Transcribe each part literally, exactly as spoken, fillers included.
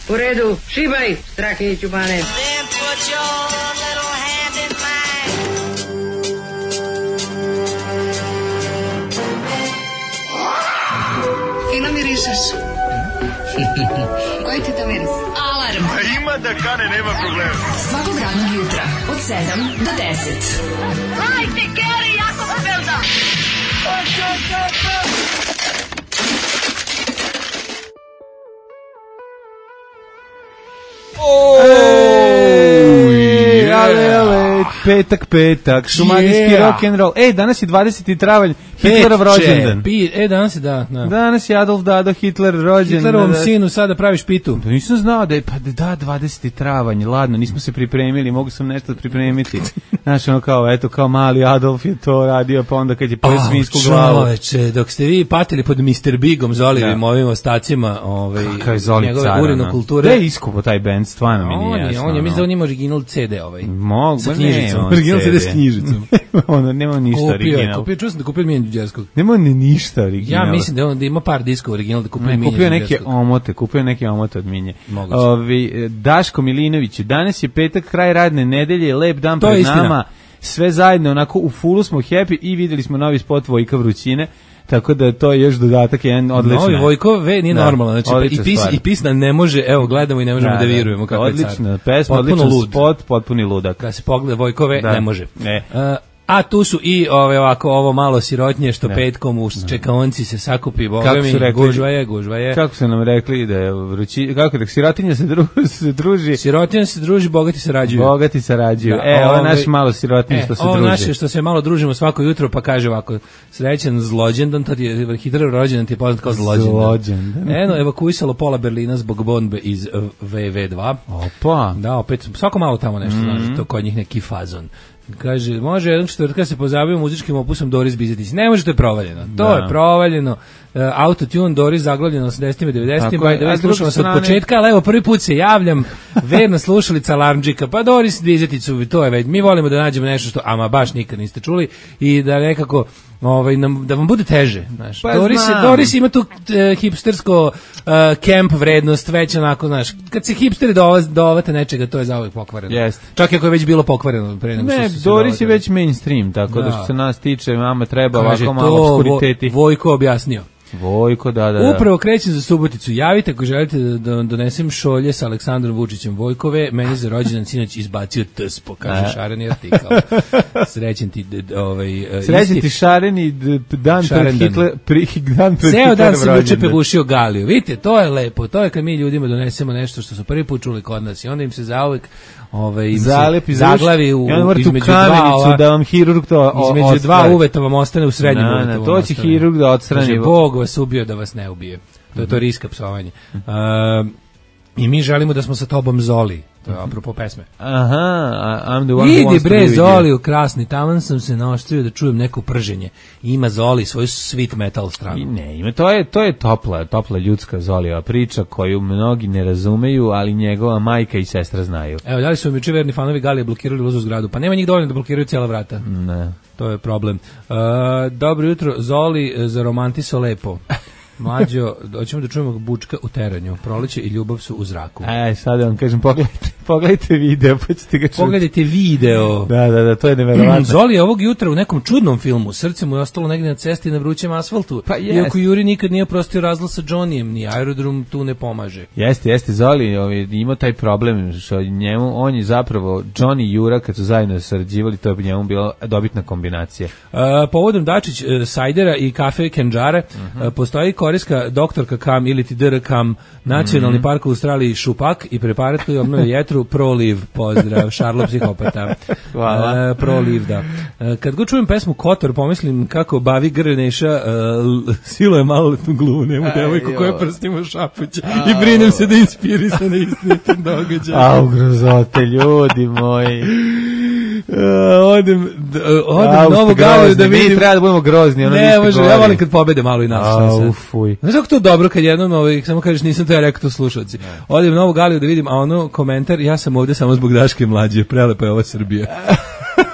U redu, šibaj, Strahinjiću Bane. Fino mirišeš. Koji ti to miris? Alarm. A ima da kane, nema problema. Svakog radnog jutra, od sedam do deset. Hajde, Geri, jako se velda. Oj, ale, ale, petak, petak, šumadijski yeah. rock and roll. Ej, danas je dvadeseti travanj, Hitlerov rođendan. Pi, e, danas je da, da. Danas je Adolf Dado Hitler rođendan. Hitlerovom da, sinu sada praviš pitu. Da nisam znao da je, pa da, dvadeseti travanj, ladno, nismo se pripremili, mogu sam nešto pripremiti. Znaš, ono kao, eto, kao mali Adolf je to radio, pa onda kad je pojeo svinsku glavu. Čoveče, dok ste vi patili pod mister Bigom, Zolivim, da. ovim ostacima, ovaj, njegove urinokulture. Da je iskupo taj band, stvarno mi nije jasno. On je, mislim da on ima original ce de ovaj. Mogu, sa knjižicom. Original ce de s knjižicom. Ono, nema ništa kupio, original. Kupio, čuo sam da kupio Miljan Đurđerskog. Nema ni ništa original. Ja mislim da on da ima par diskova original da kupio Miljan Kupio neke omote, kupio neke omote od Milje. Ovi, Daško Milinović, danas je petak, kraj radne nedelje, lep dan to pred nama. Sve zajedno, onako, u fulu smo happy i videli smo novi spot Vojka Vrućine. Tako da to je još dodatak jedan odličan. Novi Vojko ve nije da, normalno, znači i pis stvar. I pisna ne može, evo gledamo i ne možemo da, da virujemo kako je car. Odlična pesma, odličan lud. Spot, potpuni ludak. Kad se pogleda Vojko ve ne može. Ne. Uh, a tu su i ove ovako ovo malo sirotnje što ne. petkom u čekaonci se sakupi, bogami, gužva je, gužva je. Kako su nam rekli da je vrući, kako da sirotinja se, dru, se druži. Sirotinja se druži, bogati se rađuju. Bogati se rađuju. Da, e, ovo je naš malo sirotinje e, što se druži. Ovo naše što se malo družimo svako jutro, pa kaže ovako, srećan zlođendan, to je Hitlerov rođendan, ti je poznat kao zlođendan. Zlođendan. Eno, evakuisalo pola Berlina zbog bombe iz ve ve dva. Opa. Da, opet, svako malo tamo nešto, mm-hmm. znači, to kod njih neki fazon. Kaže, može jedan četvrtka se pozabavio muzičkim opusom Doris Bizetić. Ne može, to je provaljeno. To da. je provaljeno. Uh, autotune Doris zaglavljeno osamdesetim i devedesetim. By the way, slušamo se od početka, ali evo prvi put se javljam, verna slušalica Alarmdžika. Pa Doris Bizetić, to je već. Mi volimo da nađemo nešto što, ama baš nikad niste čuli i da nekako ovaj nam, da vam bude teže, znaš. Pa Doris, Doris ima tu uh, hipstersko uh, camp vrednost, već onako, znaš, kad se hipsteri dovate nečega, to je zauvek pokvareno. Yes. Čak ako je već bilo pokvareno pre nego ne, što se Doris je već mainstream, tako da, da što se nas tiče, nama treba kaže, ovako malo obskuriteti. Vo, Vojko objasnio. Vojko, da, da, da. Upravo krećem za Suboticu. Javite ako želite da donesem šolje sa Aleksandrom Vučićem. Vojkove, meni za rođendan sinoć izbacio tspo, kaže šareni artikal. Srećen ti ovaj Srećen ti šareni dan pred Hitler, pri dan pred Ceo dan se juče pevušio Galiju. Vidite, to je lepo. To je kad mi ljudima donesemo nešto što su prvi put čuli kod nas i onda im se zauvek ovaj im zalepi zaglavi u između dva da vam hirurg to između odstrani. Dva uveta vam ostane u srednjem uvetu. Na, na, to će hirurg da odstrani. Bog vas ubio da vas ne ubije. To je to riska psovanje. Uh, I mi želimo da smo sa tobom Zoli. To je apropo pesme. Aha, I'm the one who wants to bre, Zoli, krasni, taman sam se naoštrio da čujem neko prženje. Ima Zoli svoju sweet metal stranu. I ne, ima, to je, to je topla, topla ljudska Zolijeva priča koju mnogi ne razumeju, ali njegova majka i sestra znaju. Evo, da li su mi juče verni fanovi Galije blokirali ulaz u zgradu? Pa nema njih dovoljno da blokiraju cijela vrata. Ne. To je problem. Uh, dobro jutro, Zoli, za romantiso lepo. Mlađo, hoćemo da čujemo bučka u teranju. Proleće i ljubav su u zraku. Aj, sad vam kažem, pogledajte, pogledajte video, pa ćete ga čuti. Pogledajte video. Da, da, da, to je neverovatno. Zoli je ovog jutra u nekom čudnom filmu. Srce mu je ostalo negdje na cesti na vrućem asfaltu. Pa jest. Iako Juri nikad nije prostio razlaz sa Johnnyjem, ni aerodrom tu ne pomaže. Jeste, jeste, Zoli ovaj, ima taj problem što njemu, on je zapravo Johnny i Jura kad su zajedno sarađivali, to je njemu bila dobitna kombinacija. Uh, povodom Dačić, uh, Sajdera i kafe Kenđare, uh-huh. uh, postoji korejska doktorka Kam ili ti D R Kam, nacionalni mm-hmm. park u Australiji Šupak i preparat koji obnovi jetru Proliv, pozdrav, Šarlo psihopata. Hvala. Uh, Proliv, da. Uh, kad go čujem pesmu Kotor, pomislim kako bavi Grneša, uh, silo je malo tu gluvu, nemu devojku koja prstima šapuća i brinem se da inspirisa na istinitim događaju. Au, grozote, ljudi moji. Uh, odem, odem ja, novu galu da vidim. Mi treba da budemo grozni. Ono ne, može, ja volim kad pobede malo i nas. A, ufuj. Znaš kako to dobro kad jednom, ovaj, samo kažeš nisam to ja rekao to slušalci. Odem novu galiju da vidim, a ono komentar, ja sam ovde samo zbog Daške mlađe, prelepa je ova Srbija.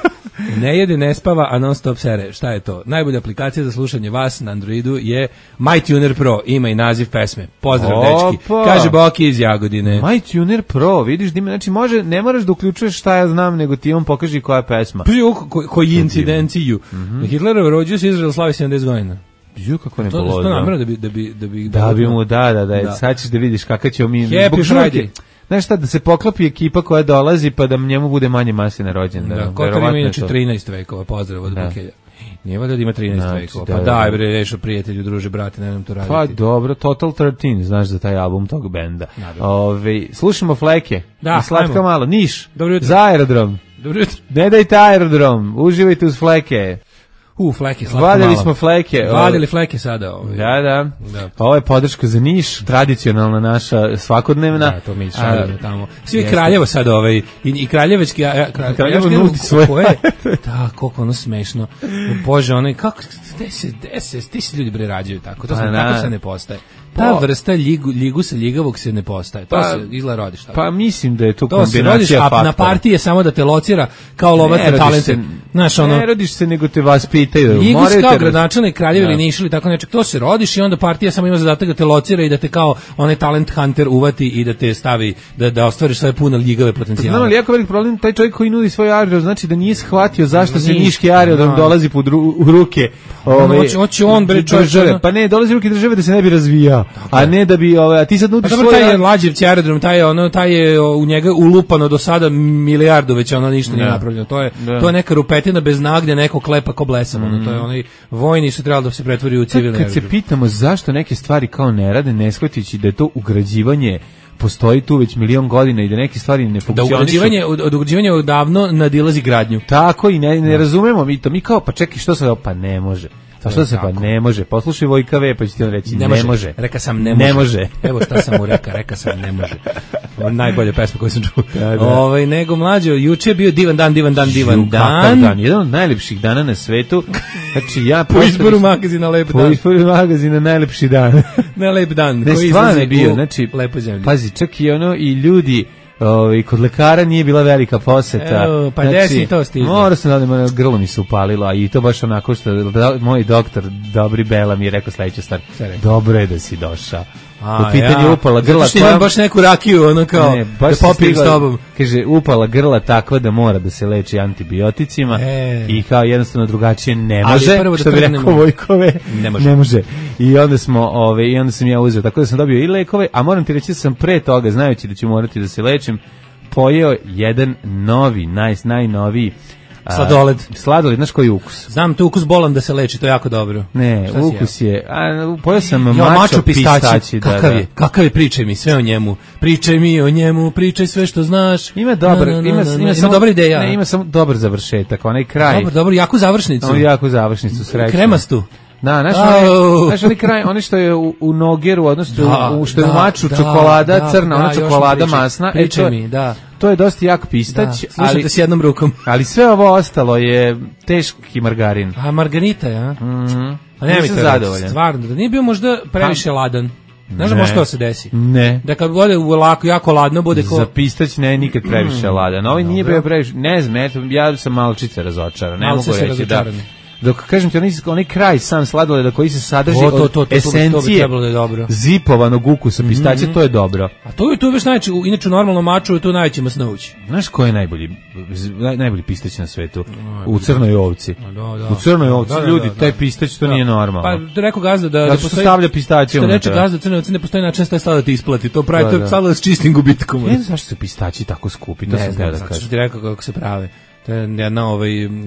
Ne jede, ne spava, a non stop sere. Šta je to? Najbolja aplikacija za slušanje vas na Androidu je MyTuner Pro. Ima i naziv pesme. Pozdrav, Opa. dečki. Kaže Boki iz Jagodine. MyTuner Pro, vidiš, da ima, znači može, ne moraš da uključuješ šta ja znam, nego ti on pokaži koja je pesma. Prije ko, koji incidenciju. Mm-hmm. Hitlerov rođio se Izrael slavi sedamdeset godina. Ju, kako ne To polo. to namera da bi da bi da bi Da bi mu da da da, Da. sad ćeš da vidiš kakav ćemo mi Happy zbog žurke. Friday. Znaš šta, da se poklopi ekipa koja dolazi pa da njemu bude manje mase na rođendan. Da, Kotor ima inače trinaest vekova, pozdrav od Bukelja. Nije valjda da ima trinaest Znači, vekova. da, Pa da, daj da. bre, rešo prijatelju, druže, brate, ne znam to raditi. Pa dobro, Total trinaest, znaš za taj album tog benda. Naravno. Ove, slušamo Fleke. Da, I slatka ajmo. malo, Niš. Dobro jutro. Za aerodrom. Dobro jutro. Ne dajte aerodrom, uživajte uz Fleke. U, fleke, slatko Vadili malo. smo Fleke. Vadili fleke sada. Ovaj. Da, da. Da. Ovo je podrška za Niš, tradicionalna naša svakodnevna. Da, to mi šaljamo A, tamo. Svi jeste. Kraljevo sad ovaj i, i Kraljevački a, a, kralj, Kraljevo nudi svoje. Koje? Da, koliko ono smešno. Bože, ono kako gde se gde se ti se ljudi bre rađaju tako. To Pa se na. tako se ne postaje. Ta Pa- vrsta ligu, ligu sa ljigavog se ne postaje. To Pa- se izgleda rodiš tako. Pa mislim da je to, To se rodiš, kombinacija a faktora. na partiji je samo da te locira kao lovac Ne na rodiš talente. se- Znaš, ono, Ne rodiš se, nego te vaspitaju. Igus Moraju kao te- gradonačelnik Kraljeva Da. ili Niš ili tako nečeg, to se rodiš i onda partija samo ima zadatak da te locira i da te kao onaj talent hunter uvati i da te stavi, da, da ostvariš svoje puno ljigave Znam, potencijale. ali jako velik problem, taj čovjek koji nudi svoj aerodrom, znači da nije shvatio zašto se Ništa, niški aerodrom da. dolazi pod ru, u ruke ove, hoće- hoće on, bre, čovječe, države. ono- Pa ne, dolazi u ruke države da se ne bi razvijao, a ne da bi, ove, a ti sad Pa nudiš dobro, svoj taj je aerodrom. Lađevci aerodrom, taj je ono, taj je o, u njega ulupano do sada milijardu, već ono ništa nije Da. napravljeno. To je Da. to je neka rupetina bez nagnje, neko klepa ko blesav, ono, to je onaj vojni su trebali da se pretvori u civilni Kad se aerodrom. pitamo zašto neke stvari kao ne rade, ne shvatići da je to ugrađivanje postoji tu već milion godina i da neke stvari ne Da funkcionišu. ugrađivanje, od, od ugrađivanja odavno nadilazi gradnju. Tako i ne, ne razumemo mi to. Mi kao, pa čekaj, što se, pa ne može. Pa što se pa tako. ne može? Poslušaj Vojka V, pa će ti on reći ne, može. Reka sam ne može. Ne može. Evo šta sam mu rekao, reka sam ne može. Ovo je najbolja pesma koju sam čuo. Da, da. Ovaj, nego mlađo, juče je bio divan dan, divan dan, divan Ju, kakav dan. dan. Jedan od najlepših dana na svetu. Znači, ja Po izboru magazina Lep po dan. izboru magazina najlepši dan. Ne Lep dan. Ne, koji stvarno izlazi je bio. u Znači, Lepoj zemlji. pazi, čak i ono, i ljudi, ovaj, kod lekara nije bila velika poseta. Evo, pa gde si to stigao? Morao sam da odem, grlo mi se upalilo, i to baš onako što da, moj doktor, Dobri Bela, mi je rekao sledeću stvar. Šta je rekao? Dobro je da si došao. A, U pitanju ja. upala grla. Zato što koja- imam baš neku rakiju, ono kao, Ne, da baš sam popijem s stigla- tobom. Kaže, upala grla takva da mora da se leči antibioticima E. i kao jednostavno drugačije ne Ali može, prvo da što bi trgnemo. rekao Vojkove, Ne može. ne može. I onda smo, ove, i onda sam ja uzeo, tako da sam dobio i lekove, a moram ti reći da sam pre toga, znajući da ću morati da se lečim, pojeo jedan novi, naj, najnoviji a, Sladoled. Sladoled, znaš koji je ukus? Znam, to je ukus bolan da se leči, to je jako dobro. Ne, Šta si ukus je, a, pojeo sam Ja, mačo, mačo pistaći, pistaći, da, kakav da. je, kakav je, pričaj mi sve o njemu, pričaj mi o njemu, pričaj sve što znaš. Ima dobar, Na, na, na, ima, na, na. ima, ima samo, dobra ideja. Ne, ima samo dobar završetak, onaj kraj. Dobro, dobro, jaku završnicu. Ono jako završnicu srećno. Kremastu. Da, znaš, Au. onaj, znaš onaj kraj, onaj što je u, u Nogeru, odnosno Da, u, što je u da, maču da, čokolada da, crna, da, ona još mi čokolada pričaj, masna. pričaj e, to, mi, da. To je dosta jak Da, pistać, slušajte ali, s jednom rukom. ali sve ovo ostalo je teški margarin. A Margarita, ja? Mhm. A ne mi Nisam to zadovoljan. reći, stvarno, da nije bio možda previše ladan. Znaš da Ne. može to se desi? Ne. Da kad bude u lako, jako ladno, bude ko... Za pistać ne nikad previše ladan. Ovaj nije bio previše, ne znam, eto, ja sam malčice razočaran, ne Malce mogu si reći da. razočarani. Dok kažem ti, onaj, onaj kraj sam sladoleda koji se sadrži To, to, to, to, to od bi- to bi esencije trebalo da je dobro. zipovanog ukusa pistaća, to je dobro. A to je tu već najče, inače u normalnom maču je tu najveći masnović. Znaš ko je najbolji, naj, najbolji pistać na svetu? U Crnoj ovci. Da, da. U Crnoj ovci, Da, da, ljudi, da, da. taj pistać to Da. nije normalno. Pa to rekao gazda da, da Zato što stavlja pistaće Što reče unutra. gazda Crne ovce, ne postoji način da sad da ti isplati. To pravi, Da, to je da. sada s čistim gubitkom. Ne znam zašto su pistaći tako skupi, to Ne sam znam, htio da zato što kažem. ti rekao kako se prave. To je jedna ovaj... E,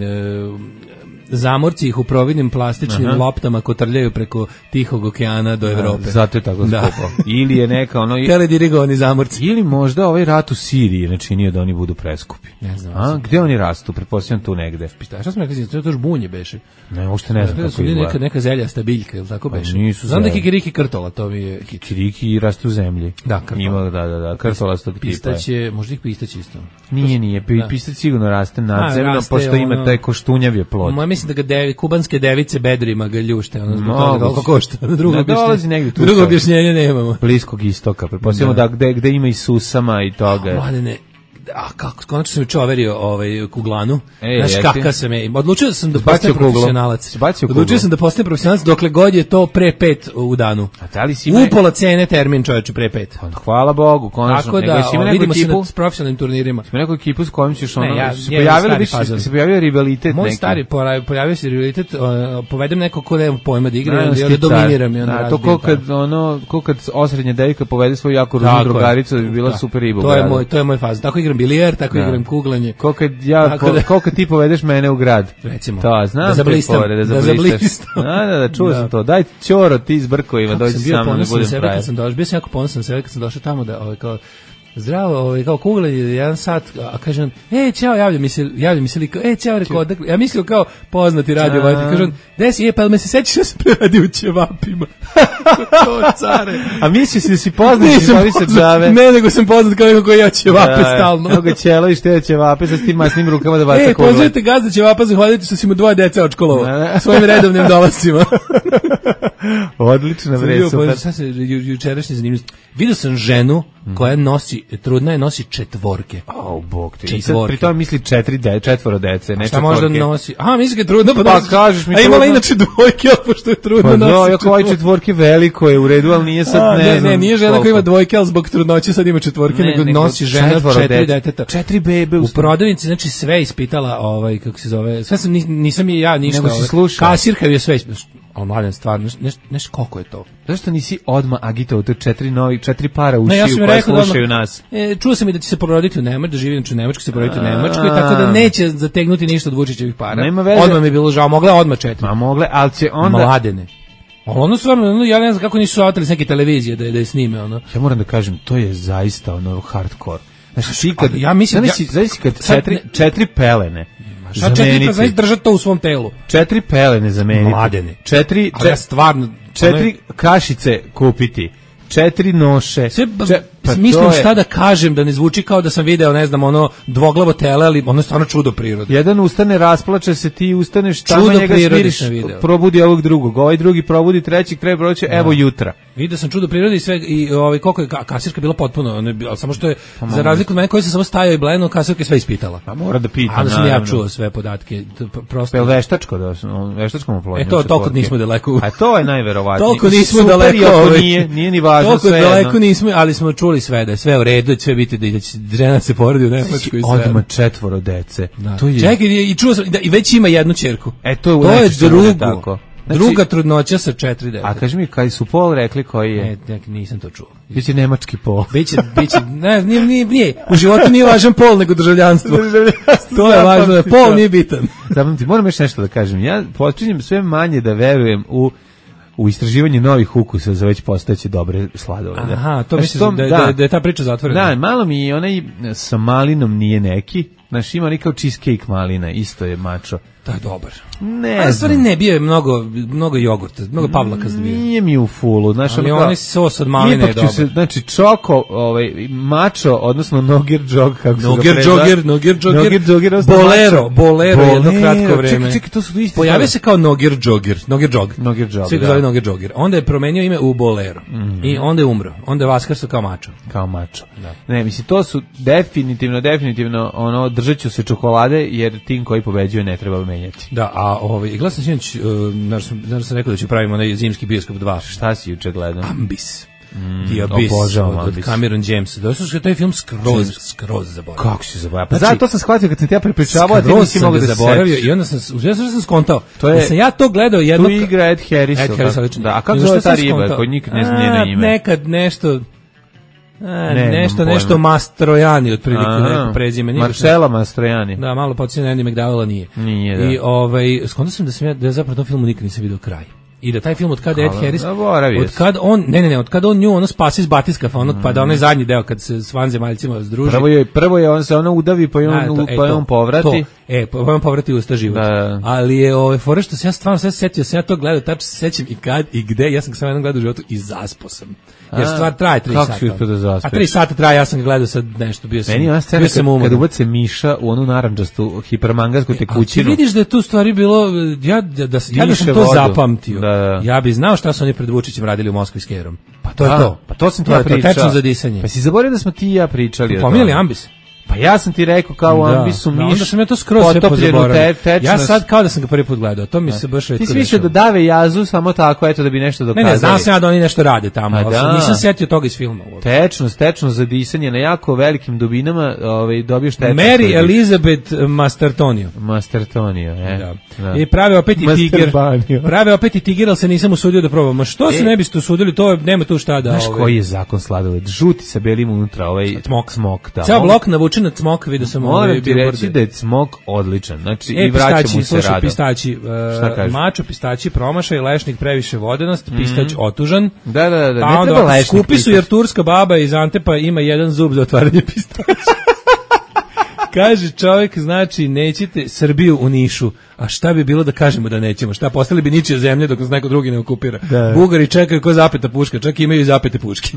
zamorci ih u providnim plastičnim Aha. loptama kotrljaju preko Tihog okeana do Evrope. Zato je tako Da. skupo. Ili je neka ono... Teledirigovani zamorci. Ili možda ovaj rat u Siriji načinio da oni budu preskupi. Ne znam. A, gde oni rastu? Pretpostavljam tu negde. Šta, šta smo rekli, to je to žbunje beše. Ne, uopšte ne znam Da kako su bili neka, izgleda. neka zeljasta biljka, ili tako Pa beše? nisu Znam da zelje. kikiriki krtola, to mi je hit. Kiriki rastu u zemlji. Da, krtola. Ima, da, da, da, krtolastog tipa. je. Pistać je, možda ih pistać isto. Nije, nije, pi, Da. pistac sigurno raste A, nadzemno, raste pošto ima ono- taj koštunjavi plod. Ma mislim da ga devi, kubanske device bedrima ga ljušte, ono zbog Moguće. toga koliko košta. Drugo Ne dolazi objašnjenje, negdje tu drugo sa- objašnjenje nemamo. Bliskog istoka, pretpostavljamo da. Da. gde, gde ima i susama i toga. Mladene, a kako, konačno sam juče overio ovaj, kuglanu. E, Znaš jesi? kakav sam je. Odlučio sam da Zbacio postanem kuglu. profesionalac. Zbacio kuglu. Odlučio sam da postanem profesionalac dokle god je to pre pet u danu. A da li si ima... Upola cene termin, čoveče, pre pet. Hvala Bogu, konačno. Tako Nego da, jesi ima o, neku vidimo se ekipu? na profesionalnim turnirima. Ima neku ekipu s kojom ćeš ono... Ne, ja- se ja pojavili stari više, fazon. se pojavio rivalitet Moj neki. stari pora- pojavio se rivalitet, uh, povedem neko ko nema pojma da igra, Ne, i onda sticar. dominiram i onda Da, to razbijem ko kad, tamo. ono, ko kad osrednja devojka povede svoju jako ružnu Tako je. drugaricu, da bi bila Da. super riba u To je gradu. moj, to je moj faz. Tako igram bilijer, tako Da. igram kuglanje. Ko kad, ja, Tako po, da- ko kad ti povedeš mene u grad. Recimo. To, znam Da te zablistam, fore, da da zablistaš. zablistam. Da, da, da, čuo Da. sam to. Daj ćoro ti iz Brkovima, Kako dođi sam bio sa mnom da ponosan na budem sebe frajer. kad sam došao, bio sam jako ponosan na sebe kad sam došao tamo da ovaj kao zdravo, ovaj kao kuglanje jedan sat, a kažem, ej, ćao, javlja mi se, javlja mi se lik, ej, ćao, rekao, odakle, ja mislio kao poznati radio, A. ovaj, kažem, desi, je, pa jel me se sećaš da sam preradio u ćevapima? To, care. A misli si da si poznat i Nisam ovi se poznat, džave. ne, nego sam poznat kao neko koji ja ćevape stalno. Evo ga ćelo i šte ćevape sa tim masnim rukama da baca E, kugle. pozovite gazda ćevapa, zahvaljujući što si mu dvoje dece odškolovao. Da, da. Svojim redovnim dolascima. Odlična Sam bre, bio, super. pa, sad se, ju, jučerašnje zanimljivost. Vidio sam ženu koja nosi, trudna je, nosi četvorke. Au, bog te. I sad Četvorke. pri tome misli četiri de, četvoro dece, ne Šta možda četvorke. nosi? Aha, misli da je trudna, pa, Pa nosi- kažeš mi A imala trudna. inače dvojke, ali pošto je trudna Pa nosi da, jako ovaj četvorke. četvorke veliko je u redu, ali nije sad A, ne, ne, znam ne, nije žena koliko. koja ima dvojke, ali zbog trudnoće sad ima četvorke, Ne, nego nego nosi žena četvoro četiri dece. deteta. Četiri bebe u U prodavnici, znači sve ispitala, ovaj, kako se zove, sve sam, nis- nisam i ja ništa. Nego si ovaj, slušao. Kasirka ju je sve ispitala. Ali mladen, stvarno, neš, neš koliko je to? Zašto nisi odma agitovao te četiri novi, četiri para ušiju Ne, ja sam joj koje rekao da slušaju odmah- nas? E, čuo sam i da će se poroditi u Nemačkoj, da živi inače u Nemačkoj, se poroditi u Nemačkoj, tako da neće zategnuti ništa od Vučićevih para. Nema veze. Odmah mi je bilo žao, mogla je odmah četiri. Ma mogle, ali će onda... Mladene. Ali ono stvarno, ono, ja ne znam kako nisu oteli s neke televizije da, je- da je snime, ono. Ja moram da kažem, to je zaista ono hardcore. Znači, ti kad... ali ja mislim- Znači, ja- znači kad sad četiri, ne- četiri pelene Šta četiri, pa zameniti. znaš držati to u svom telu. Četiri pelene zameniti. Mladene. Četiri, Ali ja čet- stvarno... četiri kašice kupiti. Četiri noše. Sve b- Če- pa mislim to je- šta da kažem da ne zvuči kao da sam video, ne znam, ono dvoglavo tele, ali ono je stvarno čudo prirode. Jedan ustane, rasplače se, ti ustaneš, tamo Čudo njega prirode smiriš, sam video. probudi ovog drugog, ovaj drugi probudi trećeg, treba proći, evo jutra. Video sam čudo prirode i sve i ovaj koliko je ka- kasirka bila potpuno, ono je bilo, samo što je Pa za razliku od mene koji se samo stajao i bleno, kasirka je sve ispitala. Pa mora da pitam, A onda sam ja naravno. čuo sve podatke, to p- prosto. Pel veštačko da on veštačkom oplodnjom. E, to- toliko četvorke. nismo daleko. A to je najverovatnije. Toliko nismo Super, daleko, iako ovaj. nije, nije ni važno Toliko sve. daleko nismo, ali smo čuli sve da je sve u redu, da će sve biti da će žena se porodi u Nemačkoj i sve. Odma četvoro dece. Da. To je. Čekaj, i i čuo sam da i već ima jednu ćerku. E, to je u to je najčešće bude drugo. tako. Znači- Druga trudnoća sa četiri dete. A kaži mi, kaj su pol rekli koji je? E, nek, nisam to čuo. Biće nemački pol. Biće, biće, ne, nije, nije, nije, u životu nije važan pol nego državljanstvo. To je važno, da pol nije bitan. Zapamti, moram još nešto da kažem. Ja počinjem sve manje da verujem u u istraživanju novih ukusa za već postojeće dobre sladolede. Aha, to Znači, misliš da, da, da je ta priča zatvorena. Da, malo mi i onaj sa malinom nije neki. Znaš, ima onaj kao cheesecake malina, isto je mačo. To je dobar. Ne A znam. stvari ne, bio je mnogo, mnogo jogurta, mnogo pavlaka zbio. Nije mi u fulu, znaš, Ali ono kao- onaj sos od maline Ipak je ću dobar. se, znači, čoko, ovaj, mačo, odnosno nogir džog, kako se ga Nogir prezva. džogir, nogir džogir, Nogir džogir, odnosno bolero, mačo. bolero, jedno kratko vreme. Čekaj, čekaj, to su isti. Pojavio se kao nogir džogir, nogir džog. Nogir džog, Svi ga da. zove nogir džogir. Onda je promenio ime u bolero. I onda je umro. Onda je vaskrso kao mačo. Kao mačo. Ne, mislim, to su definitivno, definitivno, ono, držat ću se čokolade, jer tim koji pobeđuje ne treba menjati. Da, a ovaj, glasam sinoć, uh, znaš sam, znaš sam rekao da ću pravimo onaj zimski bioskop dva. Šta si juče gledao? Ambis. The Abyss obožavam od, od Ambis. Cameron Jamesa. Da su taj film skroz, skroz zaboravio. Kako si zaboravio? Pa Znači, zato sam shvatio kad sam ti ja prepričavao, a ti skroz nisi sam mogao ga da se zaboravio setiš. i onda sam, ja sam, sam skontao. To je- da sam ja to gledao Tu jedno... igra Ed Harris. Ed jel Harris, tako? odlično. Da, a kako Nego zove šta ta sam riba skontao? koji nikad ne zna A, njeno ime? Nekad nešto... A, Ne, nešto, nemam nešto pojma. Mastrojani, otprilike Aha, neko prezime. Nije Marcela Mastrojani. Da, malo podsjeća na Andy McDowella nije. Nije, da. I ovaj, skontao sam da sam ja, da ja zapravo tom filmu nikad nisam vidio kraj. I da taj film od kada Ed Hvala, Harris, zaboravio od si. kad on, ne, ne, ne, od kada on nju ono spasi iz batiskafa, onog, pa da onaj zadnji deo kad se s vanzemaljcima združi. Prvo je, prvo je on se ona udavi, pa je on, Da, to, e, pa je to, on povrati. to. E, pa on povrati usta život. Da. Ali je ove fore što se ja stvarno sve setio, sam ja to gledao, tačno se sećam i kad i gde, ja sam ga samo jednom gledao u životu i zaspo sam. Jer A, stvar traje tri kako sata. si uspio da zaspeš? A tri sata traje, ja sam ga gledao sad nešto, bio sam, Meni je ona scena bio sam kad, kad umoran. ubace Miša u onu narandžastu hipermangarsku A ti tekućinu. vidiš da je tu stvari bilo, ja da, da, ja da sam Diše to vodu. zapamtio. Da, da. Ja bi znao šta su oni pred Vučićem radili u Moskvi s Kerom. Pa to je Da, to. Pa to sam ti To ja je to, pričao. tečno za disanje. Pa si zaboravio da smo ti i ja pričali o Pominjali tome. Ambis? Pa ja sam ti rekao kao u Da, ambisu da, miš. onda sam ja to skroz sve potopljenu pozaboravio. te- tečnost. Ja sad kao da sam ga prvi put gledao, to mi se baš retko Ti si više da dešava. dave jazu samo tako, eto da bi nešto Ne, dokazali. ne, znam sam ja da oni nešto rade tamo, A ali da. nisam setio toga iz filma. uopšte. Tečnost, tečnost za disanje na jako velikim dubinama, ovaj, dobiješ tečnost. Mary Elizabeth Mastertonio. Mastertonio, e. Da. Da. I prave opet i tiger. Masterbanio. Prave opet i tiger, ali se nisam usudio da probam. Ma što se E. ne biste usudili, to je, nema tu šta da... Znaš ovaj, koji je zakon sladoled? Žuti sa belim unutra, ovaj Cmok. smok, da. Ceo Mogu- blok navučen na cmok, vidio sam ovaj Moram ti billboarde. reći da je smok odličan. Znači, E, i vraća pistaći, mu se slušaj, rado. pistaći, Šta uh, kažeš? mačo, pistaći, promašaj, lešnik previše vodenost, pistać otužan. Da, da, da, Pa ne onda treba ovako, lešnik skupi su pisati. jer turska baba iz Antepa ima jedan zub za otvaranje pistaća. Kaže čovjek, znači, nećete Srbiju u Nišu. A šta bi bilo da kažemo da nećemo? Šta, postali bi ničija zemlje dok nas neko drugi ne okupira? Da. Bugari čekaju ko zapeta puška, čak imaju i zapete puške.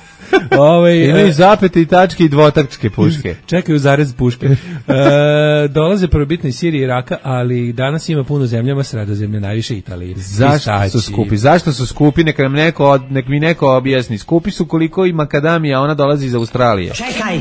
Ovaj, Imaju e, zapete i tačke i dvotačke puške. čekaju zarez puške. E, dolaze prvobitni iz Sirije i Iraka, ali danas ima puno zemljama, sredozemlje, najviše Italije. Zašto su Pistaći. skupi? Zašto su skupi? Neka nam neko, od- nek mi neko objasni. Skupi su koliko i makadamija, ona dolazi iz Australije. Čekaj,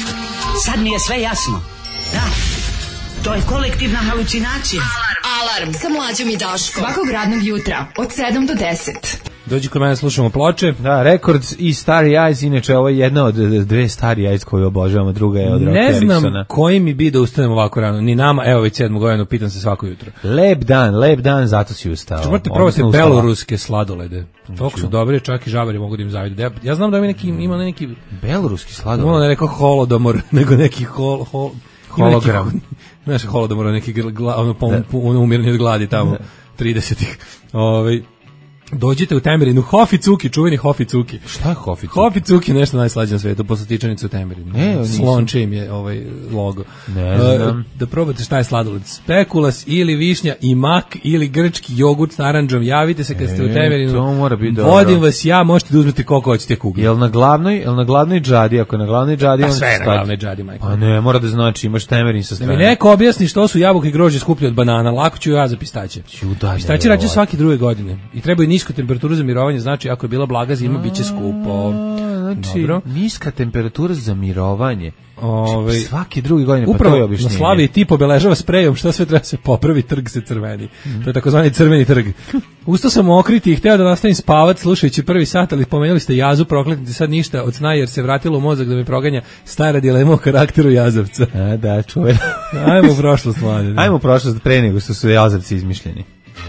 sad mi je sve jasno. Da, to je kolektivna halucinacija. Alarm sa mlađom i Daškom. Svakog radnog jutra od sedam do deset. Dođi kod mene, slušamo ploče. Da, Records i Starry Eyes, inače ovo je jedna od dve Starry Eyes koju obožavamo, druga je od Rock Ne znam Ericksona. koji mi bi da ustanem ovako rano. Ni nama, evo već sedmu godinu, pitam se svako jutro. Lep dan, lep dan, zato si ustao. Možete Odnosno probati ustala. beloruske sladolede. Toliko su dobri, čak i žabari mogu da im zavide. Ja, ja znam da ima neki, ima neki, Beloruski ono sladoled. ne rekao holodomor, nego neki hol, hol, ima neki- Hologram. Znaš, holodomor, neki gla, gla, ono, pom, ono umiranje od gladi tamo, tridesetih. Ovaj, dođite u Temerinu, Hofi Cuki, čuveni Hofi Cuki. Šta je Hoficu? Hofi Cuki je nešto najslađe na svetu, poslastičanica u Temerinu. Ne, nisam. Slonče im je ovaj logo. Ne E, znam. da probate šta je sladoled. Spekulas ili višnja i mak ili grčki jogurt s narandžom. Javite se kad ste u E, Temerinu. to mora biti dobro. Vodim vas ja, možete da uzmete koliko hoćete kugle. Jel na glavnoj, jel na glavnoj džadi, ako je na glavnoj džadi, Pa on sve je se na stavi. glavnoj džadi, majko. Pa ne, mora da znači, imaš temerin sa Da strane. mi neko objasni što su jabuke i grožđe skuplje od banana, lako ću ja za pistaće. Ju, da, Pistaće nevjerovatno. rađe svake druge godine i trebaju nisku temperaturu za mirovanje, znači ako je bila blaga zima, bit će skupo. Znači, Dobro. niska temperatura za mirovanje. Ovaj, Znači, svaki drugi godine, pa to je Upravo na objašnjenje. slavi tip obeležava sprejom, šta sve treba se popravi, trg se crveni. To je takozvani crveni trg. Ustao sam okriti i hteo da nastavim spavat slušajući prvi sat, ali pomenuli ste jazu, prokletite sad ništa od sna jer se vratilo u mozak da me proganja stara dilema o karakteru jazavca. A, da, čuveno. Ajmo u prošlost, mlade. Ajmo u prošlost pre nego što su jazavci izmišljeni.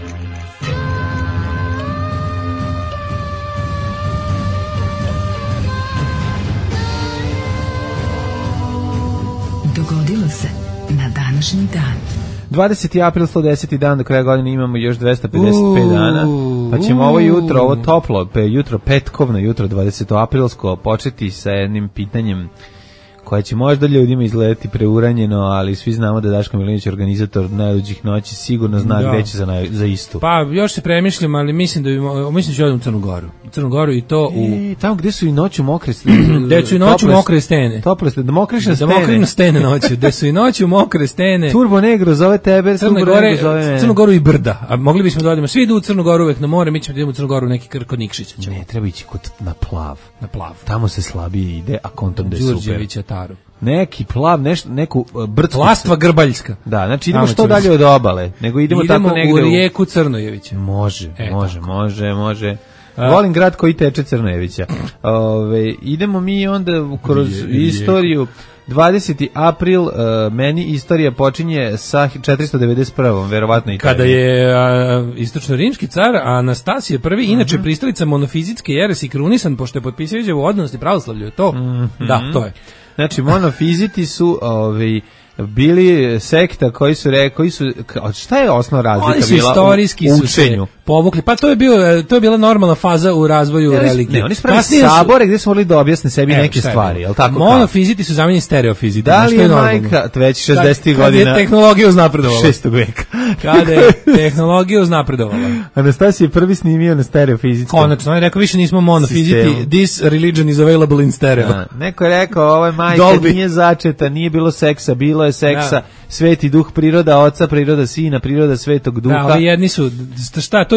Dogodilo se na današnji dan. dvadeseti april, sto deseti dan, do kraja godine imamo još dvesta pedeset pet Uuu, dana, pa ćemo ovo jutro, ovo uuu. toplo, pe, jutro petkovno, jutro dvadeseto aprilsko, početi sa jednim pitanjem koje će možda ljudima izgledati preuranjeno, ali svi znamo da je Daško Milinović, organizator najluđih noći, sigurno zna Da. gde će za, naj, za istu. Pa još se premišljam, ali mislim da bi, mo- mislim da ću odem u Crnu Goru. U Crnu Goru i to u... E, tamo gde su i noću mokre Gde su i noću tople- mokre stene. Tople stene, da mokriš na Da mokrinu stene. stene noću, gde su i noću mokre stene. Turbo Negro zove tebe, Crne Turbo Gore, Negro zove mene. Crnu Goru i brda. A mogli bismo da odemo. Svi idu u Crnu Goru uvek na more, mi ćemo da idemo u Crnu Goru u neki kod Nikšića ćemo. Ne, treba ići kod, na plav. Na plav. Tamo se slabije ide, a kontom da je super. Đurđevića Taru. Neki plav, nešto, neku uh, brdsku. Lastva Grbaljska. Da, znači idemo Tamo što ćemo dalje od obale, nego idemo, Idemo tako negde u rijeku Crnojevića. Može, E, može, tako. može, može. A- Volim grad koji teče Crnojevića. Ove, idemo mi onda kroz Je- je- istoriju. dvadeseti april, uh, meni istorija počinje sa četiristo devedeset prvom verovatno i Kada tebi. je a, istočno-rimski car Anastasije prvi, inače Mhm. pristalica monofizitske jeresi krunisan, pošto je potpisao izjavu o odnosti pravoslavlju, je to? Mhm. Da, to je. Znači, monofiziti su ovaj, bili sekta koji su re, koji su ka- šta je osnovna razlika Oni su bila istorijski u su se učenju? povukli. Pa to je bio to je bila normalna faza u razvoju Ne, oni su- religije. ne, oni su pravili Kasnije su- sabore gde su morali da objasne sebi Evo, neke šta je stvari, bilo? jel tako? Monofiziti su zamenjeni stereofizitima. Da li što je normalno. majka već šezdesetih Kad- kad godina je tehnologija uznapredovala. šestog veka? Kada je tehnologija uznapredovala. Anastasije je prvi snimio na stereofizitskom. Konačno, on je rekao više nismo monofiziti, Sistemu. this religion is available in stereo. Da, neko je rekao, ovo je majka, Dolby. nije začeta, nije bilo seksa, bilo je seksa, Da. sveti duh, priroda oca, priroda sina, priroda svetog duha. Da, ovi jedni su, šta, to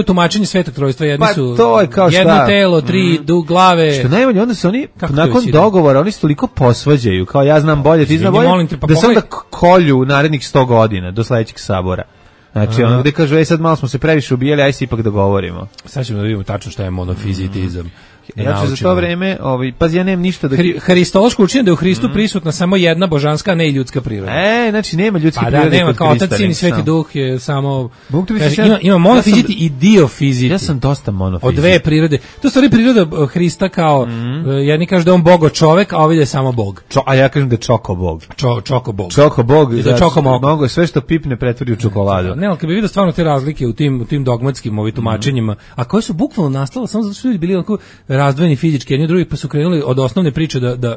tumačenje Svetog Trojstva, jedni Pa, su to je kao šta? jedno telo, tri mm. du glave. Što najmanje, onda se oni Kako nakon dogovora, oni se toliko posvađaju, kao ja znam bolje, ti znam bolje, te, pa da sam da kolju narednih sto godina do sledećeg sabora. Znači, ono gde kažu, ej, sad malo smo se previše ubijali, aj se ipak dogovorimo. Sad ćemo da vidimo tačno šta je monofizitizam. Ja ću za to vreme, ovaj, pazi, ja nemam ništa da... Hri, Hristološko učenje da je u Hristu mm. prisutna samo jedna božanska, a ne i ljudska priroda. E, znači nema ljudske pa prirode. Da, nema, kao Otac, Sin i Sveti Duh je samo... Kaži, ima, ima monofiziti ja sam, i diofiziti. Ja sam dosta monofiziti. Od dve prirode. To je stvari priroda Hrista kao, mm. jedni kažu da je on bogo čovek, a ovi da je samo bog. Čo, a ja kažem da je čoko bog. Čo, čoko bog. Čoko bog, da je čoko mogo. Sve što pipne pretvori u čokoladu. Ne, ali kad bi vidio stvarno te razlike u tim, u tim dogmatskim ovim tumačenjima, mm. a koje su bukvalno nastale samo zato što ljudi bili onako razdvojeni fizički, jedni drugi, pa su krenuli od osnovne priče da da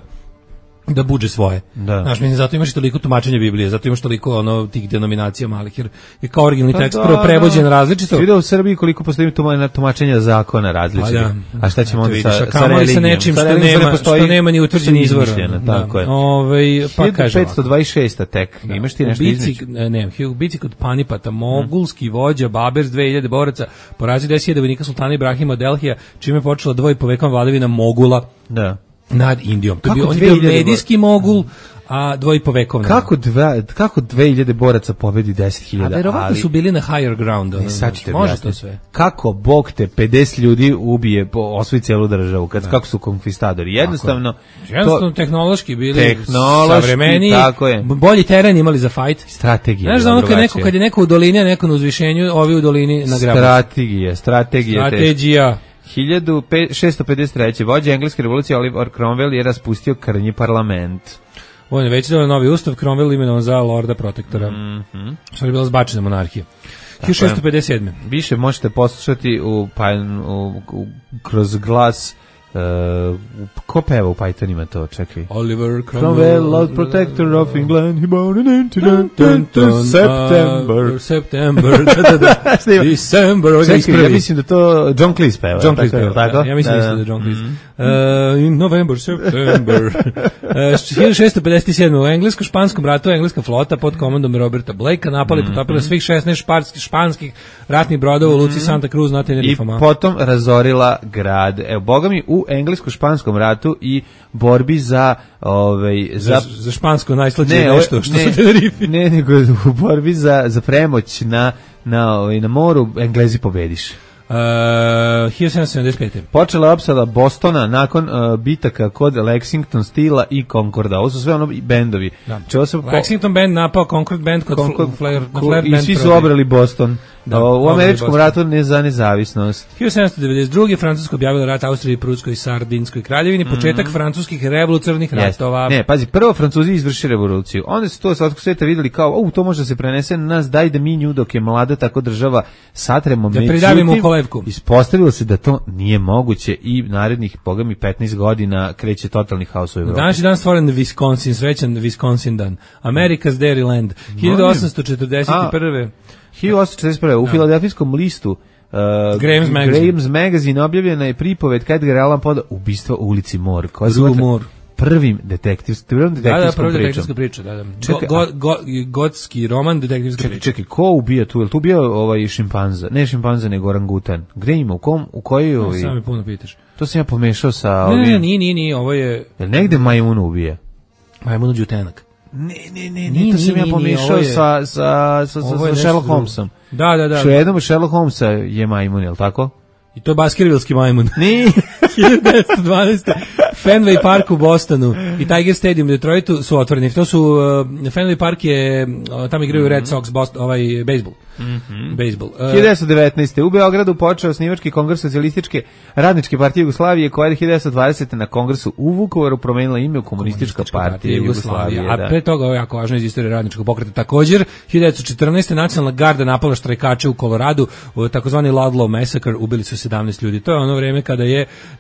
da budže svoje. Da. Znaš, mislim, zato imaš toliko tumačenja Biblije, zato imaš toliko ono tih denominacija malih, jer je kao originalni pa tekst prvo prevođen da. različito. Vidio u Srbiji koliko postoji tumačenja zakona različitih. Da. A šta ćemo onda sa, sa, sa religijom? Sa nečim što sa nema, postoji, što nema ni utvrđeni izvor. Tako je. Ove, pa hiljadu petsto dvadeset šest tek. Da. Imaš ti nešto između? Ne, ne, u bici kod Panipata, mogulski vođa, Babers, dve hiljade boraca, porazio deset hiljada vojnika sultana Ibrahima Delhija, čime je počela dvoje povekom vladavina Mogula. Da. Nad Indijom. To je bio, on je bio medijski mogul, a dvoji po vekovna. Kako dva, kako dve hiljade boraca pobedi deset hiljada? A verovatno su bili na higher ground. Ne, znači, može to sve. Kako Bog te pedeset ljudi ubije, osvoji celu državu, kad, kako su konkvistadori? Jednostavno, jednostavno to, tehnološki bili tehnološki, savremeni, tako je. Bolji teren imali za fight. Strategija. Znaš da ono kad, neko, kad je neko u dolini, a neko na uzvišenju, ovi u dolini na grabu. Strategija, strategija. Strategija. hiljadu šesto pedeset treće. vođa engleske revolucije Oliver Cromwell je raspustio krnji parlament. On je već doneo novi ustav, Cromwell imenovan za lorda protektora. Mm -hmm. Što je bila zbačena monarhija. hiljadu šesto pedeset sedme. Više možete poslušati u, pa, u, u, kroz glas. Uh, ko peva u Pythonima to, čekaj. Oliver Cromwell, Cromwell, Lord Protector of England, he born in September. September, da, da, da. December, čekaj, ja mislim da to John Cleese peva. John Cleese peva, tako? Ja mislim da je John Cleese. Uh, in November, September. uh, hiljadu šesto pedeset sedme. u Englesko-španskom ratu engleska flota pod komandom Roberta Blakea napali, potopila svih šesnaest španskih, španskih ratnih brodova u luci Santa Cruz na Tenerifama. I potom razorila grad. Evo, boga mi, u englesko-španskom ratu i borbi za ovaj za, za, za špansko najslađe nešto što su Tenerifi. Ne, nego u borbi za za premoć na na ovaj na moru Englezi pobediš. Uh, hiljadu sedamsto sedamdeset pete. Počela je opsada Bostona nakon uh, bitaka kod Lexington, Steela i Concorda. Ovo su sve ono bendovi. Da. Se po... Lexington band napao Concord band kod Concord, Flair, Flair i band svi su obrali Boston. Da, o, u američkom ratu ne za nezavisnost. hiljadu sedamsto devedeset druge. Francusko objavilo rat Austriji, Prudskoj i Sardinskoj kraljevini, mm -hmm. početak francuskih revolucionarnih ratova. Ne, pazi, prvo Francuzi izvršili revoluciju. Onda su to svatko sveta videli kao, u to može se prenese na nas, daj da mi nju dok je mlada tako država satremo. Da pridavimo u kolevku. Ispostavilo se da to nije moguće i narednih, boga mi, petnaest godina kreće totalni haos u Evropi. Danas je dan stvoren Wisconsin, srećan Wisconsin dan. America's Dairyland. hiljadu osamsto četrdeset prve. hiljadu osamsto četrdeset prve. u filadelfijskom listu uh, Graham's Magazine. Graham's Magazine objavljena je pripovetka Edgar Allan Poe Ubistvo u ulici Moore, koja se prvim detektivskim prvim detektivskom da, da, detektivska priča, da, da. Čekaj, go, go, gotski roman detektivska čekaj, priča. Čekaj, ko ubija tu? Je tu ubija ovaj šimpanza? Ne šimpanza, nego orangutan. Gde ima? U kom? U kojoj? Ovaj... Samo mi puno pitaš. To sam ja pomešao sa ovim. Ne, ne, nije, nije, nije, ovo je... Jel negde majmun ubija? Majmun đutenak. Ne, ne, ne, ne, to sam ja pomešao sa, sa, sa, sa Sherlock Holmesom. Da, da, da. Što jednom Sherlock Holmesa je majmun, je li tako? I to je Baskervilski majmun. Nije. hiljadu devetsto dvanaeste. Fenway Park u Bostonu i Tiger Stadium u Detroitu su otvoreni. To su uh, Fenway Park je uh, tamo igraju mm -hmm. Red Sox, Boston, ovaj bejsbol. Mm -hmm. Bejsbol. Uh, hiljadu devetsto devetnaeste. u Beogradu počeo snimački kongres socijalističke radničke partije Jugoslavije, koja je hiljadu devetsto dvadesete na kongresu u Vukovaru promenila ime u Komunistička partija Jugoslavije. Da. A pre toga, ovo je jako važno iz istorije radničkog pokreta. Također, hiljadu devetsto četrnaeste. nacionalna garda napala štrajkače u Koloradu, takozvani Ludlow Massacre, ubili su sedamnaest ljudi. To je ono vreme kada je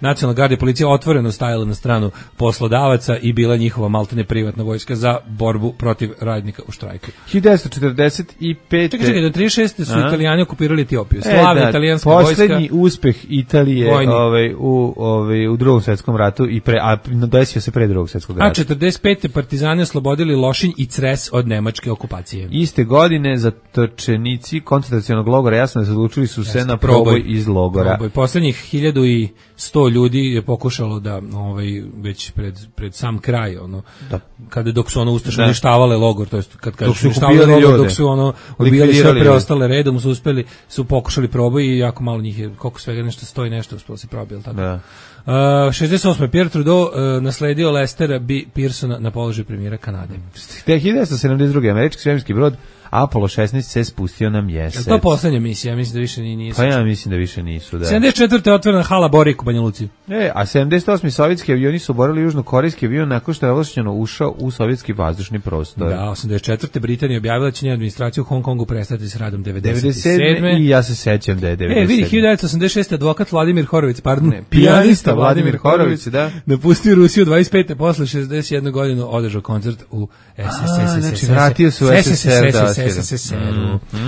Nacionalna garda i policija otvoreno stajala na stranu poslodavaca i bila njihova maltene privatna vojska za borbu protiv radnika u štrajku. hiljadu devetsto četrdeset pete. Čekaj, čekaj, do trideset šeste su Aha. Italijani okupirali Etiopiju. E, Slavna da, italijanska vojska. Poslednji uspeh Italije Vojni. ovaj, u, ovaj, u drugom svetskom ratu, i pre, a desio se pre drugog svetskog A rata. četrdeset pete partizani oslobodili Lošinj i Cres od nemačke okupacije. Iste godine zatočenici koncentracionog logora jasno da se odlučili su se Jeste, na proboj iz logora. Proboj. Poslednjih hiljadu i sto ljudi je pokušalo da ovaj već pred pred sam kraj ono Da. kada dok su ono ustaše Da. uništavale logor, to jest kad Dok kažeš su uništavali ubijali logor, ljude. dok su ono ubijali sve Likvidirali preostale redom, su uspeli su pokušali proboj i jako malo njih je, koliko svega nešto stoji, nešto uspelo se probiti, tako. Da. Uh, šezdeset osme Pierre Trudeau uh, nasledio Lestera B. Pearsona na položaju premijera Kanade. Te hiljadu devetsto sedamdeset druge. američki svemirski brod Apollo šesnaest se spustio na mjesec. Je to poslednja misija? Mislim da više ni nije. Pa ja mislim da više nisu, da. sedamdeset četvrte otvorena hala Borik u Banja Luci. E, a sedamdeset osmi sovjetski avioni su oborili južnokorejski avion nakon što je ovlašćeno ušao u sovjetski vazdušni prostor. Da, osamdeset četvrte Britanija objavila da će njena administracija u Hong Kongu prestati s radom devedeset sedme. devedeset sedme i ja se sećam da je devedeset sedme. E, vidi, hiljadu devetsto osamdeset šeste advokat Vladimir Horović, pardon, Ne, pijanista Vladimir Horović, da. napustio Rusiju dvadeset pete posle šezdeset jedne godinu održao koncert u S S S. znači, vratio se u S S S R da osvira. S S S R.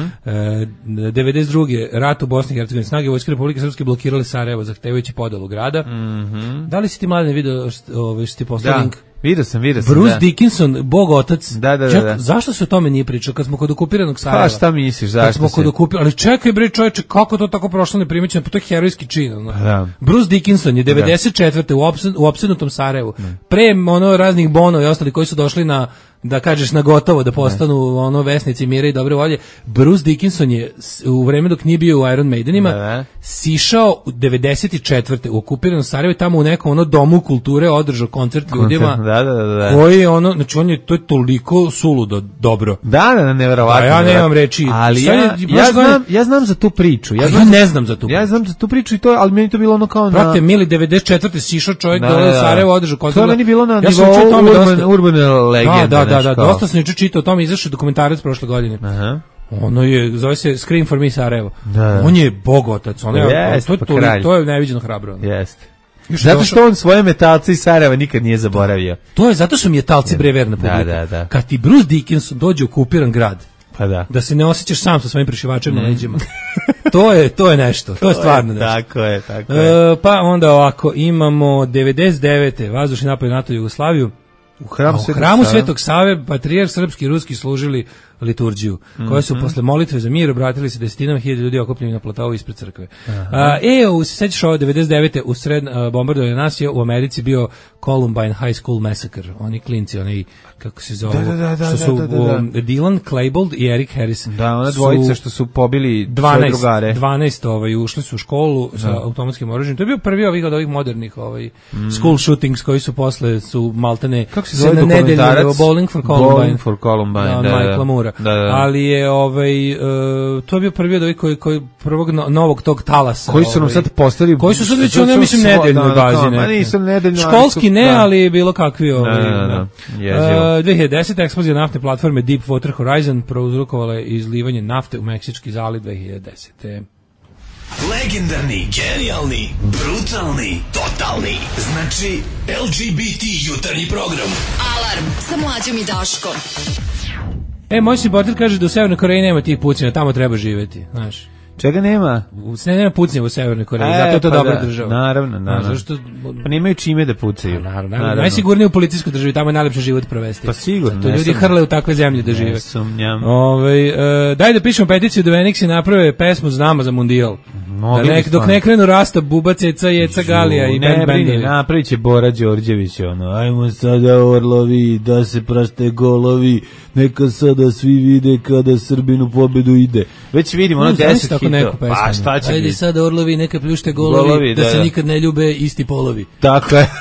devedeset druge rat u Bosni i Hercegovini. Snage Vojske Republike Srpske blokirale Sarajevo zahtevajući podelu grada. Da li si ti mladen video što što ti poslao Da. link? Vidio sam, vidio sam. Bruce da. Dickinson, bog otac. Da, da, da, Čak, da. zašto se o tome nije pričao kad smo kod okupiranog Sarajeva? Pa šta misliš, Kad zašto smo kod se? okupiranog, ali čekaj bre čoveče, kako to tako prošlo neprimećeno, pa to je herojski čin. Ono. Da. Bruce Dickinson je devedeset četvrte u, opsed, u opsednutom Sarajevu, pre ono raznih Bono i ostali koji su došli na, da kažeš, na gotovo, da postanu ono vesnici mira i dobre volje. Bruce Dickinson je s- u vreme dok nije bio u Iron Maidenima, Da. sišao u devedeset četvrte u okupiranom Sarajevu, tamo u nekom ono domu kulture održao koncert ljudima. Da, da, da, da. Koji je ono, znači on je, to je toliko suludo dobro. Da, da, neverovatno. Pa ja nemam neverovatno. reči. Ali Sad je- ja, prošle ja, godine- znam, ja znam za tu priču. Ja, znam, ne znam za tu. ja znam za tu priču i to, ali meni je to bilo ono kao na... Brate, mili, devedeset četvrte sišao čovjek Da, dole da, u da. Sarajevo, održao koncert. To je meni bilo na Ja sam nivou juče o tome urban, dosta- urbane legende. Da, da, da, znaš, da, kao. dosta sam juče čitao o tome, izašao dokumentarac prošle godine. Aha. Ono je, zove se Scream for Me Sarajevo. Da, da. On je bogotac, ono je, Jeste, to, je pa to, kralj. to je neviđeno hrabro. ono. Jeste. Još Zato došao- što on svoje metalce iz Sarajeva nikad nije zaboravio. To je, zato su mi je talci bre verna publika. Da, da, da. Kad ti Bruce Dickinson dođe u okupiran grad, Pa da. da se ne osjećaš sam sa svojim prešivačem na leđima. To je, to je nešto, to je stvarno nešto. Tako je, tako je. E, pa onda ovako, imamo devedeset devete vazdušni napad na NATO Jugoslaviju. U hramu, A u Svetog hramu Save. Svetog Save patrijarh srpski i ruski služili liturđiju, koje su posle molitve za mir obratili se desetinama hiljada ljudi okupljenih na platovu ispred crkve. A, e, u, se sećaš ovo, devedeset devete u sred a, bombardovanja nas je u Americi bio Columbine High School Massacre. Oni klinci, oni, kako se zove, Da, da, da, što da, su da, da, da. um, Dylan Klebold i Eric Harris. Da, ona su dvojica što su pobili sve dvanaest, drugare. dvanaest ovaj, ušli su u školu sa automatskim oružjem. To je bio prvi ovih od ovih modernih ovaj, school shootings koji su posle su maltene Kako se zove na nedelju dokumentarac? Bowling for Columbine. Bowling for Columbine, Da, od da, da. Michaela Moora. Da, da. Ali je ovaj, uh, to je bio prvi od ovih koji, koji prvog no, novog tog talasa. Koji su nam ovaj, sad postali... koji su sad već Sad ono, su mislim, svo- nedeljnoj da, bazi. kao, Ma neke. nisu nedeljno, ali Školski su- ne, da. ali bilo kakvi. Ovaj, Da, da, da. Jezivo. Uh, dve hiljade desete eksplozija naftne platforme Deepwater Horizon prouzrokovala je izlivanje nafte u Meksički zaliv dve hiljade desete. Legendarni, genijalni, brutalni, totalni. Znači, L G B T jutarnji program. Alarm sa mlađom i Daškom. E, moj sibotir kaže da u Severnoj Koreji nema tih pucnjeva, tamo treba živjeti, znaš. Čega nema? U, ne, nema pucnjeva u Severnoj Koreji, E, zato je to pa dobra da, država. naravno, naravno. Znaš, zašto... Pa nemaju čime da pucaju. Naravno, naravno. Najsigurnije u policijskoj državi, tamo je najlepše život provesti. Pa sigurno, Zato ne ljudi sumnjam. hrle u takve zemlje da žive. Ne sumnjam. Ove, e, daj da pišemo peticiju da Veniksi naprave pesmu z nama za mundijal. Mogli Da bi nek, dok stvarno. ne krenu Rasta, Buba, Ceca, Jeca, Galija i ne band brini, bendovi. napravit će Bora Đorđević, ono, ajmo sada orlovi, da se prašte golovi, neka sada svi vide kada Srbinu pobedu ide. Već vidimo, ono No, znaš deset tako hitova. neku pesmu. Pa šta će Ajde biti? sada orlovi, neka pljušte golovi, Golovi, da, da, se da. nikad ne ljube isti polovi. Tako je.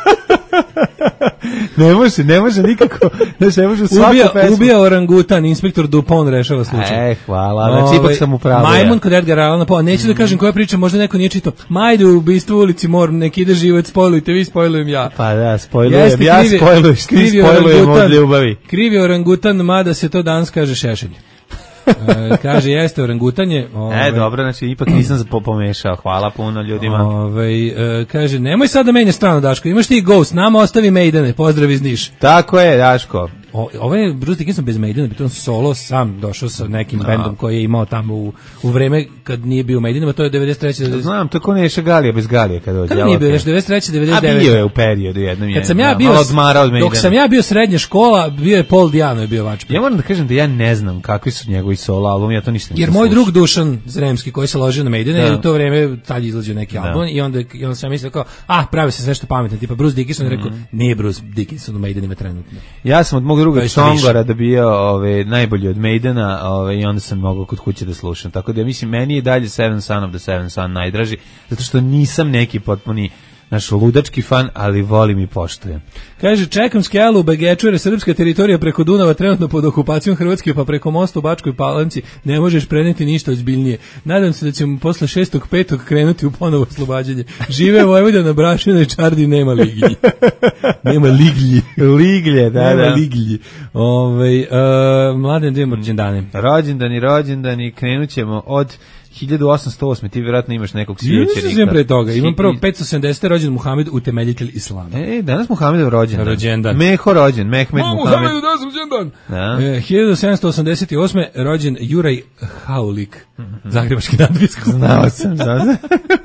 ne može, ne može nikako, znači ne može u svaku Ubija, pesmu. ubija orangutan, inspektor Dupont rešava slučaj. E, hvala, znači ipak Ovaj, sam u pravu. Majmun ja. kod Edgara Allana Poe. Neću da kažem koja priča, možda neko nije čitao. Majde u ubistvu u ulici Mor, neki ide život, spojlujte, vi spojlujem ja. Pa da, spojlujem, Jeste, ja kriv je- spojlujem, ti kriv je spojlujem od orangutan. ljubavi. Kriv je orangutan, mada se to danas kaže šešelj. E, kaže, jeste orangutanje. Ovaj, e, dobro, znači, ipak nisam pomešao. Hvala puno ljudima. Ovaj, e, kaže, nemoj sad da menja stranu, Daško. Imaš ti Ghost, nama ostavi Maidene. Pozdrav iz Niša. Tako je, Daško. O, ovo je Bruce Dickinson bez Maidena, bi to solo sam došao sa nekim no. bendom koji je imao tamo u, u vreme kad nije bio u Maidenima, to je devedeset treće devedeset Znam, to ko Neša Galija bez Galije kad dođe. Kada nije bio, nešto devedeset treće devedeset devete A bio je u periodu jednom je. Kad sam ja bio, dok sam ja bio srednja škola, bio je Paul Diano je bio vač. Ja moram da kažem da ja ne znam kakvi su njegovi solo albumi, ja to nisam. Jer moj drug Dušan Zremski koji se ložio na Maidene, jer u to vreme tad izlazio neki album da. i onda i onda sam mislio kao, ah, pravi se sve što pametno, tipa Bruce Dickinson, mm-hmm. rekao, nije Bruce Dickinson u Maidenima trenutno. Ja sam od mog druga Songora da bio ove najbolji od Maidena, ove i onda sam mogao kod kuće da slušam. Tako da ja mislim meni je dalje Seven Son of the Seven Son najdraži, zato što nisam neki potpuni naš ludački fan, ali volim i poštujem. Kaže, čekam skelu u Begeču, jer je srpska teritorija preko Dunava trenutno pod okupacijom Hrvatske, pa preko mosta u Bačkoj Palanci ne možeš preneti ništa ozbiljnije. Nadam se da ćemo posle šestog petog krenuti u ponovo oslobađanje. Žive Vojvodina, Brašina i Čardi, nema liglji. Nema liglji. Liglje, da, nema da. liglji. Ove, uh, mladen dvije rođendane. Rođendani, rođendani, krenut ćemo od hiljadu osamsto osme. Ti vjerojatno imaš nekog svijećenika. Imam pre toga. Imam prvo petsto sedamdesete rođen Muhamed, utemeljitelj islama. E, danas Muhamedov rođendan. Rođendan. Meho rođen, Mehmed Muhamed. Muhamedu danas rođendan. Da. E, hiljadu sedamsto osamdeset osme rođen Juraj Haulik. Mm-hmm. Zagrebački nadvisku. Znao sam, znao sam.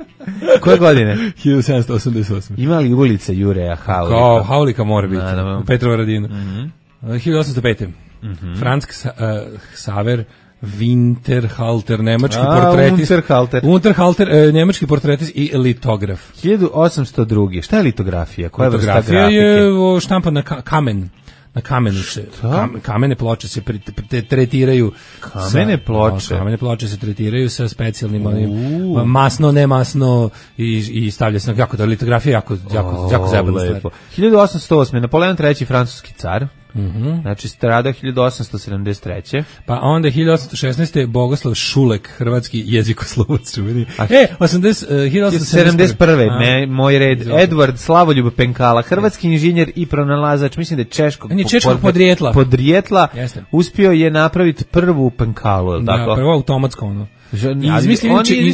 Koje godine? hiljadu sedamsto osamdeset osme. Ima li ulica Jureja Haulika? Kao Haulika mora biti. Da, da, u Petrova Radinu. Mm-hmm. hiljadu osamsto pete. Mm-hmm. Franck Sa, uh, Saver Winterhalter, nemački A, portretist. Unterhalter. Unterhalter, e, nemački portretist i litograf. hiljadu osamsto druge. Šta je litografija? Koja je vrsta litografija grafike? je štampa na ka kamen. Na kamenu se, kam, kamene ploče se pre, pre, tretiraju. Kamene sa, ploče? No, kamene ploče se tretiraju sa specijalnim onim, masno, ne masno i, i stavlja se na, jako da litografija jako, jako, jako zebela stvar. hiljadu osamsto osme. Napoleon treći, francuski car. Mm-hmm. Znači stradao hiljadu osamsto sedamdeset treće. Pa onda hiljadu osamsto šesnaeste. Bogoslav Šulek, hrvatski jezikoslovac. E, osamdeset, uh, hiljadu osamsto sedamdeset prve. Me, moj red. Edward Slavoljub Penkala, hrvatski inženjer i pronalazač, mislim da je češkog, je češkog pod, podrijetla. Podrijetla. Uspio je napraviti prvu Penkalu, je li tako? Da, prvo automatsko ono. Izmislio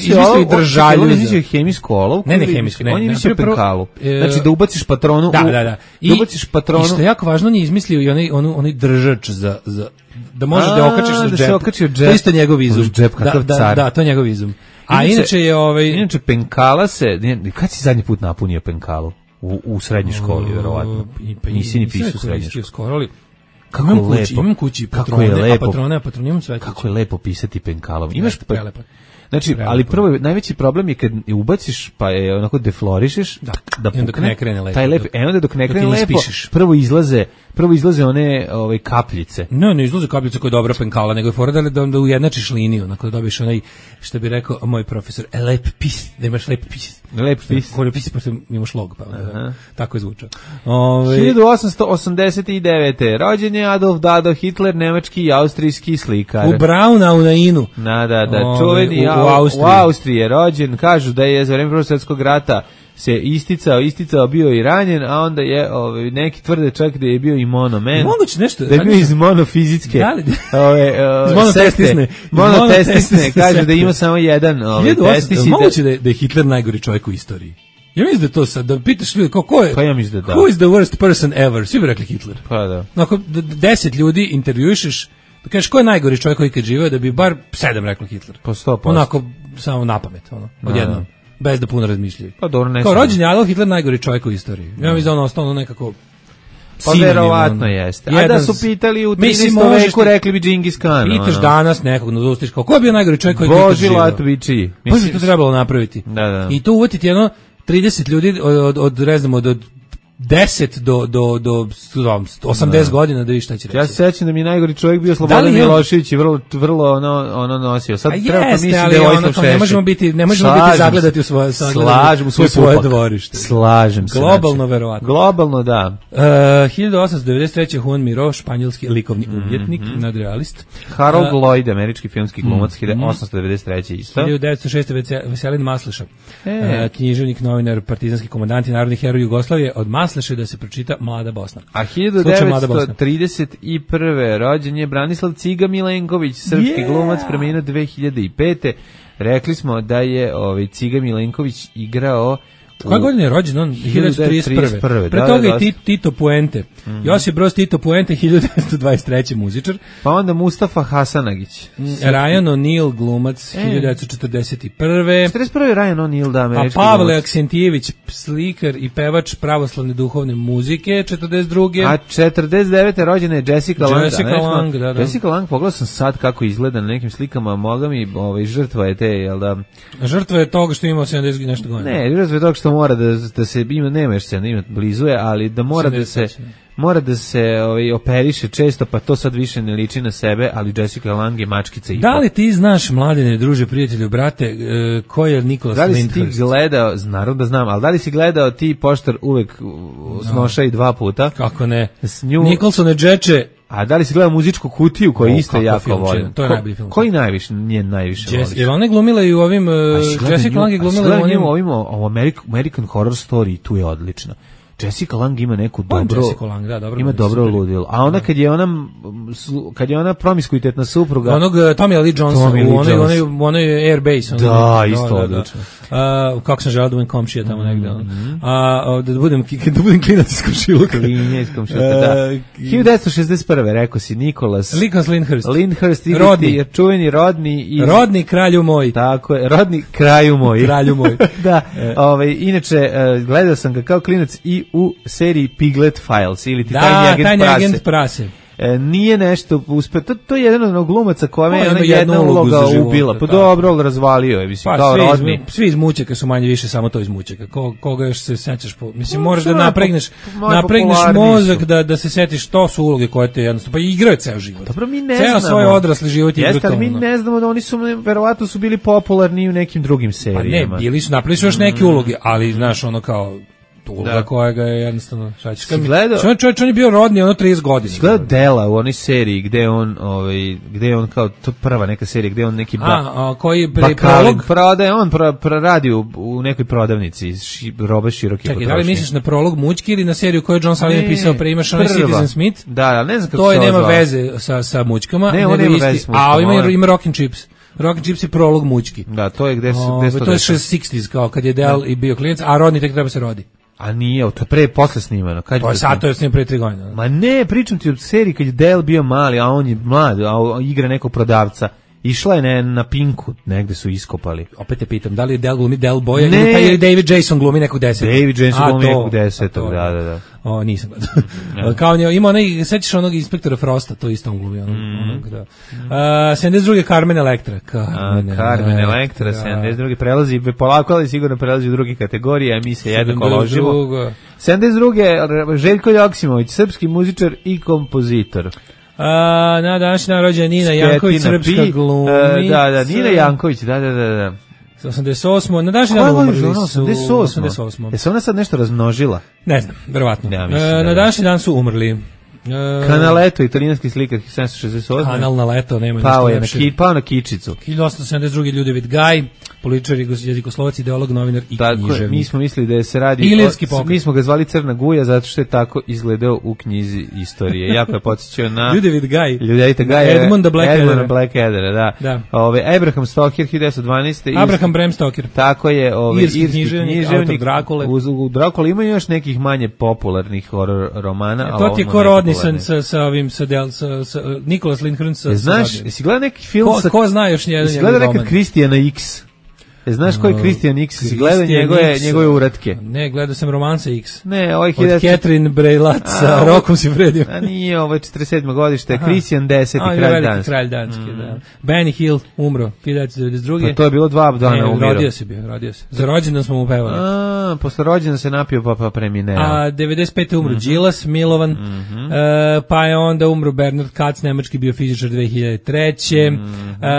i držalju. On je izmislio hemijsku olovku. Ne, ne hemijsku, ne. On je izmislio Penkalu. E, znači da ubaciš patronu. Da, da, da. I, da ubaciš patronu. I što je jako važno, on je izmislio i onaj, onaj, onaj držač za, za, da možeš da okačiš u džep. Da se okači u džep. To je isto njegov izum. Džep, kakav da, car. Da, da, to je njegov izum. A inače, inače je ovaj... Inače, Penkala se... Kad si zadnji put napunio Penkalu? U, u srednjoj školi, verovatno. Pa nisi ni pisao u srednjoj školi. Skoro, ali... Kako imam lepo. Kući, imam kući kako je lepo. A patrone, a patrone imam sve. Kako je lepo pisati Penkalom. Imaš prelepo. Znači, prelepo. Ali prvo, najveći problem je kad je ubaciš, pa je onako deflorišeš, da, da pukne, dok ne krene lepo. Taj lepo, e onda dok ne krene lepo, prvo izlaze, prvo izlaze one ove kapljice. Ne, ne izlaze kapljice koja je dobra Penkala, nego je fora da, da, da ujednačiš liniju, onako da dobiješ onaj, što bi rekao moj profesor, e, lep pis, da imaš lep pis. Lep pis. Koji pis, pošto imaš log, pa uh-huh. Tako je zvučao. Ove... hiljadu osamsto osamdeset devete. Rođen je Adolf Dado Hitler, nemački i austrijski slikar. U Braunau na Inu. Da, da, da, čuveni u, u, Austriji. u Austriji je rođen, kažu da je za vreme Prvog svjetskog rata se isticao, isticao, bio i ranjen, a onda je ovaj, neki tvrde čak da je bio i monomen. Moguće nešto. Da je bio iz monofizitske. Da li? Ove, ove, iz monotestisne. Monotestisne, kaže da ima samo jedan ovaj, testis. Moguće da je, da je Hitler najgori čovjek u istoriji. Ja mislim da to sad, da pitaš ljudi, ko, ko je, pa ja mislim da da. Who is the worst person ever? Svi bi rekli Hitler. Pa da. Ako deset ljudi intervjuišeš, da kažeš ko je najgori čovjek koji kad živeo, da bi bar sedam reklo Hitler. Po sto posto. Onako, samo na pamet, ono, odjednom. Bez da puno razmišljaju. Pa dobro, ne. Kao rođen je Adolf Hitler najgori čovjek u istoriji. Ja mislim da ono ostalo nekako. Pa verovatno jeste. A da su pitali u trinaestom veku, rekli bi Džingis Khan. Pitaš danas nekog na dostiš kao ko je bio najgori čovjek koji je živio? Boži Latvići. Mislim to trebalo napraviti. Da, da. I to uvatiti jedno trideset ljudi od od od rezam od, od deset do do do osamdeset godina da vidiš šta će reći. Ja se sećam da mi najgori čovjek bio Slobodan Milošević i vrlo vrlo ono ono nosio. Sad treba pa misli da je Vojislav Šešelj. Ne možemo biti ne možemo slažem biti zagledati u svoje slažem u svoje, svoje dvorište. Slažem se. Globalno znači, verovatno. Globalno da. Uh, hiljadu osamsto devedeset treće. Juan Miró, španjolski likovni umjetnik, mm-hmm. nadrealist. Harold uh, Lloyd, američki filmski glumac, mm-hmm. hiljadu osamsto devedeset treće. isto. hiljadu devetsto šeste. Veselin Masleša. E. Uh, književnik, novinar, partizanski komandant i narodni heroj Jugoslavije od Masleša nasleše da se pročita Mlada Bosna. A hiljadu devetsto trideset prve rođen je Branislav Ciga Milenković, srpski yeah. glumac, preminuo dve hiljade pete. Rekli smo da je ovaj Ciga Milenković igrao Koja godina je rođen on? hiljadu devetsto trideset prve. Pre toga je Tito Puente. Mm. Josip Broz Tito Puente, hiljadu devetsto dvadeset treće muzičar. Pa onda Mustafa Hasanagić. Ryan O'Neal, glumac, e. hiljadu devetsto četrdeset prve. četrdeset prve Ryan O'Neal, da, američki A Pavle glumac. Aksentijević, slikar i pevač pravoslavne duhovne muzike, četrdeset druge. A četrdeset devete rođena je Jessica Lang. Jessica da, Lang, da, da. Jessica Lang, pogledao sam sad kako izgleda na nekim slikama, moga mi ovaj, žrtva je te, jel da... Žrtva je toga što ima sedamdeset nešto godina. Ne, žrtva je toga što mora da, da se ima, nema još se, ima blizu je, ali da mora da se... Mora da se ovaj, operiše često, pa to sad više ne liči na sebe, ali Jessica Lang je mačkica i Da li ti znaš, Mladene, druže, prijatelju, brate, uh, ko je Nikolas Lindhurst? Da li si ti gledao, naravno da znam, ali da li si gledao ti poštar uvek snoša i dva puta? Kako ne? Nju... Nicholson je džeče. A da li si gledao muzičku kutiju koju o, isto jako volim? To je Ko, najbolji film. Koji najviše, nje najviše voliš? Jer ona je glumila i u ovim, uh, Jessica Lang je glumila u onim... ovim o American, American Horror Story, tu je odlično. Jessica Lang ima neku dobro, Lang, da, dobro ima dobro ludilo. A ona kad je ona kad je ona promiskuitetna supruga onog Tommy Lee Jonesa u onoj onoj onoj Airbase da, da, isto odlično. Uh, kako sam želeo da budem komšija tamo mm-hmm. negde. A da budem da budem klinac iz komšiluka. Klinac iz komšiluka, da. hiljadu devetsto šezdeset prve rekao si Nikolas Nikolas Lindhurst. Lindhurst, rodni, čuveni rodni iz... rodni kralju moj. Tako je, rodni kraju moj. Kralju moj. Da. Ovaj inače gledao sam ga kao klinac i u seriji Piglet Files ili ti da, tajni agent tajni prase. Agent prase. E, nije nešto uspeo, to, to je jedan od glumaca koja me ona jedna uloga ubila, pa dobro razvalio je, mislim, pa, kao svi rodni. Iz, svi iz Mućeka su manje više samo to iz Mućeka, Ko, koga još se sećaš, po, mislim, moraš da napregneš, napregneš mozak da, da se setiš, to su uloge koje te jednostavno, pa igrao je ceo život. Dobro, mi ne ceo znamo. Ceo svoj odrasli život igrao. Jeste, ali mi ne znamo da oni su, verovatno su bili popularni u nekim drugim serijama. Pa ne, bili su, napravili su još neke uloge, ali znaš, ono kao, uloga da. Koja ga je jednostavno šačiš. Čovjek, čovjek, on je bio rodni, ono trideset godina. Si gledao Dela u onoj seriji gde on, ovaj, gde on kao, to prva neka serija, gde on neki ba, a, a, koji pre, bakalin prodaje, on pra, pra, radi u, u nekoj prodavnici, ši, robe široke potrošnje. Čekaj, da li misliš na prolog Mućki ili na seriju koju je John Sullivan pisao pre, imaš onaj Citizen Smith? Da, ali ne znam kako to se nema ozvala. Veze sa, sa Mućkama. Ne, on nema veze s Mućkama. A ima, ima Rock and Chips. Rock and Chips je prolog Mućki. Da, to je gde se... O, to je šezdeset kao kad je Del i bio klinac, a rodni tek treba se rodi. A nije, to je pre posle snimano. Kad to je sad, to je snimano pre tri godine. Ma ne, pričam ti o seriji kad je Del bio mali, a on je mlad, a igra nekog prodavca. Išla je ne, na Pinku, negde su iskopali. Opet te pitam, da li je Del glumi Del Boya ili taj ili David Jason glumi nekog desetog? David Jason glumi nekog desetog, da, da, da. O, nisam gledao. Kao njeo, ima onaj, sećaš onog inspektora Frosta, to isto on glumi. Onog, mm. onog, da. Uh, sedamdeset druge Carmen Electra. Carmen, A, Carmen Electra, sedamdeset druge prelazi, polako, ali sigurno prelazi u druge kategorije, a mi se jednako ložimo. sedamdeset druge Željko Joksimović, srpski muzičar i kompozitor. A, na današnji dan rođena Nina Sketina Janković, srpska glumica. Uh, da, da, Nina Janković, da, da, da, da. osamdeset osme Na današnji dan umrli su... osamdeset osme Je se ona sad nešto razmnožila? Ne znam, verovatno. Ja, uh, na današnji dan su umrli. Uh, Kanaleto, italijanski slikar, sedamsto šezdeset osme Kanal na leto, nema ništa pao je lepše. Na ki, pao na kičicu. hiljadu osamsto sedamdeset druge Ljudevit Gaj, političar, jezikoslovac, ideolog, novinar i tako, književnik. Mi smo mislili da se radi... Ilirski pokret. Mi smo ga zvali Crna Guja zato što je tako izgledao u knjizi istorije. Jako je podsjećao na... Ljudevit Gaj. Ljudevit Gaj. Edmunda Blackadera. Blackadera, da. da. Ove, Abraham Stoker, hiljadu devetsto dvanaeste Abraham Bram Stoker. Tako je. Ove, irski, irski književnik, autor Drakule. U, u Drakule ima još nekih manje popularnih horor romana. E, to ti je ko rodni sa, sa, sa ovim, sa, del, sa, sa Nikolas Lindhurst. Sa, e, znaš, jesi gledao neki film ko, sa... Ko zna još jedan jesi gledao nekad Kristijana X? E, znaš ko je Christian X? Si gledao njegove, njegove uratke? Ne, gledao sam Romansa X. Ne, ovaj od Catherine Brejlat sa Rokom si vredio. A nije, ovo je četrdeset sedme godište, Christian deseti, kralj Danski. Kralj Danski, mm. da. Benny Hill umro, hiljadu devetsto devedeset druge. Pa to je bilo dva dana umiro. Rodio se bio, rodio se. Za rođendan smo mu pevali. A, posle rođendana se napio pa, pa premineo. A devedeset pete umro mm -hmm. Đilas, Milovan, mm -hmm. uh, pa je onda umro Bernard Katz, nemački biofizičar dve hiljade treće Mm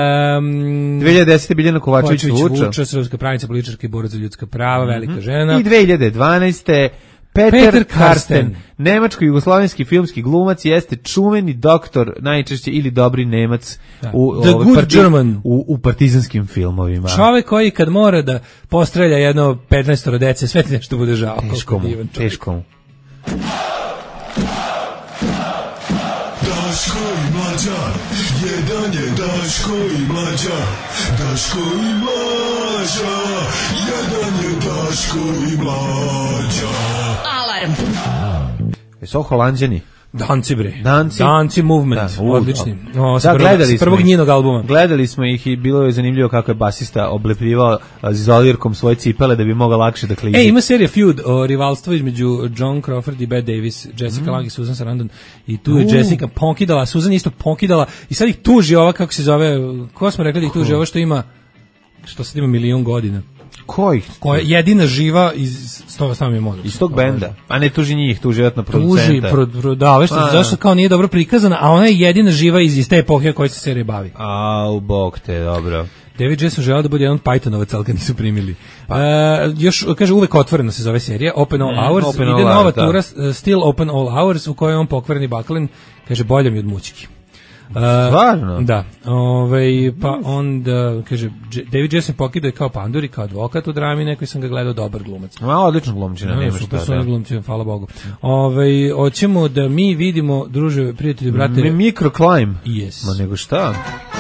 -hmm. um, dve hiljade desete Biljana Kovačević Vuča, srpska pravnica, političarka i borac za ljudska prava, mm -hmm. velika žena. I dve hiljade dvanaeste Peter, Peter Karsten, nemačko-jugoslovenski filmski glumac, jeste čuveni doktor, najčešće ili dobri Nemac da. u, The good parti, German. U, u partizanskim filmovima. Čovek koji kad mora da postrelja jedno petnaestoro dece, sve ti nešto bude žao. Teško mu, teško mu. Daško i Mlađa, jedan je Daško i Mlađa, Daško i Mlađa, jedan je Daško i Mlađa. Alarm. Jesu Holanđani? Danci bre. Danci, Danci Movement, da, odlični. O, da, gledali s prvog smo njenog albuma. Gledali smo ih i bilo je zanimljivo kako je basista oblepljivao izolirkom svoje cipele da bi mogao lakše da klizi. E, ima serija Feud o rivalstvu između John Crawford i Bette Davis, Jessica mm. Lange i Susan Sarandon. I tu je uh. Jessica ponkidala, Susan isto ponkidala i sad ih tuži ova, kako se zove, ko smo rekli da ih tuži, ovo što ima, što sad ima milion godina. Koji? Koja je jedina živa iz sto sto mi modu. Iz tog benda. A ne tuži njih, tuži vjerojatno producenta. Tuži, pro, pro, da, već zašto kao nije dobro prikazana, a ona je jedina živa iz, iz te epohe koja se serija bavi. Au, bog te, dobro. David Jason želeo da bude jedan Pythonovac, ali ga nisu primili. Pa. Uh, još, kaže, uvek otvoreno se zove serija, Open All mm, Hours, open ide all nova hour, tura, uh, Still Open All Hours, u kojoj on pokvareni baklen, kaže, bolje mi od mućki. Uh, Stvarno? Da. Ovaj pa onda kaže David Jason pokidao je kao pandur i kao advokat u drami, neko sam ga gledao, dobar glumac. Ma odlično glumčina, no, nema šta. šta. Da. Glumci, hvala Bogu. Ovaj hoćemo da mi vidimo, druže, prijatelji, brate, Mi microclimb. Yes. Ma nego šta?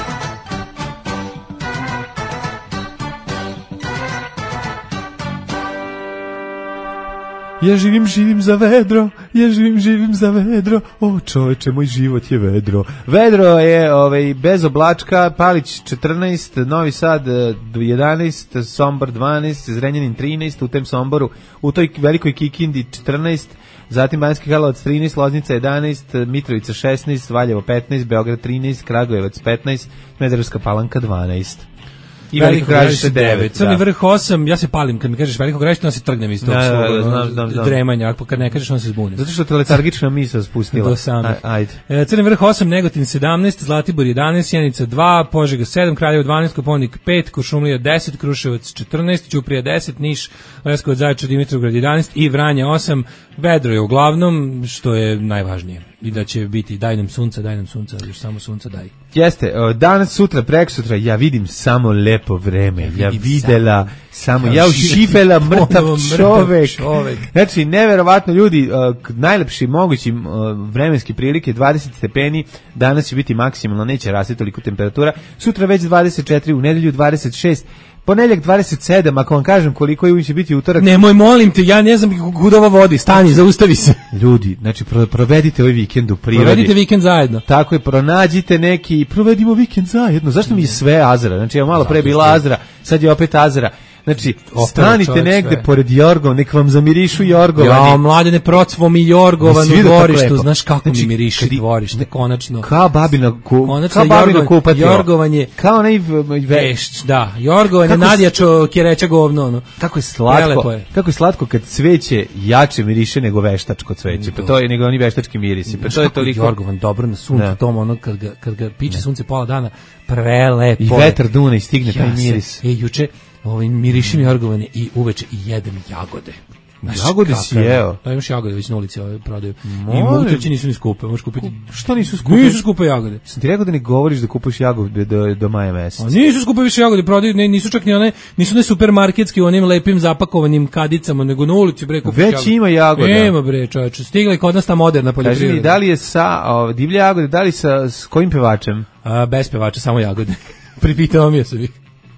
Ja živim, živim za vedro, ja živim, živim za vedro, o čoveče, moj život je vedro. Vedro je ovaj, bez oblačka, Palić četrnaest, Novi Sad jedanaest, Sombor dvanaest, Zrenjanin trinaest, u tem Somboru, u toj velikoj Kikindi četrnaest, zatim Banjski Karlovac trinaest, Loznica jedanaest, Mitrovica šesnaest, Valjevo petnaest, Beograd trinaest, Kragujevac petnaest, Smederevska Palanka dvanaest. I Veliko Gradište devet. Crni vrh osam, ja se palim kad mi kažeš Veliko Gradište, on se trgnem iz tog da, svog da, znam, znam, znam. dremanja, a kad ne kažeš on se zbuni. Zato što te letargična misao spustila. Do samih. Ajde. E, Crni vrh osam, Negotin sedamnaest, Zlatibor jedanaest, Sjenica dva, Požega sedam, Kraljevo dvanaest, Koponik pet, Kuršumlija deset, Kruševac četrnaest, Ćuprija deset, Niš, Leskovac, Zaječar, Dimitrovgrad jedanaest i Vranje osam. Vedro je uglavnom, što je najvažnije. I da će biti daj nam sunca, daj nam sunca, još samo sunca daj. Jeste, danas, sutra, prekosutra, ja vidim samo lepo vreme. Ja, ja videla samo, samo ja uživela mrtav čovek. čovek. Znači, neverovatno, ljudi, uh, najlepši mogući uh, vremenski prilike, dvadeset stepeni, danas će biti maksimalno, neće rasti toliko temperatura, sutra već dvadeset četiri, u nedelju dvadeset šest, ponedjeljak dvadeset sedam, ako vam kažem koliko je će biti utorak. Nemoj, molim te, ja ne znam kuda ovo vodi, stani, zaustavi se. Ljudi, znači pro, provedite ovaj vikend u prirodi. Provedite vikend zajedno. Tako je, pronađite neki, provedimo vikend zajedno. Zašto mi je sve Azra? Znači, ja malo pre bila Azra, sad je opet Azra. Znači, stanite negde sve pored Jorgova, nek vam zamirišu Jorgovani. Ja, mlade, ne procvo mi Jorgovan u dvorištu, znaš kako znači, mi miriši kadi, dvorište, konačno. Kao babina, ku, konačno kao babina kupatilo. Jorgovan je, kao onaj vešć, da, Jorgovan je nadjačo kjereća govno. No. Kako je slatko, je. kako je slatko kad cveće jače miriše nego veštačko cveće, pa to je nego oni veštački mirisi. Pa to je toliko Jorgovan dobro na suncu, tom ono kad ga, kad ga piče sunce pola dana, prelepo. I vetar duna i stigne taj miris. E, juče ovaj miriši mi Jorgovane i uveče i jedem jagode. Znaš, jagode si jeo? Da, imaš jagode, već na ulici ovaj, prodaju. I utrče nisu ni skupe, možeš kupiti. Što nisu skupe? Nisu skupe jagode. Sam ti rekao da ne govoriš da kupuješ jagode do, do maja meseca. A nisu skupe više jagode, prodaju, ne, nisu čak ni one, nisu ne supermarketski u onim lepim zapakovanim kadicama, nego na ulici bre kupiš jagode. Već ima jagoda. Nema bre, čoveče, stigla je kod nas ta moderna poljoprivreda. Kaži mi, da li je sa o, divlje jagode, da li sa s kojim pevačem? A, bez pevača, samo jagode. Pripitao mi je se vi.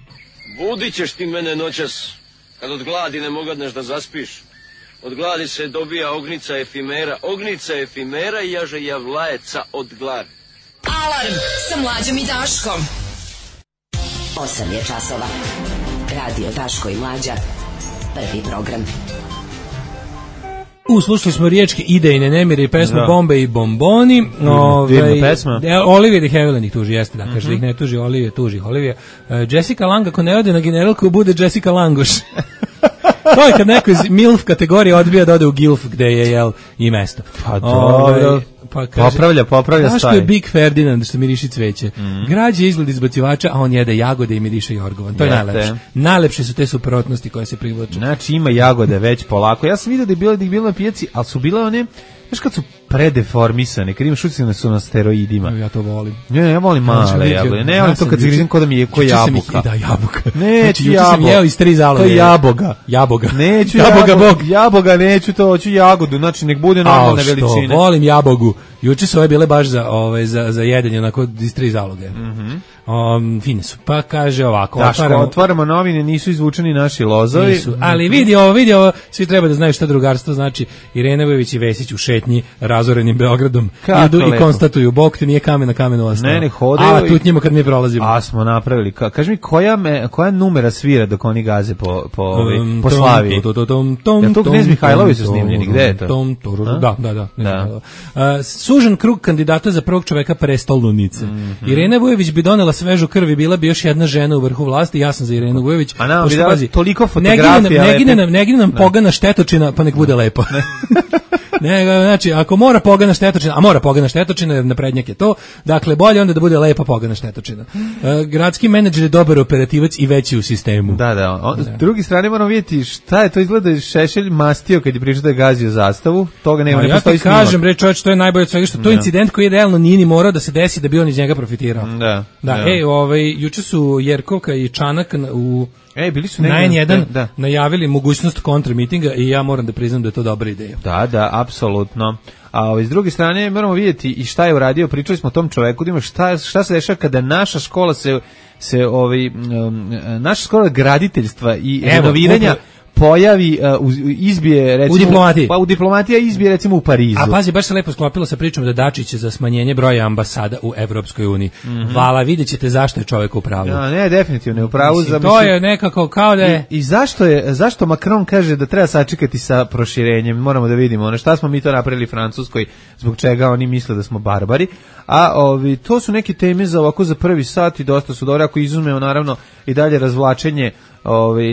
Budit ćeš ti mene noćas, kad od gladi ne mogadneš da zaspiš. Od gladi se dobija ognica efimera, ognica efimera i jaže javlajeca od gladi. Alarm sa Mlađom i Daškom. osam je časova. Radio Daško i Mlađa. Prvi program. Uslušali smo riječke idejne nemire i pesmu da. Bombe i bomboni. Divna pesma. Olivia de Havilland ih tuži, jeste da, kaže, mm-hmm. ih ne tuži Olivia, tuži Olivia. Uh, Jessica Lang, ako ne ode na generalku, bude Jessica Langoš. To je kad neko iz MILF kategorije odbija da ode u GILF, gde je, jel, i mesto. Pa dobro. Pa kaže, popravlja, popravlja staje. Zašto je Big Ferdinand što miriši cveće? Mm. Građe izgled izbacivača, a on jede jagode i miriše Jorgovan. To je Jeste. najlepše. Najlepše su te suprotnosti koje se privlače. Znači ima jagode već polako. Ja sam vidio da je bilo, da je bilo na pijaci, ali su bile one, znaš kad su predeformisane, kad imaš utisak da su na steroidima. Ja to volim. Ne, ja volim male jagode. Ne, volim to kad zgrizim ko da mi je ko jabuka. Da, jabuka. Neću znači, jabuka. Sam jeo iz tri zaloge. To je jaboga. Jaboga. Neću jaboga, jaboga, bog. Jaboga, neću to, hoću jagodu, znači nek bude normalne veličine. A što, volim jabogu. Juče su ove bile baš za, ove, za, za jedenje, onako iz tri zaloge. Mhm. Um, fine su. Pa kaže ovako, Daško, otvaramo, otvaramo novine, nisu izvučeni naši lozovi. Nisu, ali vidi ovo, vidi ovo, svi treba da znaju šta drugarstvo znači. Irena Vujović i Vesić u šetnji razorenim Beogradom idu i konstatuju, bog te nije kamen na kamenu ostao. Ne, ne hodaju. A tutnjimo kad mi prolazimo. A smo napravili. Ka, kaži mi, koja, me, koja numera svira dok oni gaze po, po, um, po Slaviji? Ja tu Knez Mihajlovi su snimljeni, gde je to? Tom, tom, da, da, da. da. Uh, sužen krug kandidata za prvog čoveka prestolnice. Mm -hmm. Irena Vujović bi donela svežu krv i bila bi još jedna žena u vrhu vlasti, ja sam za Irenu Vujović. A nam bi dala toliko fotografija. Ne gine nam, ne gine nam pogana štetočina, pa nek bude lepo. Ne, znači, ako mora pogana štetočina, a mora pogana štetočina, jer naprednjak je to, dakle, bolje onda da bude lepa pogana štetočina. Uh, gradski menadžer je dobar operativac i veći u sistemu. Da, da. On, s druge strane moramo vidjeti šta je to, izgleda Šešelj mastio kad je pričao da je gazio zastavu, toga nema, a ne ja postoji snimak. Ja ti kažem, bre, čovječ, to je najbolje od svega, što to je incident koji je realno nije ni morao da se desi da bi on iz njega profitirao. Da. Da, da. ej, ovaj, juče su Jerkovka i Čanak u Ej, bili su na N jedan da. najavili mogućnost kontramitinga i ja moram da priznam da je to dobra ideja. Da, da, apsolutno. A ovaj, s druge strane moramo vidjeti i šta je uradio, pričali smo o tom čoveku, da ima šta, šta se dešava kada naša škola se, se ovaj, um, naša škola graditeljstva i Evo, renoviranja upra... pojavi uh, izbije recimo u diplomatiji. Pa u diplomatija izbije recimo u Parizu. A pazi, baš se lepo sklopilo sa pričom da Dačić za smanjenje broja ambasada u Evropskoj uniji. Mm -hmm. Vala, videćete zašto je čovjek u pravu. Ja, ne, definitivno je u pravu. Mislim, za, to je nekako kao da je... I, i zašto je zašto Macron kaže da treba sačekati sa proširenjem? Moramo da vidimo ono šta smo mi to napravili Francuskoj, zbog čega oni misle da smo barbari. A ovi, to su neke teme za ovako za prvi sat i dosta su dobre ako izuzmemo naravno i dalje razvlačenje ovaj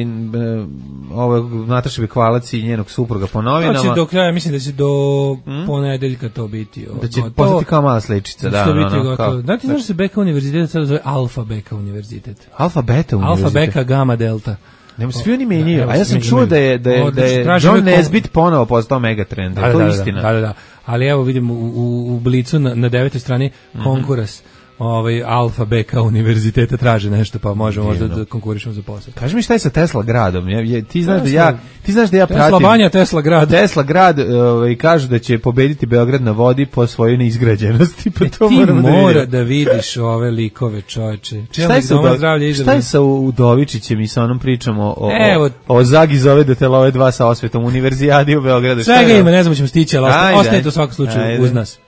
ovaj Nataše Bekvalac i njenog supruga po novinama. Znači do kraja mislim da će do hmm? ponedeljka to biti. Da će postati kao mala sličica, da. Da, no, no, no, da ti znaš se Beka univerzitet sada zove Alfa Beka univerzitet. Alfa Beta univerzitet. Alfa Beka Gamma Delta. Ne, svi oni menjaju. A ja sam čuo da je da je, da je John Nesbitt ponovo postao megatrend. Da, to je istina. Da, da, da. Ali evo vidimo u, u, u Blicu na, na devetoj strani mm -hmm. konkurs. Ovaj Alfa Beka univerziteta traže nešto, pa možemo možda da konkurišemo za posao. Kaži mi šta je sa Tesla gradom? Ja, je, ti znaš Tesla, da ja, ti znaš da ja pratim. Tesla banja, Tesla grad. Tesla grad, ovaj kaže da će pobediti Beograd na vodi po svojoj neizgrađenosti, pa e, to ti mora da, da vidiš ove likove, čoveče. Šta je sa zdravlje Šta je sa Udovičićem i sa onom pričamo o Evo, o, o Zagi zove da tela ove dva sa osvetom univerzijadi u Beogradu. Svega ima, ne znam ćemo stići, ali ostaje to u svakom slučaju uz nas.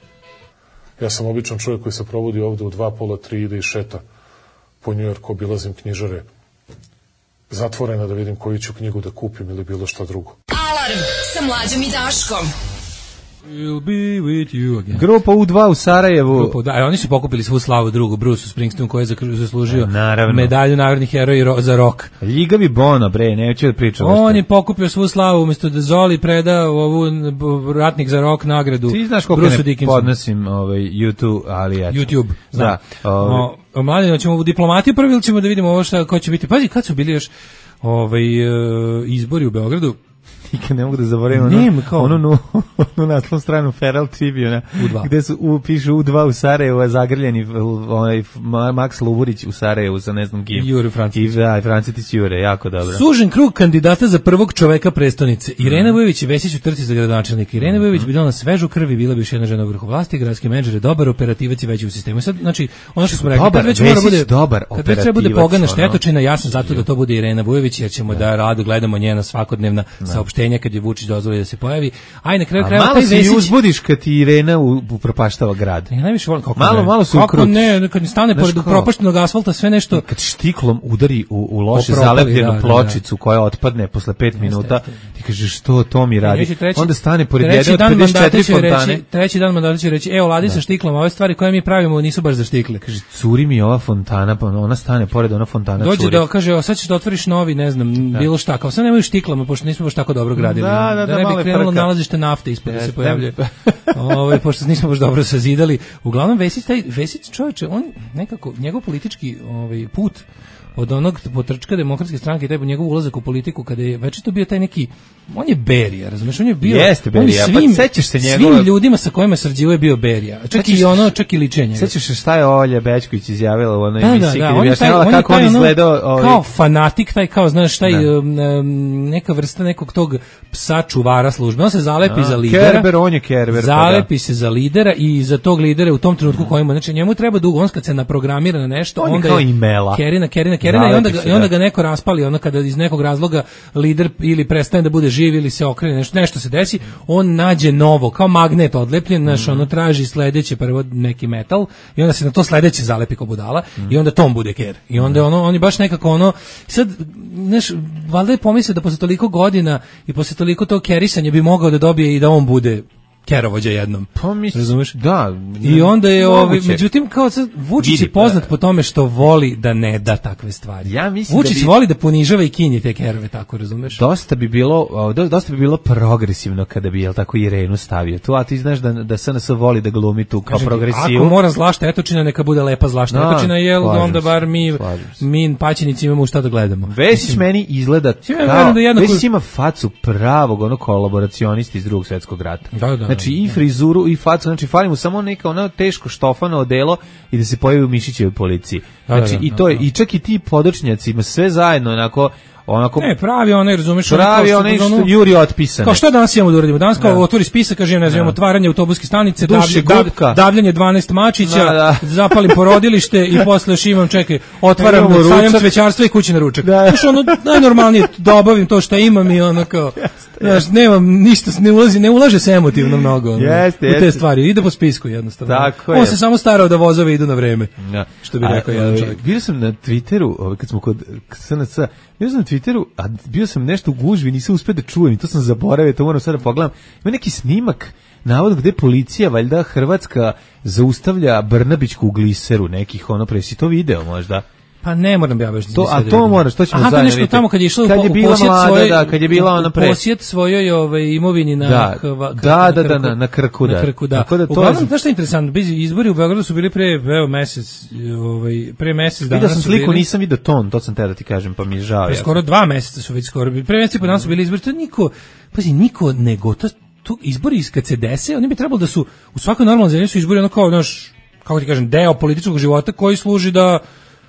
Ja sam običan čovjek koji se probudi ovde u dva, pola, tri, ide i šeta po Njujorku, obilazim knjižare zatvorena da vidim koju ću knjigu da kupim ili bilo šta drugo. Alarm sa Mlađom i Daškom. We'll be with you again. Grupa U dva u Sarajevu. Grupa, da, oni su pokupili svu slavu drugu, Bruce Springsteen koji je zaslužio naravno medalju narodni heroj ro, za rock. Ljigavi Bono, bre, neću da pričam. On je pokupio svu slavu umjesto da Zoli preda ovu ratnik za rock nagradu. Ti znaš koliko ne podnosim ovaj, YouTube, ali ja YouTube, da. Ovaj. O, mladino, ćemo u diplomatiju prvi ili ćemo da vidimo ovo šta, ko će biti. Pazi, kad su bili još ovaj, izbori u Beogradu, nikad ne mogu da zaboravim ono, ono, ono, ono naslovnu stranu Feral Tribune gde su u, pišu U dva u Sarajevu, a zagrljeni onaj Maks Luburić u Sarajevu sa ne znam kim. Jure Francetić. Da, Francetić Jure, jako dobro. Sužen krug kandidata za prvog čoveka prestonice. Irena mm. Vujović i Vesić u trci za gradonačelnika. Irena mm. Vujović bi donela svežu krv i bila bi još jedna žena u vrhu vlasti, gradski menadžer je dobar operativac i veći u sistemu. Sad, znači, ono što smo rekli, dobar, kad već mora bude, dobar kad već treba bude pogana štetočina, ja sam zato da to bude Irena Vujović, jer ćemo da, da rado gledamo njena svakodnevna da. saopštenja kad je Vučić dozvoli da se pojavi. Aj na kraju krajeva taj Vesić. Malo se uzbudiš kad ti Irena upropaštava grad. Ja najviše volim kako malo ne. malo su kako ne, kad stane pored upropaštenog asfalta sve nešto kad štiklom udari u, u loše zalepljenu da, pločicu da, da. koja otpadne posle pet jeste, minuta. Jeste. Ti kažeš što to mi radi. Treći, onda stane pored jedne od pedeset četiri fontane. Reći, treći dan mandata će reći: "Evo, ladi da. sa štiklom, ove stvari koje mi pravimo nisu baš za štikle." Kaže: "Curi mi ova fontana, pa ona stane pored ona fontana dođe curi." Dođe da kaže: "Evo, sad ćeš da otvoriš novi, ne znam, da. bilo šta, kao sad nemaju štiklama, pošto nismo baš tako dobro gradili." Da, da, da, da ne bi krenulo nalazište nafte ispod da se pojavljuje. Ovaj pošto nismo baš dobro sazidali. Uglavnom Vesić taj Vesić čoveče, on nekako njegov politički ovaj put od onog potrčka demokratske stranke, taj njegov ulazak u politiku kada je večito bio taj neki, on je Berija, razumeš, on je bio, jeste Berija, on svim, pa sećaš se njegove, svim ljudima sa kojima sarađivao je bio Berija, čak sećaš, i ono, čak i ličenje. Sećaš se šta je Olja Bećković izjavila u onoj da, emisiji, da, da, kad je objašnjavala kako on izgledao, ovaj, kao fanatik, taj kao, znaš, taj um, neka vrsta nekog tog psa čuvara službe, on se zalepi a, za lidera, Kerber, on je Kerber, zalepi pa da. se za lidera i za tog lidera u tom trenutku mm. kojima, znači njemu treba dugo, on kad se naprogramira na nešto, on onda je kao imela. Kerina, Kerina, Kerina i onda ga, i onda ga neko raspali, ono kada iz nekog razloga lider ili prestane da bude živ ili se okrene, nešto, nešto se desi, on nađe novo, kao magnet odlepljen, znaš, mm. ono traži sledeće prvo neki metal i onda se na to sledeće zalepi kao budala mm. i onda tom bude Ker. I onda ono, on je baš nekako ono, sad, znaš, valjda je pomislio da posle toliko godina i posle toliko tog kerisanja bi mogao da dobije i da on bude kerovođa jednom. Pa mislim, razumeš? Da. I onda je ovaj, međutim kao sad Vučić je poznat po tome što voli da ne da takve stvari. Ja mislim Vučić da bi, voli da ponižava i kinje te kerove, tako razumeš? Dosta bi bilo, dosta bi bilo progresivno kada bi jel tako Irenu stavio tu, a ti znaš da da S N S voli da glumi tu kao progresivu. Ako mora zla štetočina, neka bude lepa zla štetočina, jel onda bar mi mi paćenici imamo šta da gledamo. Vesić meni izgleda kao Vesić ima facu pravog onog kolaboracionista iz Drugog svjetskog rata. Da, da. Znači i frizuru i facu, znači fali mu samo neka ono teško štofano odelo i da se pojavi u Mišićevoj policiji. Znači da, da, da, i to je, da. I čak i ti podočnjaci ima sve zajedno onako onako ne pravi onaj, razumeš, pravi onaj što Juri otpisan. Kao šta danas imamo da uradimo? Danas kao otvori spisak, kažem, ne znam, otvaranje autobuske stanice, davlje, dav, davljanje dvanaest mačića, da, da. Zapalim porodilište i posle još imam, čekaj, otvaram sajam cvećarstva i kući na ručak. Znaš, ono, najnormalnije da obavim to što imam i ono kao, znaš, nemam ništa, ne ulazi, ne ulaže se emotivno mnogo ono, jeste, u te jeste. stvari, ide po spisku jednostavno. Tako on je. se samo starao da vozove idu na vreme, ja. Što bi rekao jedan čovjek. Bio sam na Twitteru, kad smo kod S N C, bio sam na Twitteru, a bio sam nešto u gužvi, nisam uspio da čujem i to sam zaboravio, to moram sada da pogledam. Ima neki snimak, navodno gde policija, valjda Hrvatska, zaustavlja Brnabićku u gliseru nekih, ono, pre si to video možda? Pa ne moram ja baš to, a to moraš, to ćemo zajedno vidjeti. Tamo kad je išla kad je bila mlada, svoje, da, kad je bila ona pre posjet svojoj ovaj imovini na da, hva, da, da, da, na, na Krku, da. Na Krku, da. Tako da to uglavnom, znaš što je interesantno, izbori u Beogradu su bili pre evo mesec, ovaj pre mesec dana. Vidio sam sliku, bili, nisam vidio ton, to sam te da ti kažem, pa mi je žao. Pre skoro dva meseca su već skoro bili. Pre mesec po dana su bili izbori, to niko, pazi, niko nego to tu izbori kad se dese, oni bi trebalo da su u svakoj normalnoj zemlji su izbori ono kao naš, kako ti kažem, deo političkog života koji služi da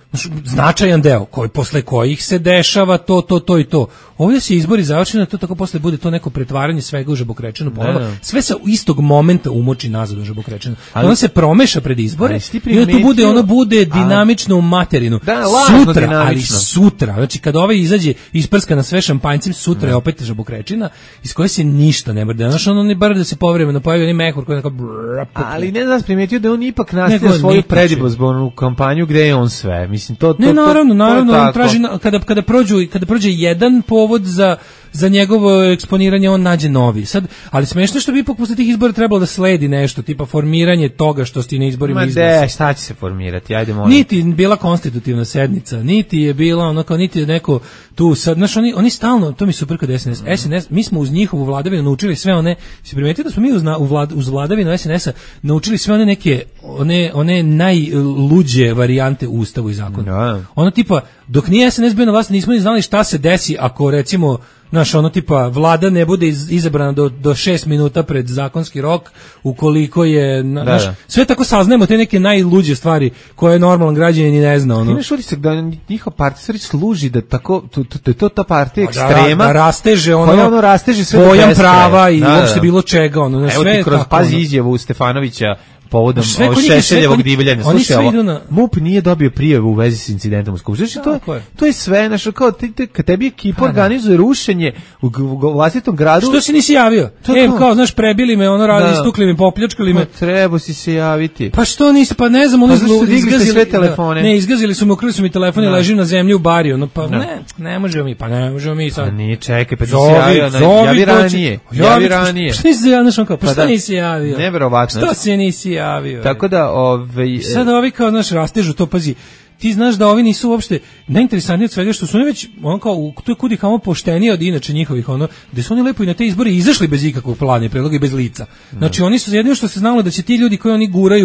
značajan deo koji posle kojih se dešava to to to i to. Ovdje se izbori završeni, to tako posle bude to neko pretvaranje svega u žabokrečenu ponovo. Sve se u istog momenta umoči nazad u žabokrečenu. Ono se promeša pred izbore i onda tu bude ono bude dinamično u materinu. Da, sutra, dinamično. Ali sutra, znači kad ovaj izađe isprska na sve šampanjcem, sutra je opet žabokrečina iz koje se ništa ne brde. Znaš, ono ne bar da se povremeno pojavi onaj mehur koji neka. Ali ne znam, primetio da on ipak nastavlja svoju predizbornu kampanju gde je on sve. Mislim to to. Ne, naravno, naravno, on traži kada kada prođu kada prođe jedan povod za za njegovo eksponiranje on nađe novi. Sad, ali smešno što bi ipak posle tih izbora trebalo da sledi nešto, tipa formiranje toga što sti na izborima izglasa. Ma de, šta će se formirati? Ajde, molim. Niti bila konstitutivna sednica, niti je bila ono kao niti je neko tu sad, znaš, oni oni stalno, to mi super kod S N S. Mm. S N S, mi smo uz njihovu vladavinu naučili sve one, si primetio da smo mi uz, u vlad, uz vladavinu S N S-a naučili sve one neke one one najluđe varijante u ustavu i zakonu. No. Ono tipa dok nije S N S bio na vlasti nismo ni znali šta se desi ako recimo naš ono tipa vlada ne bude iz, izabrana do, do šest minuta pred zakonski rok ukoliko je na, da, naš, da. Sve tako saznajemo te neke najluđe stvari koje normalan građanin i ne zna ono. Imaš utisak da njihova partija služi da tako to to, to ta partija ekstrema da, da rasteže ono, ono rasteže sve pojam prava i da, uopšte da. Bilo čega ono na sve kroz tako, pazi izjavu Stefanovića povodom Šešeljevog divljanja. Slušaj, ovo, na... M U P nije dobio prijavu u vezi s incidentom u Skupštini. Znači, to, je, to je sve, znaš, kao, te, te, kad tebi ekipa organizuje rušenje u, u vlastitom gradu... Što si nisi javio? To, e, kao, znaš, prebili me, ono, radi, istukli me, popljačkali me. Pa treba si se javiti. Pa što nisi, pa ne znam, oni pa su izgazili sve telefone. Da, ne, izgazili su mi, ukrili su mi telefon i ležim na zemlji u bari, ono, pa da. ne, ne možemo mi, pa ne možemo mi sad. Pa nije, čekaj, pa nisi javio, javi ranije, javi ranije. Što nisi javio, znaš, pa što nisi javio? Neverovatno. Što se nisi javio? Tako da Ove, sad ovi kao naš rastežu to, pazi, ti znaš da ovi nisu uopšte najinteresantnije od svega što su oni već on kao to je kudi kamo poštenije od inače njihovih ono da su oni lepo i na te izbore izašli bez ikakvog plana i predloga i bez lica. Znači oni su jedino što se znalo da će ti ljudi koji oni guraju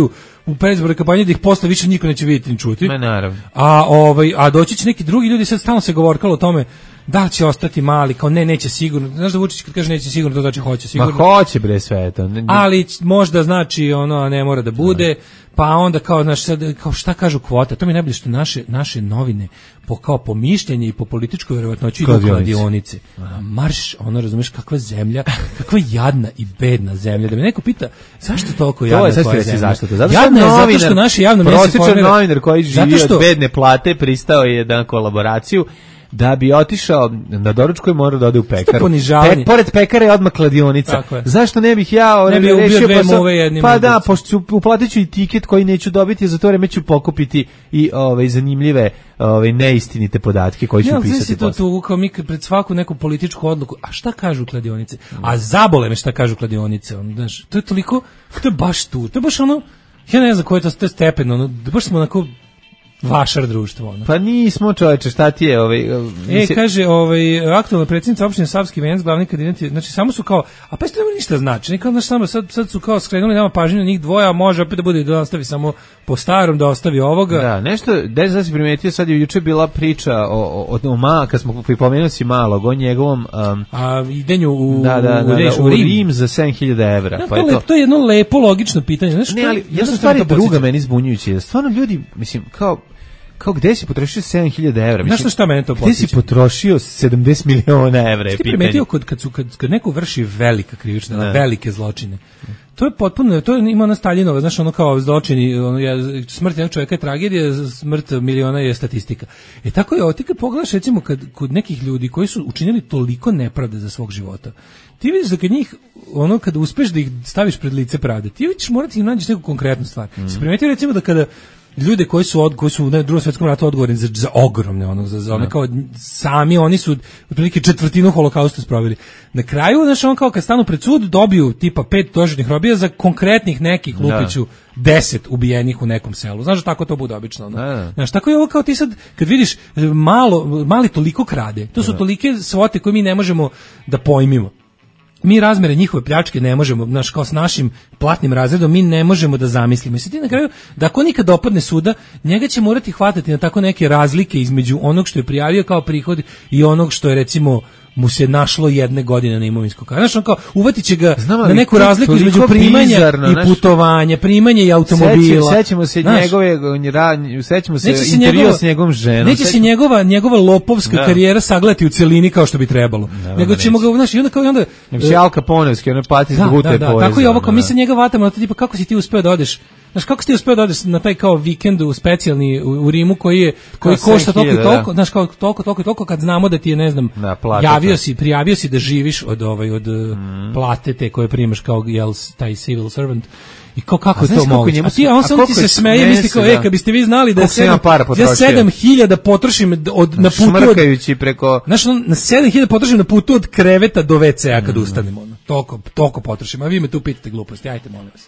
u predizbornoj kampanji da ih posle više niko neće vidjeti ni čuti. Ma naravno. A ovaj a doći će neki drugi ljudi, sad stalno se govorkalo o tome da li će ostati mali, kao ne, neće sigurno. Znaš da Vučić kad kaže neće sigurno, to znači hoće sigurno. Ma hoće bre sve to. Ali možda znači ono, a ne mora da bude. Pa onda kao, znaš, sad, kao šta kažu kvota, to mi najbolje što naše, naše novine po, kao po mišljenje i po političkoj vjerovatnoći idu kladionice. Marš, ono, razumeš, kakva zemlja, kakva jadna i bedna zemlja. Da me neko pita, zašto toliko jadna je tvoja zemlja? Zašto to? Zato jadna je zato što naši javno mjese prosječan formira. Novinar koji živi što, od bedne plate pristao je na kolaboraciju. Da bi otišao na doručku i mora da ode u pekaru. Pe, pored pekare je odmah kladionica. Zašto ne bih ja ne bi rešio posao? Pa da, pošto uplatit ću i tiket koji neću dobiti, za to vreme ću pokupiti i ove, zanimljive ove, neistinite podatke koji ću ja, pisati. Ja, to tu kao mi pred svaku neku političku odluku, a šta kažu kladionice? A zabole me šta kažu kladionice. On, znaš, to je toliko, to je baš tu, to je baš ono, ja ne znam koje to, to je stepen, ono, baš smo onako vašar društvo. Ono. Pa nismo, čoveče, šta ti je ovaj E, kaže, ovaj aktuelna predsjednica opštine Savski Venac, glavni kandidat, znači samo su kao, a pa isto nema ništa znači. Nikad znači samo sad sad su kao skrenuli nama pažnju na njih dvoje, a može opet da bude da ostavi samo po starom, da ostavi ovoga. Da, nešto, da se primetio, sad je juče bila priča o o, o Ma, kad smo pripomenuli si Malog, o njegovom um, a idenju u da, da, da, u, da, u, u Rim. Rim za sedam hiljada evra. Ja, pa to, je to. to je jedno lepo logično pitanje, znači. Ne, ali ja sam stvari druga meni zbunjujuće. Stvarno ljudi, mislim, kao kao gde si potrošio sedam hiljada evra? Znaš šta mene to podsjeća? Gde si potrošio sedamdeset miliona evra? Ti primetio kod, kad, su, kad, kad neko vrši velika krivična, ne. velike zločine, to je potpuno, to je, ima ona Staljinova, znaš, ono kao zločini, ono, je, smrt jednog čovjeka je tragedija, smrt miliona je statistika. E tako je, ovo ti kad pogledaš, recimo, kad, kod nekih ljudi koji su učinili toliko nepravde za svog života, ti vidiš da kad njih, ono, kada uspeš da ih staviš pred lice pravde, ti vidiš morati im nađeš neku konkretnu stvar. Mm. Se primetio, recimo, da kada ljude koji su od, koji su u Drugom svjetskom ratu odgovorni za, za ogromne ono za, za one kao sami oni su otprilike četvrtinu holokausta sproveli. Na kraju znači on kao kad stanu pred sud dobiju tipa pet toženih robija za konkretnih nekih lupiću deset ubijenih u nekom selu. Znaš tako to bude obično ono. Znaš tako je ovo kao ti sad kad vidiš malo mali toliko krade. To su tolike svote koje mi ne možemo da pojmimo. Mi razmere njihove pljačke ne možemo, znaš, kao s našim platnim razredom, mi ne možemo da zamislimo. I sad ti na kraju, da ako nikad dopadne suda, njega će morati hvatati na tako neke razlike između onog što je prijavio kao prihod i onog što je, recimo, mu se našlo jedne godine na imovinsko kartu. Znaš, on kao, uvatit će ga na neku razliku između primanja bizarno, i putovanja, primanja i automobila. Sećamo se znaš, njegove, sećamo se intervjua s njegovom ženom. Neće se njegova, njegova lopovska da. karijera sagledati u celini kao što bi trebalo. Da, nego ćemo ga, znaš, i onda kao i onda... Nego će Alka Ponevski, ono pati zbog utaje poreza. Tako i ovo, kao mi se njega vatamo, tipa, kako si ti uspeo da odeš Znaš, kako si ti uspeo da odeš na taj kao vikend u specijalni u, u Rimu koji je koji košta toliko i toliko, znaš, kao toliko, toliko i toliko kad znamo da ti je, ne znam, da, plate, javio to. si, prijavio si da živiš od ovaj od mm. plate te koje primaš kao jel, taj civil servant. I kao kako je to moguće? A ti, a on sam ti se smeje, misli kao, e, kad biste vi znali da ja sedam hiljada potrošim od, na putu šmrkajući preko... Znaš, na sedam hiljada potrošim na putu od kreveta do ve ce a kad mm. ustanem, ono. Toliko, toliko potrošim. A vi me tu pitate gluposti, ajte, molim vas.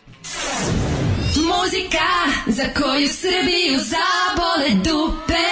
Muzika za koju Srbiju zabole dupe.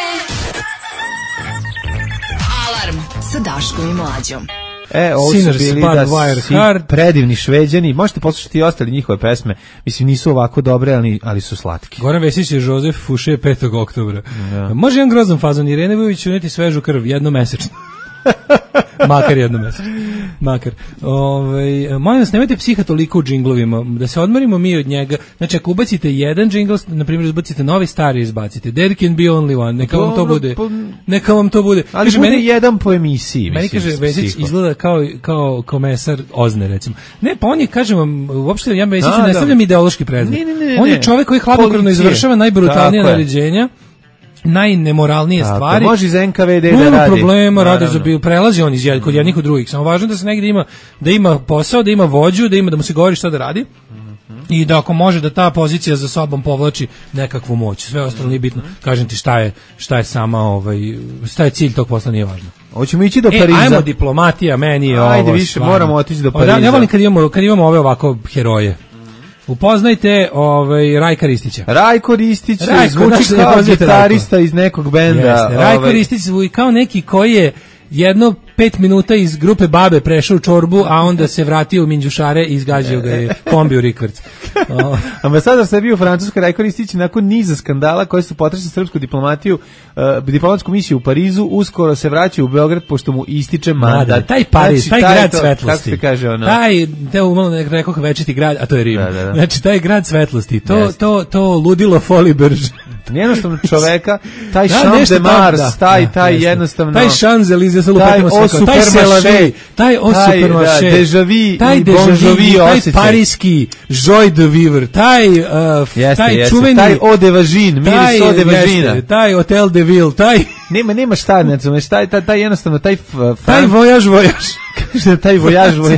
Alarm sa Daškom i Mlađom. E, ovo su bili da si predivni Šveđani. Možete poslušati i ostali njihove pesme. Mislim, nisu ovako dobre, ali, ali su slatki. Goran Vesić je Jozef Fuše petog oktobra. Ja. Može jedan grozan fazon. Irene Vujović uneti svežu krv, jednomesečno. Makar jedno mesečno. Makar. Ove, molim vas, nemojte psiha toliko u džinglovima, da se odmarimo mi od njega. Znači, ako ubacite jedan džingl, na primjer, izbacite novi, stari izbacite. There can be only one. Neka vam to bude. Neka vam to bude. Ali kaže, bude meni, jedan po emisiji. Meni mislim, kaže, Vesić izgleda kao, kao komesar Ozne, recimo. Ne, pa on je, kažem vam, uopšte, ja Vesiću ne stavljam ideološki predznak. On je čovjek koji hladnokrvno izvršava najbrutalnije naređenja, najnemoralnije tako, stvari. Može iz en ka ve de da radi. Nema problema, rade za bio prelazi on iz kod jednih u drugih. Samo važno da se negdje ima da ima posao, da ima vođu, da ima da mu se govori šta da radi. Mm-hmm. I da ako može da ta pozicija za sobom povlači nekakvu moć. Sve ostalo nije bitno. Kažem ti šta je šta je sama ovaj šta je cilj tog posla nije važno. Hoćemo ići do Pariza. E, ajmo diplomatija, meni je Ajde, ovo. Ajde više, stvarno. Moramo otići do Pariza. Ja volim kad imamo kad imamo ove ovako heroje. Upoznajte ovaj Rajka Ristića. Rajko Ristić zvuči kao gitarista iz nekog benda. Jeste, Rajko ovaj. Ristić zvuči kao neki koji je jedno pet minuta iz grupe babe prešao u čorbu, a onda se vratio u minđušare i izgađao ga je kombi u rikvrc. Oh. Ambasador Srbije u Francuskoj Rajko Ristić nakon niza skandala koji su potresli srpsku diplomatiju, uh, diplomatsku misiju u Parizu, uskoro se vraća u Beograd pošto mu ističe mandat. Da, taj Pariz, znači, taj, taj grad to, svetlosti. Kako se kaže ono? Taj, te umalo ne rekao večiti grad, a to je Rim. Da, da, da. Znači, taj grad svetlosti, to, to, to ludilo foli brž. Jednostavno čoveka, taj da, Champ de Mars, da, taj, da, taj jeste. jednostavno... Taj Champs-Élysées, sa lupetimo svako, taj Selavi, taj o supermarché, Deja-vu, taj Deja-vu, taj parijski Joy de Vivre, taj, uh, jeste, taj jeste, čuveni... taj Eau de Vagine, miris Eau de Vagina. Taj Hotel de Ville, taj... Nema, nema šta, znači, taj, taj, taj jednostavno, taj... Fran... Taj vojaž, vojaž. Kaže, taj vojaž, vojaž.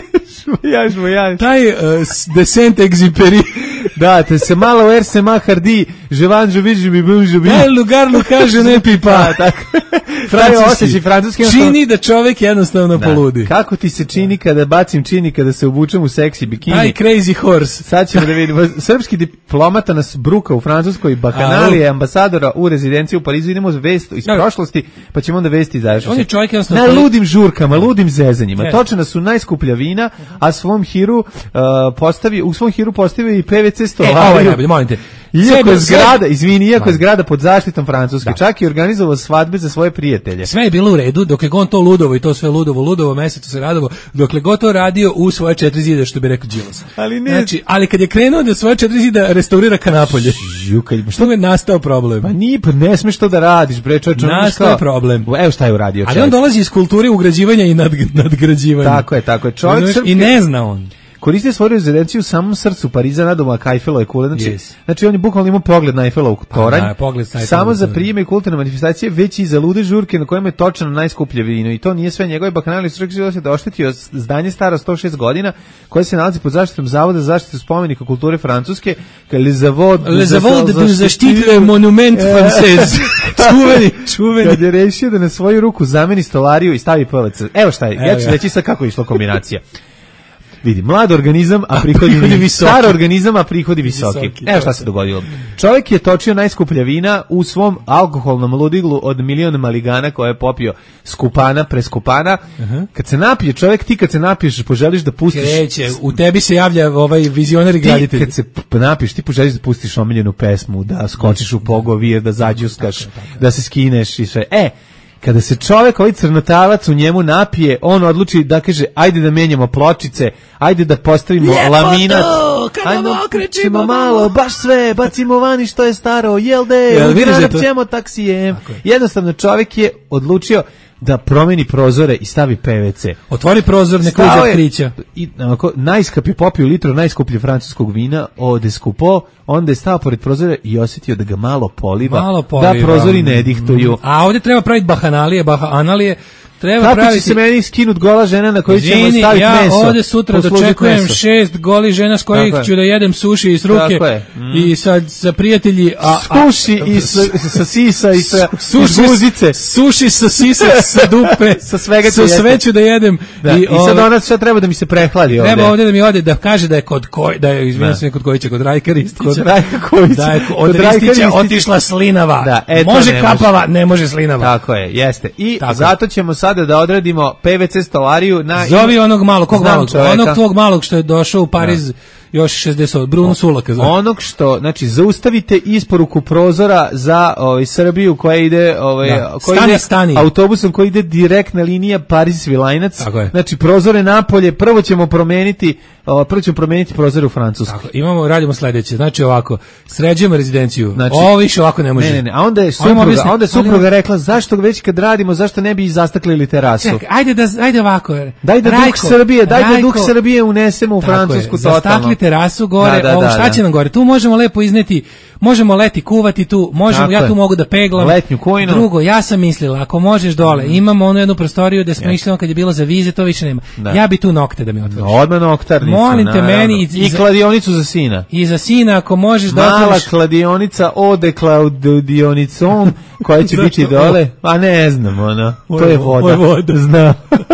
Vojaž, vojaž. Taj uh, de Saint-Exupéry. Da, te se malo er se ma hardi, Jevan Jović mi bum žubi. Taj lugar lu kaže ne pipa. Da, tako. Taj osjećaj francuski. Čini da čovjek jednostavno da. poludi. Kako ti se čini kada bacim čini, kada se obučem u seksi bikini? Taj crazy horse. Sad ćemo da vidimo. Srpski diplomata nas bruka u Francuskoj, bakanali je ambasadora u rezidenciji u Parizu. Idemo uz vest iz no. prošlosti, pa ćemo onda vesti izašli. On je čovjek jednostavno... Na ludim žurkama, ludim zezanjima. Yes. Točena su najskuplja vina, a svom hiru uh, postavi, u svom hiru postavio i P V C stolariju. E, ovo je najbolje, molim te. Iako je zgrada, izvini, iako je zgrada pod zaštitom Francuske, da. Čak i organizovao svadbe za svoje prijatelje. Sve je bilo u redu, dok je on to ludovo i to sve ludovo, ludovo, mesecu se radovo, dokle god to radio u svoje četiri zida, što bi rekao Đilas. Ali ne. Znači, ali kad je krenuo da svoje četiri zida restaurira kanapolje, što je nastao problem? Pa nije, pa ne smeš to da radiš, bre, čovječe. Nastao je problem. Evo šta je uradio čovjek. Ali on dolazi iz kulture ugrađivanja i nad, nadgrađivanja. Tako je, tako je. Čovjek srpke... I ne zna on. Koristio svoju rezidenciju u samom srcu Pariza na domak Eiffelove kule. Znači, yes. znači on je bukvalno imao pogled na Eiffelov toranj. Pa, da, pogled samo za prijeme i kulturne manifestacije, već i za lude žurke na kojima je točeno najskuplje vino. I to nije sve. Njegove bakanali su rekli da oštetio zdanje staro sto šest godina, koje se nalazi pod zaštitom Zavoda za zaštitu spomenika kulture Francuske, Les Zavods Les Zavods de zaštite monument français. Čuveni, čuveni. Kad je rešio da na svoju ruku zameni stolariju i stavi P V C. Evo šta je. Ja ću reći sad kako je išla kombinacija. Vidi, mlad organizam, a prihodi, a prihodi visoki. Star organizam, a prihodi visoki. visoki Evo šta se dogodilo. Čovjek je točio najskuplja vina u svom alkoholnom ludiglu od milion maligana koje je popio skupana, preskupana. Uh-huh. Kad se napije čovjek, ti kad se napiješ, poželiš da pustiš... Kreće, u tebi se javlja ovaj vizionar i graditelj. Ti kad se napiješ, ti poželiš da pustiš omiljenu pesmu, da skočiš u pogovir, da zađuskaš, tako, tako, da se skineš i sve. E, kada se čovjek, ovaj crnotavac u njemu napije, on odluči da kaže, ajde da menjamo pločice, ajde da postavimo lijepo laminat. To, ajde okrećimo malo, baš sve, bacimo vani što je staro, jel de, jel ćemo taksijem. Jednostavno čovjek je odlučio da promeni prozore i stavi P V C. Otvori prozor, neka uđe otkrića. I onako, najskuplji popio litru najskuplje francuskog vina, ode skupo, onda je stao pored prozora i osjetio da ga malo poliva, malo poliva. Da prozori ne dihtuju. A ovdje treba praviti bahanalije, bahanalije. Treba kako praviti... će se meni skinut gola žena na koju ćemo staviti ja meso? Ja ovdje sutra dočekujem meso. šest goli žena s kojih tako ću je. Da jedem suši iz ruke mm. i sa, sa prijatelji... A, suši a, i sa, sa sisa i sa suši, guzice. Suši sa sisa, sa dupe, sa svega sa sve ću da jedem. Da. I, I sad ona sve treba da mi se prehladi ovdje. Treba ovdje da mi ode, da kaže da je kod koj, da je, izvinjam se, kod Kojića, kod Rajka Ristića. Kod Rajka Kojića. Da je od Ristića otišla slinava. Da, eto, može ne kapava, može. Ne može slinava. Tako je, jeste. I tako zato ćemo sada da odradimo P V C stolariju na... Zovi onog malog, kog malog? Čoveka. Onog tvog malog što je došao u Pariz... Da. Još šezdeset, Bruno Sulaka. Zove. Onog što, znači, zaustavite isporuku prozora za ovaj, Srbiju koja ide, ovaj, da. koja stani, ide stani. autobusom koji ide direktna linija Pariz-Svilajnac. Znači, prozore napolje, prvo ćemo promeniti, o, prvo ćemo promeniti prozore u Francuskoj. Tako, imamo, radimo sledeće, znači ovako, sređujemo rezidenciju, znači, ovo više ovako ne može. Ne, ne, ne, a onda je supruga, a onda je supruga rekla, zašto već kad radimo, zašto ne bi i zastaklili terasu? Ček, ajde da, ajde ovako. Daj da Rajko, duh Srbije, daj Rajko, da duh Srbije unesemo u Francusku totalno. Terasu gore, da, da, ovo, da, šta će nam gore? Tu možemo lepo izneti, možemo leti kuvati tu, možemo, ja tu mogu da peglam. Letnju kujnu. Drugo, ja sam mislila, ako možeš dole, mm. imamo onu jednu prostoriju gde smo yes. išli kad je bilo za vize, to više nema. Da. Ja bi tu nokte da mi otvoriš. Odmah noktarnicu. Molim te meni. I, I kladionicu za sina. I za sina, ako možeš da otvoriš. otvoriš. Mala kladionica ode kladionicom, koja će biti dole. A ne znam, ono. To je voda. je voda. Znam.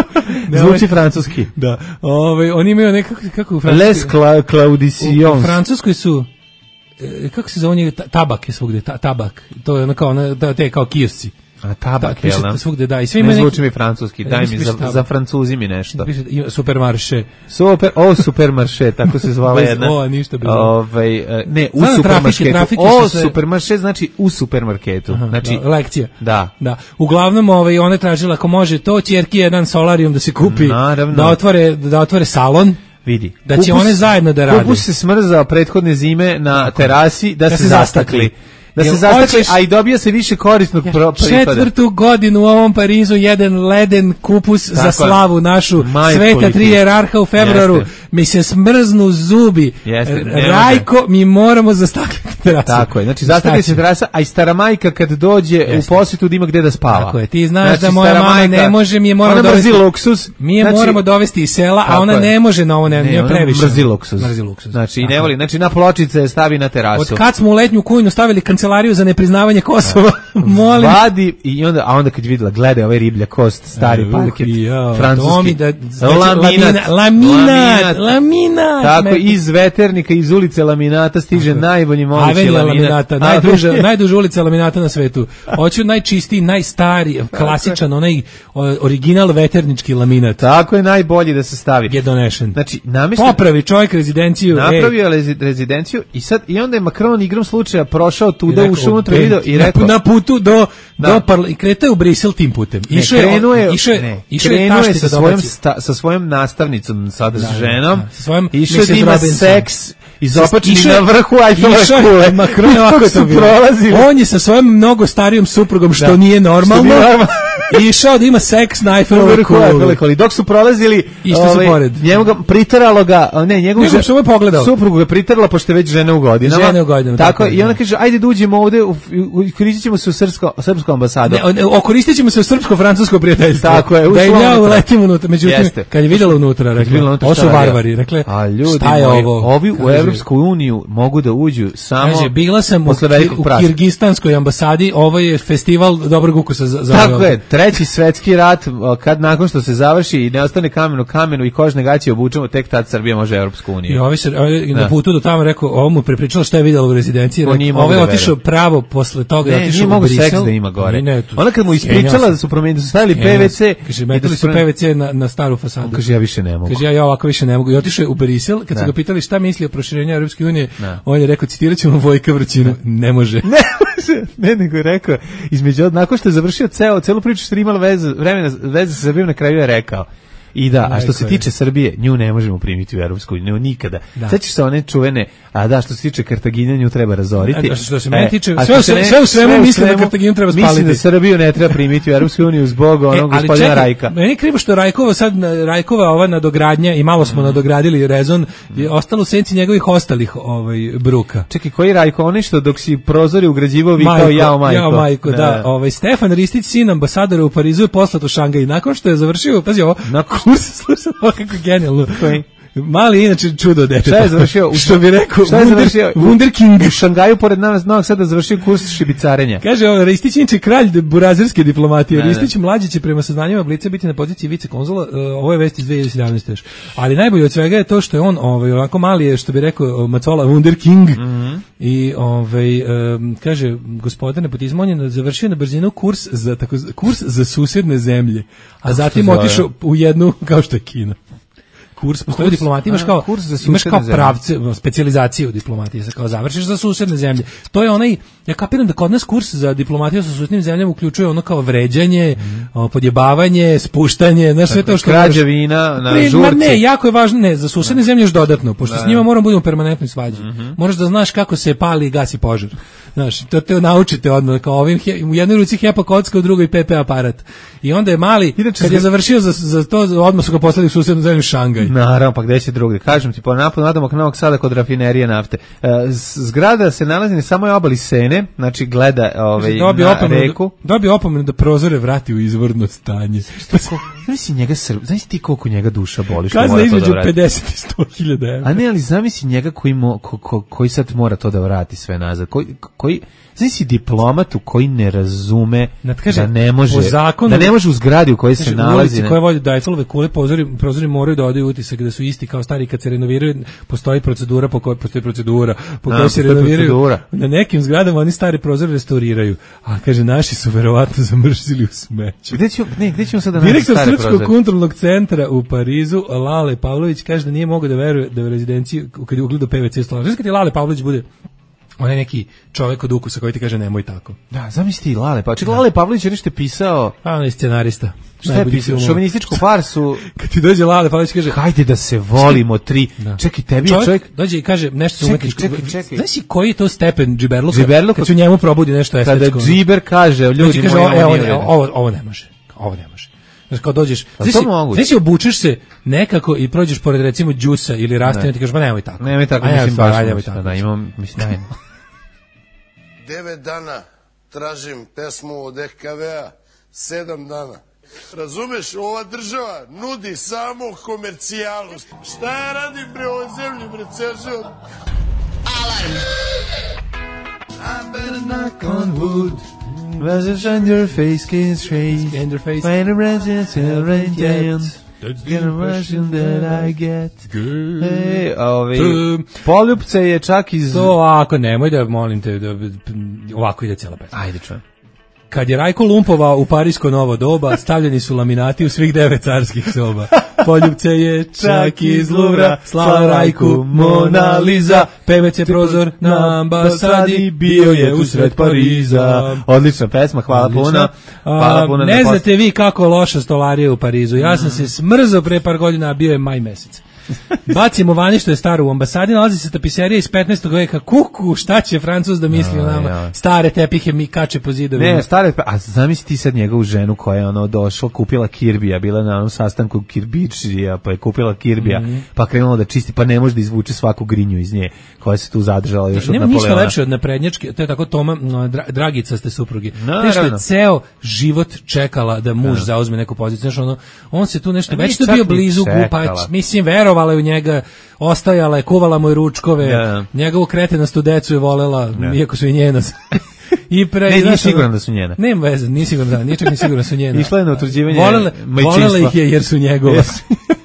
Zvuči francuski. Da. Ove, oni imaju nekako, kako u Francuskoj? Les cla, Claudicions. U, u Francuskoj su, e, kako se zove njega, tabak je svugdje, ta, tabak. To je ono kao, ono, te kao kiosci. A tabak, da, jel da? Svugde da, i sve ne ima neki... zvuči mi francuski, daj mi za, za Francuzi mi nešto. Supermarše. Super, o, Supermarše, tako se zvala jedna. O, ništa bez ovaj, ne, u Znam, supermarketu. trafike, o, sve... Supermarše znači u supermarketu. Aha, znači, da, lekcija. Da. Da. Uglavnom, ovaj, ona je tražila ako može to, ćerki jedan solarium da se kupi, naravno. da otvore, da otvore salon. Vidi. Da će kupus, one zajedno da rade. Kupus se smrzao prethodne zime na tako, terasi da, da se, se zastakli. Da Jel se zastakli, hoćeš, a i dobija se više korisnog pripada. Četvrtu godinu u ovom Parizu jedan leden kupus tako za slavu našu Sveta tri jerarha u februaru. Jeste. Mi se smrznu zubi. Jeste, Rajko, mi moramo zastakliti terasu. Tako je, znači zastakli se terasa, a i stara majka kad dođe Jeste. u posjetu da ima gde da spava. Tako je, ti znaš znači, da moja mama majka, ne može, mi je moramo dovesti luksuz. Mi je znači, moramo dovesti iz sela, a ona je. ne može na ovo, ne, ne previše. Mrzi luksuz. Mrzi luksuz. Znači, ne voli, znači na pločice stavi na terasu. Od kad smo u letnju kujnu stavili kancelariju za nepriznavanje Kosova, molim. Vadi i onda, a onda kad videla, gledaj ovaj riblja kost, stari uh, parket, ja, francuski, da, znači, laminat, laminat, laminat, laminat. Tako, me... iz veternika, iz ulice Laminata stiže tako, najbolji mogući laminat. Laminata, najduža, najduža ulica Laminata na svetu. Hoću najčistiji, najstariji, klasičan, onaj original veternički laminat. Tako je najbolji da se stavi. Je donešen. Znači, namješten, popravi čovjek rezidenciju. Napravio je rezidenciju i sad, i onda je Macron igrom slučaja prošao tuda, ušao unutra video i rekao na putu do da. do parla i kretao je u Brisel tim putem. Išao je krenuo je išao je, išao je sa svojom sta, sa svojom nastavnicom sada s ženom. Da, sa svojom išao da ima seks izopačeni na vrhu Eiffelove kule. Macron ovako su prolazili. On je sa svojom mnogo starijom suprugom što da. nije normalno. Išao da ima seks na Eiffelove kule. Dok su prolazili, ovaj, njemu ga pritaralo ga, ne, njegovu suprugu ga pritarala pošto je već žena u godinama. Žena u godinama. Tako, i ona kaže, ajde da uđemo ovde, koristit ćemo se u srpsko, srpsku ambasadu. Ne, okoristit ćemo se u srpsko-francusko prijateljstvo. Tako je. Da im ja uletim unutra. Međutim, kad je vidjela unutra, rekla, ovo su varvari. Rekle, šta je ovo? Ovi u Evropsku uniju mogu da uđu samo kaže, bila sam u, u Kirgistanskoj ambasadi, ovo je festival dobrog ukusa za, za tako je, treći svetski rat, kad nakon što se završi i ne ostane kamenu kamenu i kožne gaće obučemo, tek tad Srbija može Evropsku uniju. I ovi se ovi, na putu do tamo rekao, ovo mu prepričala šta je videla u rezidenciji, ovo je otišao pravo posle toga, ne, otišao u Brisel. Seks da ima gore. Ne, ona kad mu ispričala da su promenili, da su stavili P V C, kaže, metali su P V C na, na staru fasadu. On kaže, ja više ne mogu. Kaže, ja, ja ovako više ne mogu. I otišao je u Brisel, kad su ga pitali šta misli o proširenju Evropske unije, on je rekao, citirat ćemo Vojka Vrčinu, ne može. Ne može, ne, nego je rekao, između, nakon što je završio ceo, celu priču što je imala veze, vremena, veze sa Srbijom, na kraju je rekao, i da, a što se tiče Srbije, nju ne možemo primiti u Evropsku uniju, nikada. Sećaš se one čuvene, a da, što se tiče Kartagine, nju treba razoriti. A što se mene tiče, sve, sve, sve, sve u svemu mislim da Kartaginu treba spaliti. Mislim da Srbiju ne treba primiti u Evropsku uniju zbog onog e, gospodina čekaj, Rajka. Meni je krivo što Rajkova sad, Rajkova ova nadogradnja, i malo smo mm. nadogradili rezon, je ostalo u senci njegovih ostalih ovaj, bruka. Čekaj, koji Rajko? Oni što dok si prozori ugrađivao vi kao jao majko. Jao majko, da. da. Ovaj, Stefan Ristić, sin ambasadora u Parizu, je poslat u Šangaj. Nakon što je završio, pazi ovo, kurs, slušam ovo kako genijalno. Okay. Mali inače čudo dete. Šta je završio? Što bi rekao, šta je završio? Wunderking. U Šangaju pored nas Novog Sada završio kurs šibicarenja. Kaže, ovo, Ristić je kralj burazerske diplomatije. Ristić mlađi će prema saznanjima Blica biti na poziciji vicekonzula. Ovo je vest iz dve hiljade sedamnaeste još. Ali najbolje od svega je to što je on, ovaj, ovako mali je, što bi rekao Macola, Wunderking. Mm -hmm. I ovaj, um, kaže, gospodine nepotizam, on je završio na brzinu kurs za, tako, kurs za susjedne zemlje. A kako zatim otišao u jednu, kao što je Kina. Kurs, postoji u diplomatiji, imaš kao, kurs za imaš kao pravce, specijalizaciju u diplomatiji, se kao završiš za susedne zemlje. To je onaj, ja kapiram da kod nas kurs za diplomatiju sa susednim zemljama uključuje ono kao vređanje, mm. podjebavanje, spuštanje, znaš, sve to što... Krađa vina na ne, žurci. Ne, jako je važno, ne, za susedne zemlje još dodatno, pošto da. s njima moramo budemo permanentno svađi. Mm -hmm. Moraš da znaš kako se pali i gasi požar. Znaš, to te naučite odmah, kao ovim, u jednoj ruci hepa kocka, u drugoj P P aparat. I onda je mali, Inače, kad je završio za, za to, odmah su ga poslali u susednu zemlju Šangaj. Naravno, pa gde će drugi? Kažem ti, po napadu nadomak Novog Sada kod rafinerije nafte. E, zgrada se nalazi na samoj obali Sene, znači gleda ovaj, na reku. Dobio opomenu da prozore vrati u izvorno stanje. Zamisli njega Srb, znaš ti koliko njega duša boli što Kazna mora to da vrati. pedeset i sto hiljada evra. A ne, ali zamisli njega koji, mo, ko, ko, koji sad mora to da vrati sve nazad. Koji, koji znači diplomatu koji ne razume kaže, da ne može zakonu, da ne može u zgradi u kojoj se nalazi ulici koje vodi do Eiffelove kule prozori prozori moraju da odaju utisak da su isti kao stari kad se renoviraju, postoji procedura po kojoj postoji procedura po Da, kojoj se postoji renoviraju. procedura. Na nekim zgradama oni stari prozore restauriraju. A kaže naši su verovatno zamrzili u smeću. Gde ćemo, ne, gde ćemo sad da naći Direktor stare Srpskog prozore? kontrolnog centra u Parizu, Lale Pavlović, kaže da nije mogao da veruje da u rezidenciji, kad je ugledao P V C stolar. Znaš kad je Lale Pavlović bude onaj neki čovek od ukusa koji ti kaže nemoj tako. Da, zamisli Lale Pavlović. Lale Pavlović je nešto pisao. A on je scenarista. Šta je pisao? Šovinističku farsu. Kad ti dođe Lale Pavlović kaže hajde da se volimo tri. Da. Čekaj, tebi čovjek, čovjek dođe i kaže nešto su čekaj, umetničko. čekaj, čekaj. Znaš si koji je to stepen džiberluka? Džiberluka? Kad se u njemu probudi nešto estetsko. Kada džiber kaže, ljudi kaže, moji, ovo, ovo, ovo, ovo, ovo ne može. Ovo ne može. Znaš, kao dođeš, znaš si, si obučeš se nekako i prođeš pored recimo džusa ili rastina i ti kažeš, ba nemoj tako. Nemoj tako, Aj, mislim, stvar, baš nemoj mislim, tako. da, imam, mislim, da, Devet dana tražim pesmu od E K V-a, sedam dana. Razumeš, ova država nudi samo komercijalu. Šta ja radim bre ovoj zemlji, bre, ceo život? Alarm! I better knock on wood. Was on your face, skin straight. And your face. When the residents in rain dance. That's the impression that I get. Hey, ovaj, Poljupce je čak iz... To ovako, nemoj da, molim te, da, ovako ide cijela pesma. Ajde čujem. Kad je Rajko lumpovao u Parisko novo doba, stavljeni su laminati u svih devet carskih soba. Poljupce je čak iz Luvra, slava Rajku, Mona Lisa, P V C prozor na ambasadi, bio je usred Pariza. Odlična pesma, hvala puno. Hvala puno. Ne znate vi kako loša stolarija u Parizu. Ja sam se smrzao pre par godina, a bio je maj mesec. Bacimo vani što je staro u ambasadi, nalazi se tapiserija iz petnaestog veka. Kuku, šta će Francuz da misli o nama? Ja. Stare tepihe mi kače po zidovima. Ne, stare, a zamisli ti sad njegovu ženu koja je ono došla, kupila Kirbija, bila na onom sastanku Kirbičija, pa je kupila Kirbija, mm -hmm. pa krenula da čisti, pa ne može da izvuče svaku grinju iz nje, koja se tu zadržala još od Napoleona. Nema ništa lepše od naprednjačke, to je tako Toma, dra, Dragica ste suprugi. No, što je ceo život čekala da muž no. zauzme neku poziciju. Znaš, ono, on se tu nešto, već to bio blizu, pa mislim, verovala je u njega, ostajala je, kuvala mu je ručkove, yeah. njegovu kretenastu decu je volela, yeah. iako su i njena. I pre, ne, nije siguran da su njena. Nema veze, nije siguran da, nije čak ni siguran da su njena. Išla je na utvrđivanje majčinstva. Volela ih je jer su njegova. Yes.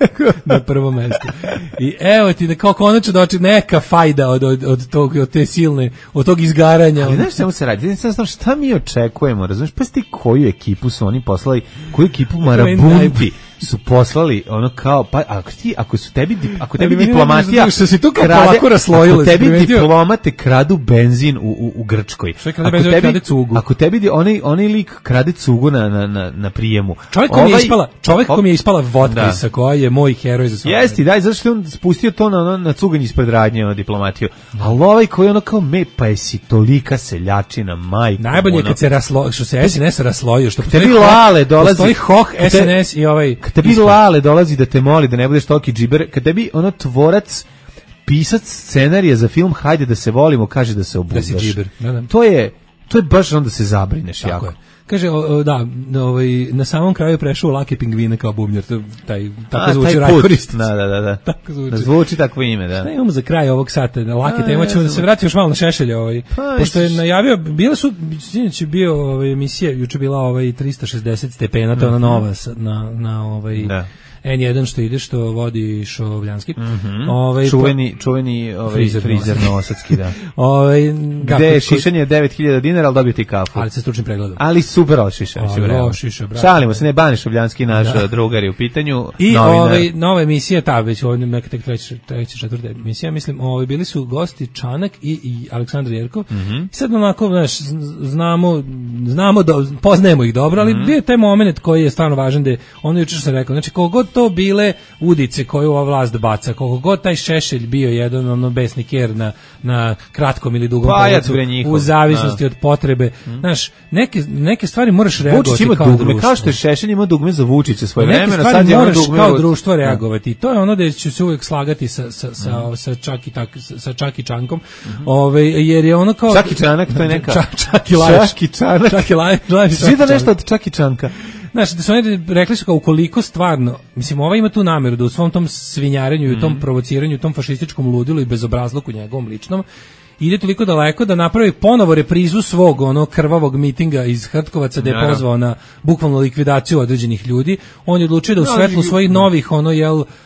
Na prvo mesto. I evo ti da kao konačno doći neka fajda od, od, od, tog, od te silne, od tog izgaranja. Ali znaš čemu se radi? Ja znam šta mi očekujemo, razumiješ? Pa ti koju ekipu su oni poslali, koju ekipu marabunti su poslali ono kao pa ako ti ako su tebi ako tebi diplomatija što si tu kao polako raslojile, ako tebi diplomate kradu benzin u u, u Grčkoj, ako tebi ako tebi onaj onaj lik krade cugu na na na, na prijemu, čovjek kom je ispala čovjek kom je ispala vodka sa koja je moj heroj za sve. Jesti, daj, zato što on spustio to na na cuganje ispred radnje, on diplomatiju. Al ovaj koji ono kao me pa je si tolika seljačina, majko. Najbolje kad se raslo što se S N S raslojio, što tebi Lale dolazi, postoji Hoh, S N S i ovaj kad tebi Lale dolazi da te moli da ne budeš toliki džiber, kad tebi ono tvorac, pisac scenarija za film Hajde da se volimo kaže da se obuzdaš. Da si džiber. Da, da. To je, to je baš onda se zabrineš tako jako. Je. Kaže, o, o, da, ovaj, na samom kraju je prešao Lake pingvine kao bubnjar, to, taj, tako A, zvuči Rajko Ristić. Da, da, da, da. Tako zvuči. Da zvuči takvo ime, da. Šta imamo za kraj ovog sata, na Lake tema, ćemo da se vratimo još malo na Šešelja, ovaj, pa, pošto je najavio, bile su, sinoć je bio ovaj, emisija, juče bila ovaj, tristo šezdeset stepena, to je ona nova, na, na ovaj... Da. N jedan što ide, što vodi Šovljanski. Mm -hmm. ovaj, čuveni čuveni ovaj, frizer, frizer novosadski, da. ovaj, gde je šišanje devet hiljada dinara, ali dobio ti kafu. Ali sa stručnim pregledom. Ali super ošišan, sigurno. Šalimo se, ne Bane Šovljanski, naš da. drugar je u pitanju. I novinar. Ovaj, nova emisija, ta već ovdje neka tek treća, treća, četvrta emisija, mislim, ovaj, bili su gosti Čanak i, i Aleksandar Jerkov. Mm -hmm. Sad onako, znaš, znamo, znamo, do, poznajemo ih dobro, ali mm -hmm. bio je taj moment koji je stvarno važan, da ono juče što sam rekao, znači, kogod to bile udice koju ova vlast baca, koliko god taj Šešelj bio jedan ono besni ker na, na kratkom ili dugom polacu, u zavisnosti da. od potrebe. Mm. Znaš, neke, neke stvari moraš reagovati ima kao dugme, društvo. Kao što je Šešelj ima dugme za Vučića svoje neke vremena, sad je moraš dugme kao od... društvo reagovati. I to je ono da ću se uvijek slagati sa, sa, sa, mm. sa, čak, i tak, sa čak i Čankom. Mm -hmm. Ove, jer je ono kao... Čak i Čanak, to je neka... Čak, čak i Lajš. Čak i Čanak. Čak i Lajš. Svi da nešto od Čak i Čanka. Znaš, da su oni rekli su kao ukoliko stvarno, mislim, ova ima tu nameru da u svom tom svinjarenju i u tom mm. provociranju, u tom fašističkom ludilu i bezobrazluku njegovom ličnom, ide toliko daleko da napravi ponovo reprizu svog ono krvavog mitinga iz Hrtkovaca da je pozvao na bukvalno likvidaciju određenih ljudi. On je odlučio da u svetlu svojih novih ono jel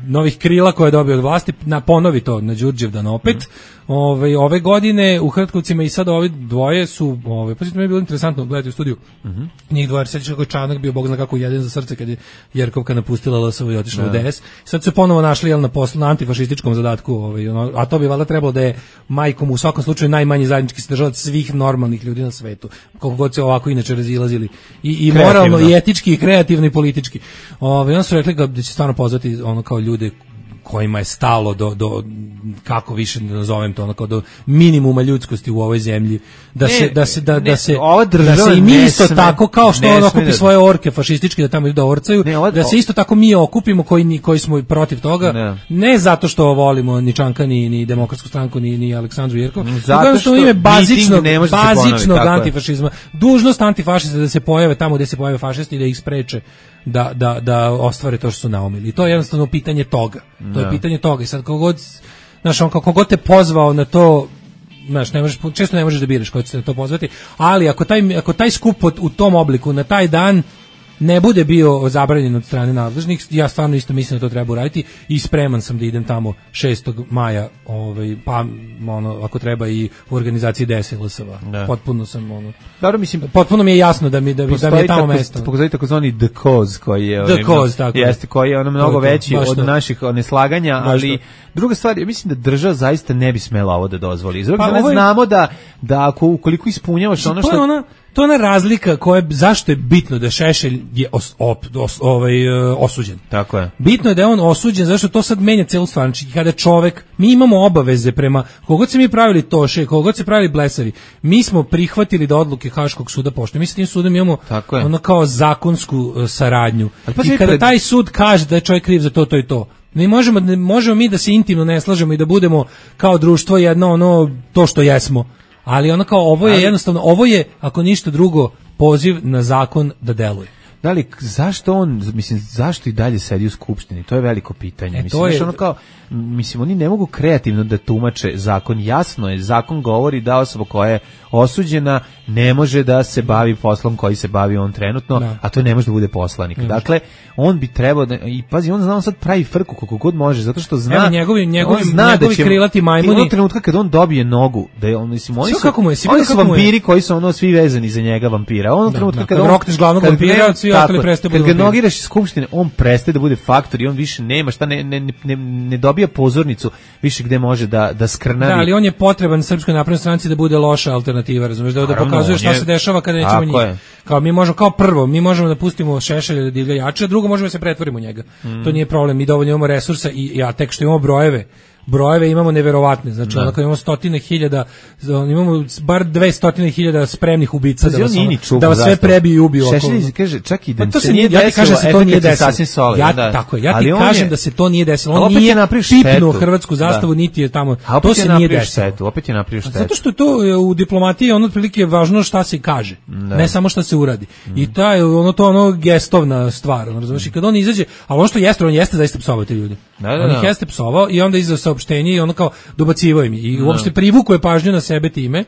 novih krila koje je dobio od vlasti, na ponovi to na Đurđevdan opet. Mm. Ove, ove godine u Hrtkovcima i sad ovi dvoje su, ove, pa mi je bilo interesantno gledati u studiju. Mm-hmm. Njih dvoje, sećaš kako je Čanak bio, bog zna kako jedan za srce kad je Jerkovka napustila L S V i otišla u D S. Sad se ponovo našli jel, na poslu, na antifašističkom zadatku, ovaj, ono, a to bi valjda trebalo da je majkom u svakom slučaju najmanji zajednički sadržavac svih normalnih ljudi na svetu, koliko god se ovako inače razilazili. I, i moralno, i etički, i kreativno, i politički. Ovaj, on su rekli da će stvarno pozvati ono kao ljude kojima je stalo do, do kako više da nazovem to, ono kao do minimuma ljudskosti u ovoj zemlji, da ne, se da se da, ne, da se da se i mi isto sme, tako kao što on okupi da, svoje orke fašističke da tamo idu da orcaju, ne, ova, da se isto tako mi okupimo koji koji smo protiv toga, ne, ne zato što volimo ni Čanka ni ni Demokratsku stranku ni ni Aleksandru Jerkov, zato što ime bazično bazičnog antifašizma, dužnost antifašista da se pojave tamo gde se pojave fašisti i da ih spreče da, da, da ostvare to što su naumili. I to je jednostavno pitanje toga. To je pitanje toga. I sad kogod, znaš, on kako god te pozvao na to, znaš, ne možeš, često ne možeš da biraš ko će te to pozvati, ali ako taj, ako taj skup u tom obliku na taj dan ne bude bio zabranjen od strane nadležnih, ja stvarno isto mislim da to treba uraditi i spreman sam da idem tamo šestog maja, ovaj, pa ono, ako treba i u organizaciji D S L S V. Potpuno sam ono. Dobro, mislim, potpuno mi je jasno da mi da mi, da mi je tamo tako, mesto. Postoji takozvani the cause koji je the cause, tako jeste, koji je ono mnogo veći od to. Naših neslaganja, baš ali to. Druga stvar, ja mislim da država zaista ne bi smela ovo da dozvoli. Zato pa, ovaj, znamo da da ako ukoliko ispunjavaš ono što ona to je ona razlika koja je, zašto je bitno da Šešelj je os, op, os, ovaj, osuđen. Tako je. Bitno je da je on osuđen, zašto to sad menja celu stvar. Znači, kada čovek, mi imamo obaveze prema, kogod se mi pravili toše, kogod se pravili blesavi, mi smo prihvatili da odluke Haškog suda poštujemo. Mi sa tim sudom imamo ono kao zakonsku uh, saradnju. Pa i kada pred... taj sud kaže da je čovjek kriv za to, to i to. Mi možemo, možemo mi da se intimno ne slažemo i da budemo kao društvo jedno ono, to što jesmo. Ali ono kao, ovo je ali, jednostavno, ovo je, ako ništa drugo, poziv na zakon da deluje. Da li, zašto on, mislim, zašto i dalje sedi u skupštini? To je veliko pitanje. E, mislim, je, ono kao, mislim, oni ne mogu kreativno da tumače zakon. Jasno je, zakon govori da osoba koja je osuđena ne može da se bavi poslom koji se bavi on trenutno, da. A to ne može da bude poslanik. Mm. Dakle, on bi trebao da, i pazi, on zna, on sad pravi frku koliko god može, zato što zna, evo, njegovi, njegovi, zna njegovi da će, krilati majmuni. I trenutka kad on dobije nogu, da je on, mislim, oni su, kako mu je, oni su vampiri koji su ono svi vezani za njega vampira. On da, trenutka da, kad, kad on rokneš glavnog vampira, od svi ostali prestaju kad ga nogiraš iz skupštine, on prestaje da bude faktor i on više nema šta, ne, ne, ne, ne dobija pozornicu više gde može da, da skrnavi. Da, ali on je potreban Srpskoj naprednoj stranci da bude loša alternativa, razumiješ, da, da pokazuje šta je, se dešava kada nećemo njih. Kao mi možemo, kao prvo, mi možemo da pustimo Šešelja da divlja jače, a drugo možemo da se pretvorimo u njega. Mm. To nije problem, mi dovoljno imamo resursa i ja tek što imamo brojeve, brojeve imamo neverovatne, znači ono kad imamo stotine hiljada, imamo bar dve stotine hiljada spremnih ubica da vas, ono, da vas sve prebiju i ubiju. Šešelj kaže čak i da pa se nije desilo, ja ti kažem da se to nije desilo. Ja, da. Tako je, ja ti kažem je, da se to nije desilo. On nije pipnuo hrvatsku zastavu, da. Niti je tamo, to se nije desilo. Štetu, opet je napravio štetu. Zato što je to u diplomatiji ono otprilike važno šta se kaže, da. Ne samo šta se uradi. Mm. I ta je ono to ono gestovna stvar, ono razumeš, i kad on izađe, al ono što jeste, on jeste zaista psovao te ljude. Da, da, on ih jeste psovao i onda iza saopštenje i ono kao dobacivao im i uopšte privukuje pažnju na sebe time,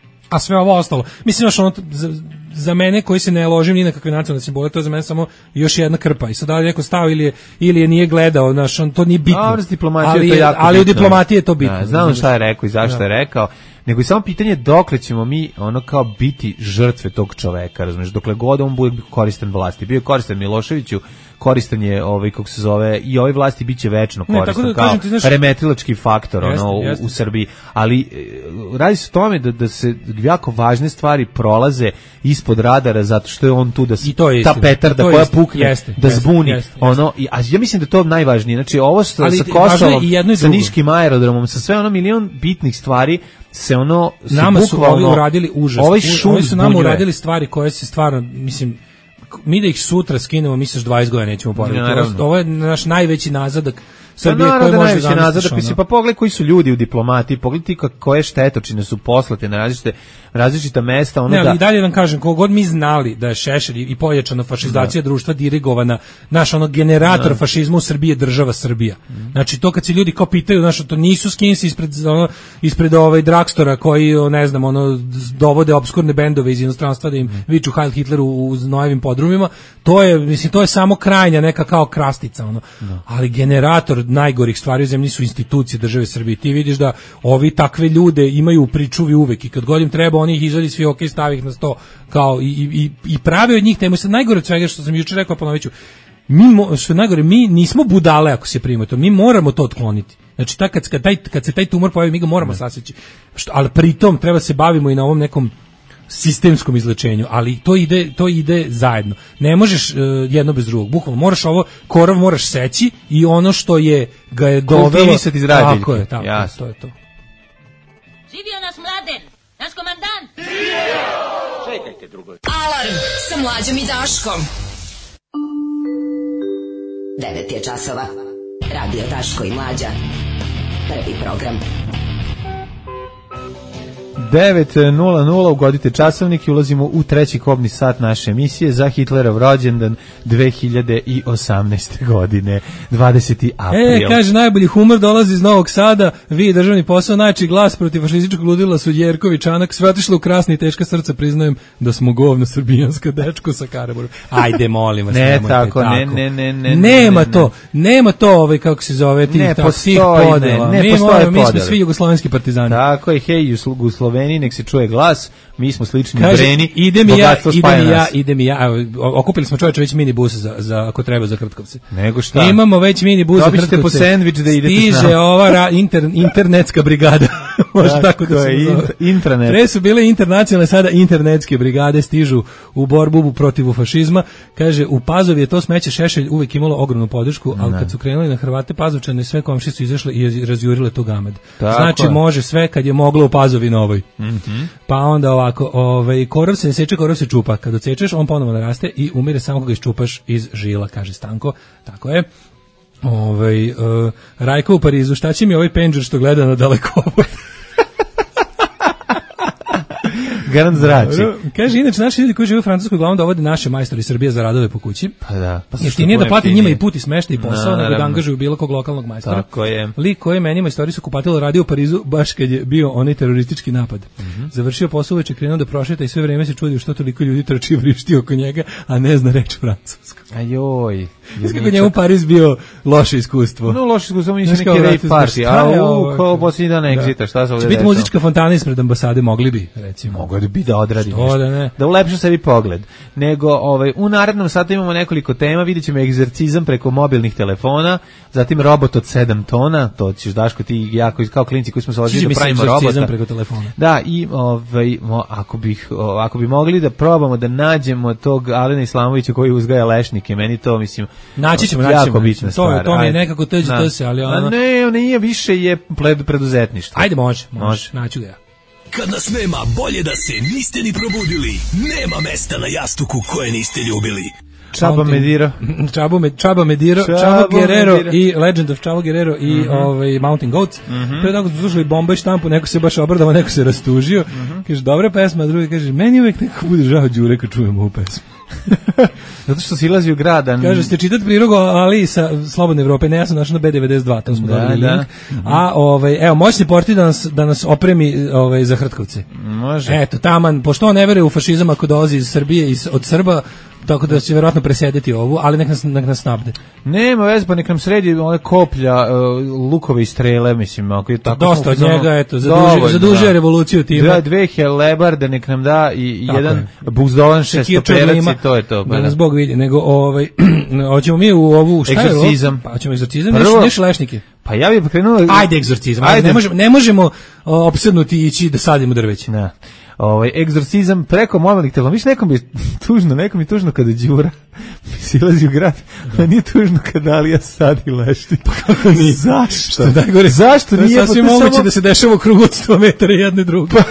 a sve ovo ostalo. Mislim, znaš, ono, za, za mene koji se ne ložim ni na kakve nacionalne simbole, to je za mene samo još jedna krpa. I sad da li neko stao ili je, ili je nije gledao, znaš, on, to nije bitno. Dobro, ali, je, ali u diplomatiji je to bitno. Da, znam šta je rekao i zašto da. Je rekao. Nego je samo pitanje dokle ćemo mi ono kao biti žrtve tog čoveka, razumiješ, dokle god on bude koristan vlasti. Bio je koristan Miloševiću, koristan je ovaj kako se zove i ovaj vlasti biće večno koristan ne, da, kao ti, znaš, remetilački faktor jest, ono jest. U, u Srbiji, ali radi se o tome da da se jako važne stvari prolaze ispod radara zato što je on tu da se ta petarda koja pukne jeste, da jeste, zbuni jeste, jeste. Ono i a ja mislim da to najvažnije. Znači ovo što ali, sa Kosovom, sa niškim aerodromom, sa sve ono milion bitnih stvari se ono nama su ovi uradili užas. Ovaj ovi su nama uradili stvari koje se stvarno, mislim, mi da ih sutra skinemo, misliš dvadeset godina nećemo poraditi. Ovo je naš najveći nazadak Srbije pa koje da može zamisliti. Pa, pa pogledaj koji su ljudi u diplomatiji, pogledaj koje štetočine su poslate na različite, različita mesta. Ono ne, ali da... i dalje vam kažem, kogod mi znali da je Šešelj i pojačana fašizacija da. društva dirigovana, naš ono generator da. fašizma u Srbiji je država Srbija. Mm. Znači to kad se ljudi kao pitaju, znaš, to nisu skinsi ispred, ono, ispred ovaj Dragstora koji, ne znam, ono, dovode obskurne bendove iz inostranstva da im mm. viču Heil Hitleru u Znojevim podrumima, to je, mislim, to je samo krajnja neka kao krastica, ono. Da. Ali generator najgorih stvari u zemlji su institucije države Srbije. Ti vidiš da ovi takve ljude imaju u pričuvi uvek i kad god im treba oni ih izvadi svi ok, stavi ih na sto kao i, i, i pravi od njih temu. Sad najgore od svega što sam juče rekao, ponovit ću, mi, što je najgore, mi nismo budale ako se primimo to, mi moramo to otkloniti. Znači tak, kad, kad, taj, kad se taj tumor pojavi, mi ga moramo saseći. Što, ali pritom treba se bavimo i na ovom nekom sistemskom izlečenju, ali to ide to ide zajedno. Ne možeš uh, jedno bez drugog. Bukvalno moraš ovo korov moraš seći i ono što je ga je dovelo tako je, tako je, to je to. Živio nas Mladen, naš komandant. Čekajte drugo. Alarm sa Mlađom i Daškom. devet je časova. Radio Daško i Mlađa. Prvi program. devet nula nula, ugodite časovnik i ulazimo u treći kobni sat naše emisije za Hitlerov rođendan dve hiljade osamnaeste. godine, dvadeseti april. E, kaže, najbolji humor dolazi iz Novog Sada, vi državni posao, najči glas protiv fašističkog ludila su Jerković, Anak, sve otišlo u krasni i teška srca, priznajem da smo govno srbijanska, dečko sa Karaburom. Ajde, molim vas, ne, nemojte tako, tako. Ne, ne, ne, ne, nema ne, ne, to, nema to, ovaj, kako se zove, tih, ne, tako, svih postoji, podela. ne, ne, mi, postoje moramo, podele. mi smo svi jugoslovenski partizani. Tako je, hej, u Sloveniji nek se čuje glas, mi smo slični kaže, Breni, idem i ja, idem i ja, idem i ja, evo, okupili smo čovječe već minibus za, za, ako treba za Hrtkovce. Nego šta? Imamo već minibus za Hrtkovce. Po sendvič da idete s nama. Stiže ova ra, inter, internetska brigada, može tako, tako da se zove. Intranet. Pre su bile internacionalne, sada internetske brigade stižu u borbu protiv fašizma. Kaže, u Pazovi je to smeće Šešelj uvijek imalo ogromnu podršku, ali kad su krenuli na Hrvate Pazovčane, sve komšije su izašle i razjurile to gamed. Znači, je. Može sve kad je moglo u Pazovi Novoj. Mm-hmm. Pa onda ovako, ovaj, korov se ne seče, korov se čupa. Kad odsečeš, on ponovo naraste i umire samo kad ga iščupaš iz žila, kaže Stanko. Tako je. Ovaj, uh, Rajko u Parizu, šta će mi ovaj penđer što gleda na dalekovod? Garant zrači. Kaže, inače, naši ljudi koji žive u Francuskoj uglavnom dovode naše majstori Srbije za radove po kući. Pa da. Pa jer ti nije da plati njima i put i smeštaj i posao, no, nego da angažuju bilo kog lokalnog majstora. Tako je. Lik koji je menima istorijsku kupatilo radio u Parizu baš kad je bio onaj teroristički napad. Mm-hmm. Završio posao uveče, krenuo da prošeta i sve vreme se čudio što toliko ljudi trči i vrišti oko njega, a ne zna reč francusku. Ajoj. Znaš kako njemu Pariz bio loše iskustvo? No, loše iskustvo, mi nisu neki rave party, a u, kao posljednji dan egzita, šta se ovdje biti muzička fontana ispred ambasade, mogli bi, recimo. Mogli bi da odradi što nešto. Da, ne. Da ulepša sebi pogled. Nego, ovaj, u narednom satu imamo nekoliko tema, vidjet ćemo egzorcizam preko mobilnih telefona, zatim robot od sedam tona, to ćeš Daško ti jako, kao klinci koji smo se odličili da pravimo robota. Preko telefona. Da, i ovaj, ako, bih, ako bi mogli da probamo da nađemo tog Alena Islamovića koji uzgaja lešnike, meni to, mislim, naći ćemo, jako naći bitna stvar. To, to mi je nekako teđe to se, ali ono... A ne, nije više je preduzetništvo. Ajde, može, može, naću ga ja. Kad nas nema, bolje da se niste ni probudili. Nema mesta na jastuku koje niste ljubili. Čaba Mediro. Čaba, me, Čaba Mediro, Čaba, Čaba Guerrero Mediro. I Legend of Čaba Guerrero i mm-hmm. ovaj, Mountain Goats. Mm-hmm. Pre tako su slušali Bomba i štampu, neko se baš obradao, neko se rastužio. Mm-hmm. Kaže, dobra pesma, a drugi kaže, meni uvijek nekako bude žao Đure kad čujemo ovu pesmu. Zato što silazi u grada. Kaže, ste čitati prilogu Ali sa Slobodne Evrope, ne, ja sam našao na B devedeset dva, tamo smo da, dobili da. link. Mm-hmm. A, ovaj, evo, moćni porti da nas, da nas opremi ovaj, za Hrtkovce. Može. Eto, taman, pošto on ne veruje u fašizam ako dolazi iz Srbije, iz, od Srba, tako da će vjerojatno presedeti ovu, ali nek nas, nek nas snabde. Nema veze, pa nek nam sredi one koplja, uh, lukove i strele, mislim. Ako je tako, dosta od njega, eto, zadužio, zadužio revoluciju time. Da, dve helebarde nek nam da i tako jedan buzdolan šestoperac i to je to. Da nas Bog vidi, nego ovaj, hoćemo mi u ovu, šta je ovo? Egzorcizam. Pa hoćemo egzorcizam, Prvo, neš lešnike. Pa ja bih pokrenuo... Ajde egzorcizam, ajde. Ne možemo, ne možemo opsednuti ići da sadimo drveće. Da. Ovaj egzorcizam preko mobilnih telefona. Viš, nekom je tužno, nekom je tužno kada Đura silazi u grad, a nije tužno kada Alija sadi lešti. Pa kako nije? Zašto? Što najgore, zašto nije? To je sasvim moguće samo... da se dešava u krugu od sto metara jedne druge. Pa,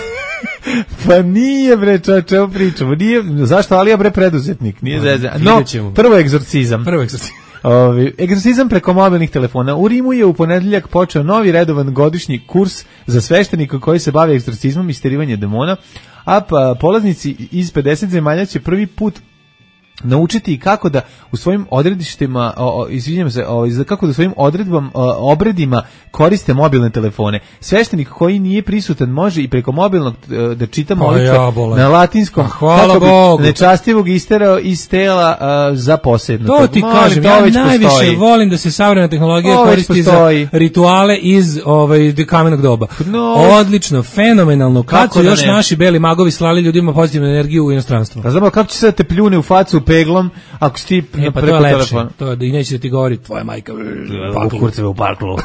pa nije, bre, čo, čemu pričamo? Nije, zašto Alija, bre, preduzetnik? Nije zezan. No, prvo egzorcizam. Prvo egzorcizam. Ovi, egzorcizam preko mobilnih telefona. U Rimu je u ponedeljak počeo novi redovan godišnji kurs za sveštenika koji se bavi egzorcizmom i isterivanjem demona, a pa, polaznici iz pedeset zemalja će prvi put naučiti kako da u svojim odredištima, izvinjavam se, o, kako da u svojim odredbama, obredima koriste mobilne telefone. Sveštenik koji nije prisutan može i preko mobilnog da čita molitve ja, na latinskom, hvala kako Bogu. bi nečastivog isterao iz tela uh, za posebno. To ti Molim, kažem, ja najviše postoji. Volim da se savremena tehnologija koristi za rituale iz ovaj, kamenog doba. No, odlično, fenomenalno. Kad su još ne? naši beli magovi slali ljudima pozitivnu energiju u inostranstvo? Pa znamo kako će se da te pljune u facu peglom ako si ti e, pa preko telefona. To je da i neće da ti govori tvoja majka u kurceve u parklu.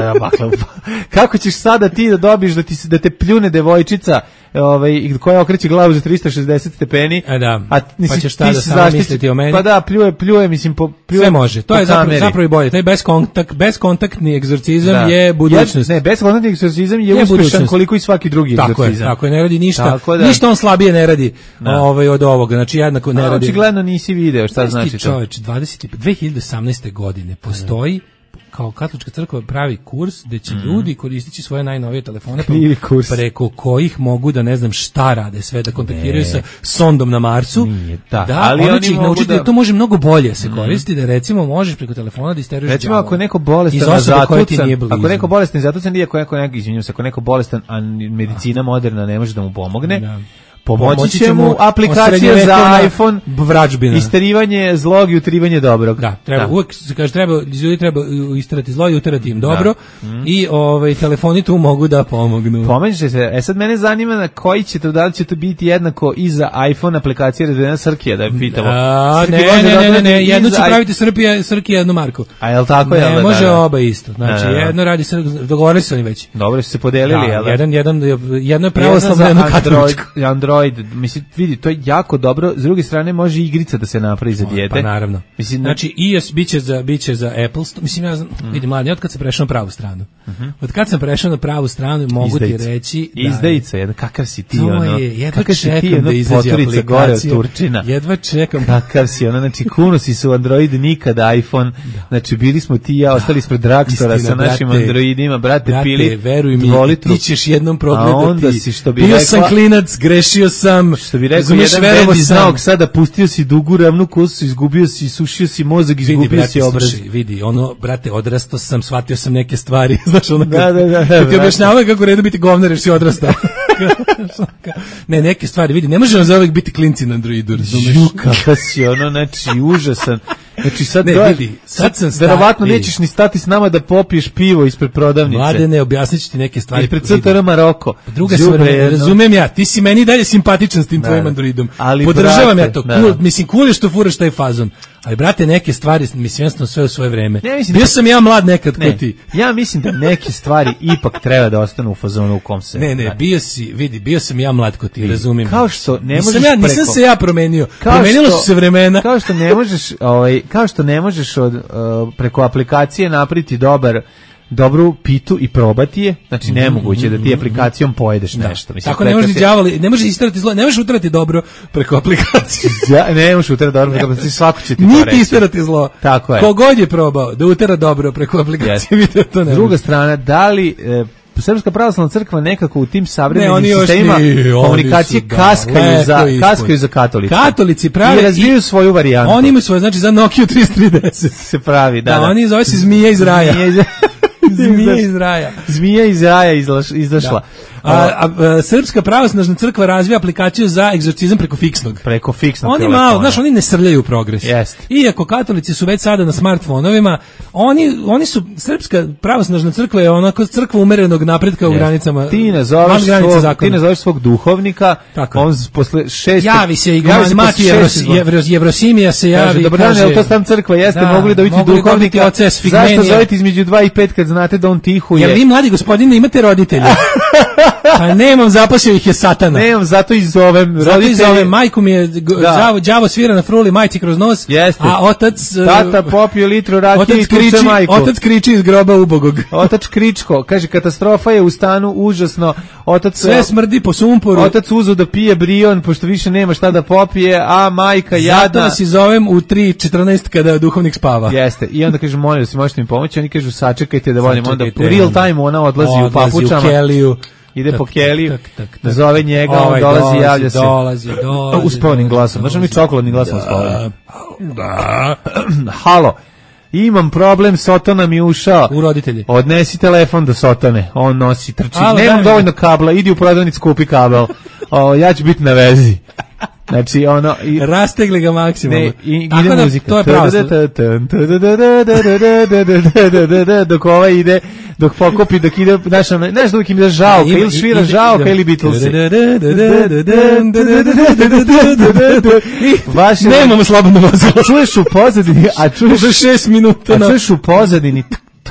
Kako ćeš sada ti da dobiš da ti da te pljune devojčica, ovaj koja okreće glavu za trista šezdeset stepeni, e da. A nisi, pa ćeš tada samo misliti o meni. Pa da, pljuje, pljuje, mislim po pljuje. Sve može. To je zapravo, zapravo i bolje. Taj bez kontakt, bezkontaktni egzorcizam da. je budućnost. Ne, bezkontaktni egzorcizam je, je uspešan koliko i svaki drugi egzorcizam. Tako je, tako je, ne radi ništa. Da. Ništa on slabije ne radi ovaj od ovoga. Znači jednako ne radi. Očigledno nisi video šta znači to. Čoveče, dve hiljade osamnaeste. godine postoji kao katolička crkva pravi kurs gde će mm. ljudi koristeći svoje najnovije telefone preko kojih mogu da ne znam šta rade, sve da kontaktiraju ne. sa sondom na Marsu. Nije, da, da ali oni će ih naučiti da to može mnogo bolje se koristi, da recimo možeš preko telefona da isteruješ recimo ako neko bolestan zatucan, ako neko bolestan zatucan ili ako neko neko izvinjavam se, ako neko bolestan a medicina moderna ne može da mu pomogne. Da. Pomoći će mu aplikacija za iPhone, vrađbina. Isterivanje zlog i uterivanje dobrog. Da, treba, da. uvek se kaže, treba, ljudi treba isterati zlo i uterati im dobro da. mm. i ovaj, telefoni tu mogu da pomognu. Pomoći se. E sad mene zanima na koji će to, da li će to biti jednako i za iPhone aplikacija Redena Srkija, da je pitamo. A, ne, ne, ne, ne, ne, jedno će praviti Srpija, Srkija jednu marku. A je li tako? Ne, jel da, može da, da. oba isto. Znači, da, da. jedno radi, dogovorili su oni već. Dobro su se podelili, da, jel da? Jedan, jedan, jedno je pravoslavno, jedno katoličko. Android, mislim, vidi, to je jako dobro. S druge strane može igrica da se napravi za dijete. Pa naravno. Mislim, znači iOS biće za biće za Apple. Mislim ja znam, mm. vidi mladi, od kad sam prešao na pravu stranu. Mm-hmm. Od kad sam prešao na pravu stranu mogu Izdajica. ti reći da Izdajica, jedan kakav si ti ono. Je, kakav si ti ono, da izađe aplikacija gore od Turčina. Jedva čekam. Kakav si ono, znači kuno si su Android nikada iPhone. Da. Znači bili smo ti i ja ostali ispred Dragstora sa našim brate, Androidima, brate, brate pili. Veruj mi, ti ćeš jednom progledati. A onda si što bi Bio rekla, sam klinac, grešio sam. Što bi rekao jedan bend iz Novog Sada, pustio si dugu ravnu kosu, izgubio si, sušio si mozak, izgubio vidi, brate, si obraz. Sluši, vidi, ono, brate, odrastao sam, shvatio sam neke stvari, znaš, ono, da, da, da, da, ti objašnjavaju kako redu biti govnar jer si odrastao. Ne, neke stvari, vidi, ne možemo za uvijek biti klinci na Androidu, razumeš? Juka, pa si ono, znači, užasan. Znači sad, ne, do, vidi, sad sam sta, verovatno vidi. Nećeš ni stati s nama da popiješ pivo ispred prodavnice. Mlade, ne, objasnit ću ti neke stvari. Ispred C T R Maroko. Druga stvar, razumem ja, ti si meni dalje simpatičan s tim tvojim Androidom. Ali, podržavam brate, ja to, cool, mislim, cool je što furaš taj fazon. Ali, brate, neke stvari, mislim, jednostavno sve u svoje vreme. Ne, mislim, bio sam ja mlad nekad ne, ko ti. Ja mislim da neke stvari ipak treba da ostanu u fazonu u kom se. Ne, ne, bio si, vidi, bio sam ja mlad ko ti, razumijem. Kao što ne nisam možeš ja, preko... Nisam se ja promenio, promenilo su se vremena. Kao što ne možeš, ovaj, kao što ne možeš od, uh, preko aplikacije napraviti dobar dobru pitu i probati je, znači nemoguće da ti aplikacijom pojedeš da. nešto. Mislim, tako ne možeš se... đavoli, ne možeš isterati zlo, ne možeš uterati dobro preko aplikacije. Ja, ne možeš uterati dobro preko aplikacije, svako će ti to reći. Niti isterati zlo. Tako je. Kogod je probao da utera dobro preko aplikacije, yes. Vidio to ne. Druga strana, da li e, Srpska pravoslavna crkva nekako u tim savremenim sistemima komunikacije da, kaskaju, za, kaskaju za katolici. Katolici pravi i razviju svoju varijantu. Oni imaju svoje, znači za Nokia tristo trideset se pravi, da. Da, da. oni zove se Zmija iz raja. Zmija iz, Zmija iz raja. Zmija iz raja izašla. A, a, a Srpska pravoslavna crkva razvija aplikaciju za egzorcizam preko fiksnog. Preko fiksnog. Oni telefona. Malo, znaš, oni ne srljaju u progres. Jest. Iako katolici su već sada na smartfonovima, oni oni su Srpska pravoslavna crkva je onako crkva umerenog napretka Jest. u granicama. Ti nazoveš svog, ti nazoveš svog duhovnika, tako. On posle šest javi se i javi Matija Jevrosimija se javi. Dobar dan, je to tam crkva jeste, da, mogli da vidite duhovnika. Zašto zovete između dva i pet kad znate da on tihuje? Jel vi mladi gospodine imate roditelje? Pa nemam, zaposio ih je satana. Nemam, zato i zovem. Zato i zovem, majku mi je đavo, đavo svira na fruli, majci kroz nos, Jeste. a otac... Tata popio litru rakije i tuče majku. Otac kriči iz groba ubogog. Otac kričko, kaže, katastrofa je u stanu, užasno. Otac, sve smrdi po sumporu. Otac uzeo da pije brion, pošto više nema šta da popije, a majka jadna. Zato vas i zovem u tri četrnaest kada duhovnik spava. Jeste, i onda kaže, molim da si možete mi pomoći, oni kažu, sačekajte da volim, onda u real time ona odlazi, odlazi u papučama. U keliju. Ide tak, po keliju, tak, tak, tak, zove njega, on ovaj dolazi, dolazi, javlja se. Dolazi, dolazi. Uspevanim glasom, znaš mi čokoladnim glasom spavaju. Da. Halo. Imam problem, Sotona mi ušao. U roditelji. Odnesi telefon do Sotone. On nosi, trči. Alo, nemam dovoljno kabla, idi u prodavnicu, kupi kabel. O, ja ću biti na vezi. Znači, ono... I, rastegli ga maksimalno. Ne, i ide da, muzika. To je pravo. Dok ova ide, dok pokopi, dok ide, znaš, znaš da uvijek im da žalka, ili svira žalka, ili Beatlesi. Nemamo slobodno vozilo. A čuješ u pozadini, a čuješ... Za šest minuta. A čuješ u pozadini...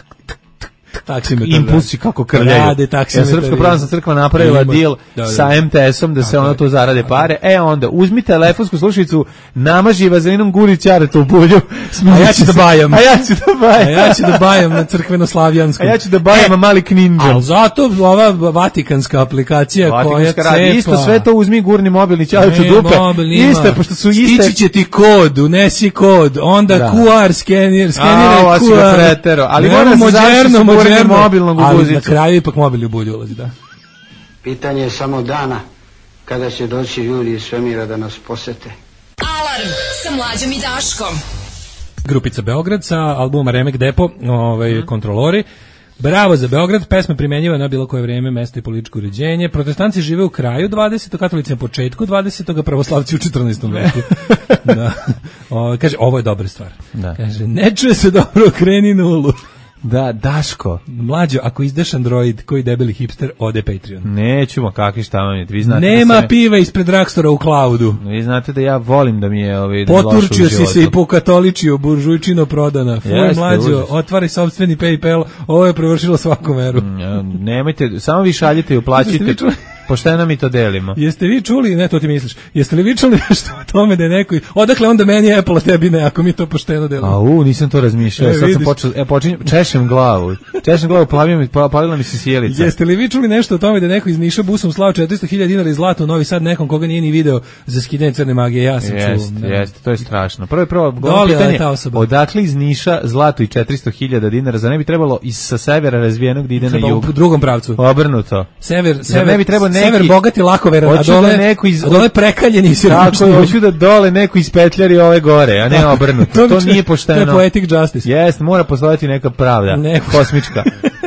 Taksimetar, impulsi kako krljaju. Rade taksimetar. Srpska pravoslavna crkva napravila deal da, da. sa em te esom da se ono to zarade pare. E onda, uzmi telefonsku slušalicu, namaži vazelinom, guri ćareta u bulju. A ja ću da bajam. A ja ću da bajam. A ja ću da bajam na crkveno-slavijanskom. A ja ću da bajam, e, a mali kninđa. Ali zato ova vatikanska aplikacija Vatikanska koja cepa. Isto sve to uzmi, gurni mobilni ćareta u dupe. Isto, pošto su iste. Stići će ti kod, unesi kod, onda da. Q R skenir, skeniraj Q R. Ali mora se završi moderno mobilnog u ali guzicu. Na kraju ipak mobilni u bulju ulazi, da. Pitanje je samo dana kada će doći ljudi iz svemira da nas posete. Alarm sa Mlađom i Daškom. Grupica Beograd sa albuma Remek Depo, ovaj, mm. kontrolori. Bravo za Beograd, pesma primjenjiva na bilo koje vreme, mesto i političko uređenje. Protestanci žive u kraju dvadesetog, katolici na početku dvadesetog, pravoslavci u četrnaestom veku. Da. O, kaže, ovo je dobra stvar. Da. Kaže, ne čuje se dobro, kreni nulu. Da, Daško. Mlađo, ako izdeš Android, koji debeli hipster, ode Patreon. Nećemo, kakvi šta vam je. Vi znate nema da se... piva ispred Dragstora u cloudu. Vi znate da ja volim da mi je... Ovaj, da poturčio si se i pokatoličio, buržujčino prodana. Fuj, mlađo, otvari sopstveni PayPal, ovo je prevršilo svaku meru. Mm, nemojte, samo vi šaljite i uplaćite. Pošteno mi to delimo. Jeste vi čuli, ne to ti misliš, jeste li vi čuli nešto o tome da je neko, odakle onda meni Apple, a tebi ne, ako mi to pošteno delimo? A u, nisam to razmišljao, e, sad sam počeo, e, počinjem, češem glavu, češem glavu, plavio mi, palila mi se sjelica. Jeste li vi čuli nešto o tome da je neko iz Niša busom slao četiristo hiljada dinara i zlato u Novi Sad nekom koga nije ni video za skidanje crne magije, ja sam jest, čuo. Jeste, to je strašno. Prvo je prvo, glavno pitanje, odakle iz Niša zlato i četiristo hiljada dinara, za ne bi trebalo iz sa severa razvijenog da ide na jug? U drugom pravcu. Obrnuto. Sever, sever, ne bi trebalo neki... sever bogati lakoveran, a dole, da neko iz, a dole prekaljeni siromašni. Tako, hoću da dole neko ispetljari ove gore, a ne obrnuto. To nije pošteno. To je poetic justice. Jest, mora postojati neka pravda, ne, kosmička.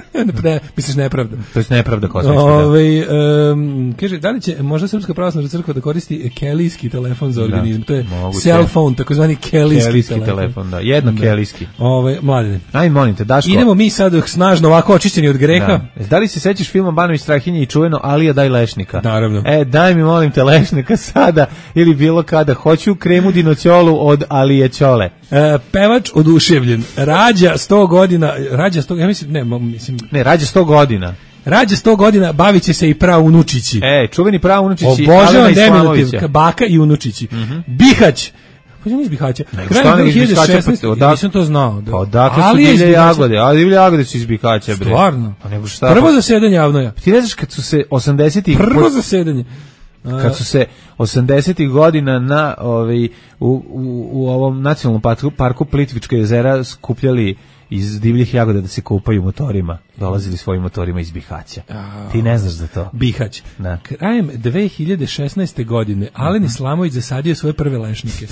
ne, misliš nepravda. To je nepravda kosmička. Ove, um, kaže, da li će možda Srpska pravoslavna crkva da koristi kelijski telefon za organizam? Da, to je cell phone, takozvani kelijski, kelijski telefon. telefon. Da, jedno da. Kelijski. Ove, mladine. Aj, molim te, Daško. Idemo mi sad snažno ovako očišćeni od greha. Da, da li se sećaš filma Banović Strahinja i čuveno Alija daj lešnika? Naravno. E, daj mi molim te lešnika sada ili bilo kada. Hoću kremu dinoćolu od Alije Ćole. E, pevač oduševljen. Rađa sto godina, rađa sto, ja mislim, ne, mislim... Ne, rađa sto godina. Rađa sto godina, bavit će se i prav unučići. E, čuveni prav unučići. Obožavam deminutiv, baka i unučići. Mm -hmm. Bihać. Pa nije iz Bihaća. Krajem dve hiljade šesnaeste. Odak... Nisam to znao. Da. Pa odakle su divlje jagode? A divlje jagode su iz Bihaća, bre. Stvarno? Pa nego šta? Prvo zasedanje javno je. Ti ne znaš kad su se osamdesetih... Prvo zasedanje. Kad su se osamdesetih godina na ovaj u, u, u ovom nacionalnom parku, parku Plitvička jezera skupljali iz divljih jagoda da se kupaju motorima, dolazili svojim motorima iz Bihaća. Oh. Ti ne znaš za to. Bihać. Da. Krajem dve hiljade šesnaeste. godine Alen Islamović zasadio svoje prve lešnike.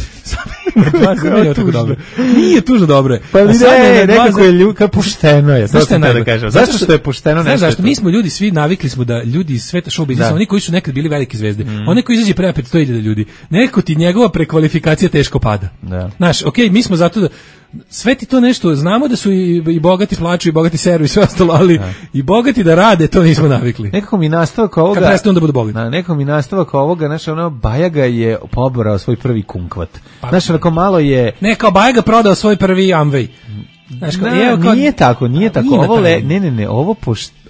Nije tako dobro. Nije tužno dobro. Pa ne, nekako je ljuka pošteno je. Zašto je da kažem? Zašto što je pošteno nešto? Zašto mi smo ljudi svi navikli smo da ljudi iz sveta show biznisa, oni koji su nekad bili velike zvezde, mm. oni koji izađe pre petsto hiljada ljudi, neko ti njegova prekvalifikacija teško pada. Da. Znaš, okej, okay, mi smo zato da sve ti to nešto, znamo da su i, i bogati plaću i bogati servu i sve ostalo, ali da. I bogati da rade, to nismo navikli. Nekako mi nastavak ovoga... Kad prestanu da budu bogati. Na, nekako mi nastavak ovoga, znaš, ono, Bajaga je poborao svoj prvi kunkvat. Pa, znaš, onako malo je... Ne, kao Bajaga prodao svoj prvi Amway. Znaš, kao, na, je, kao... Nije tako, nije tako. Nije ovo le, ne, ne, ne, ovo pošt...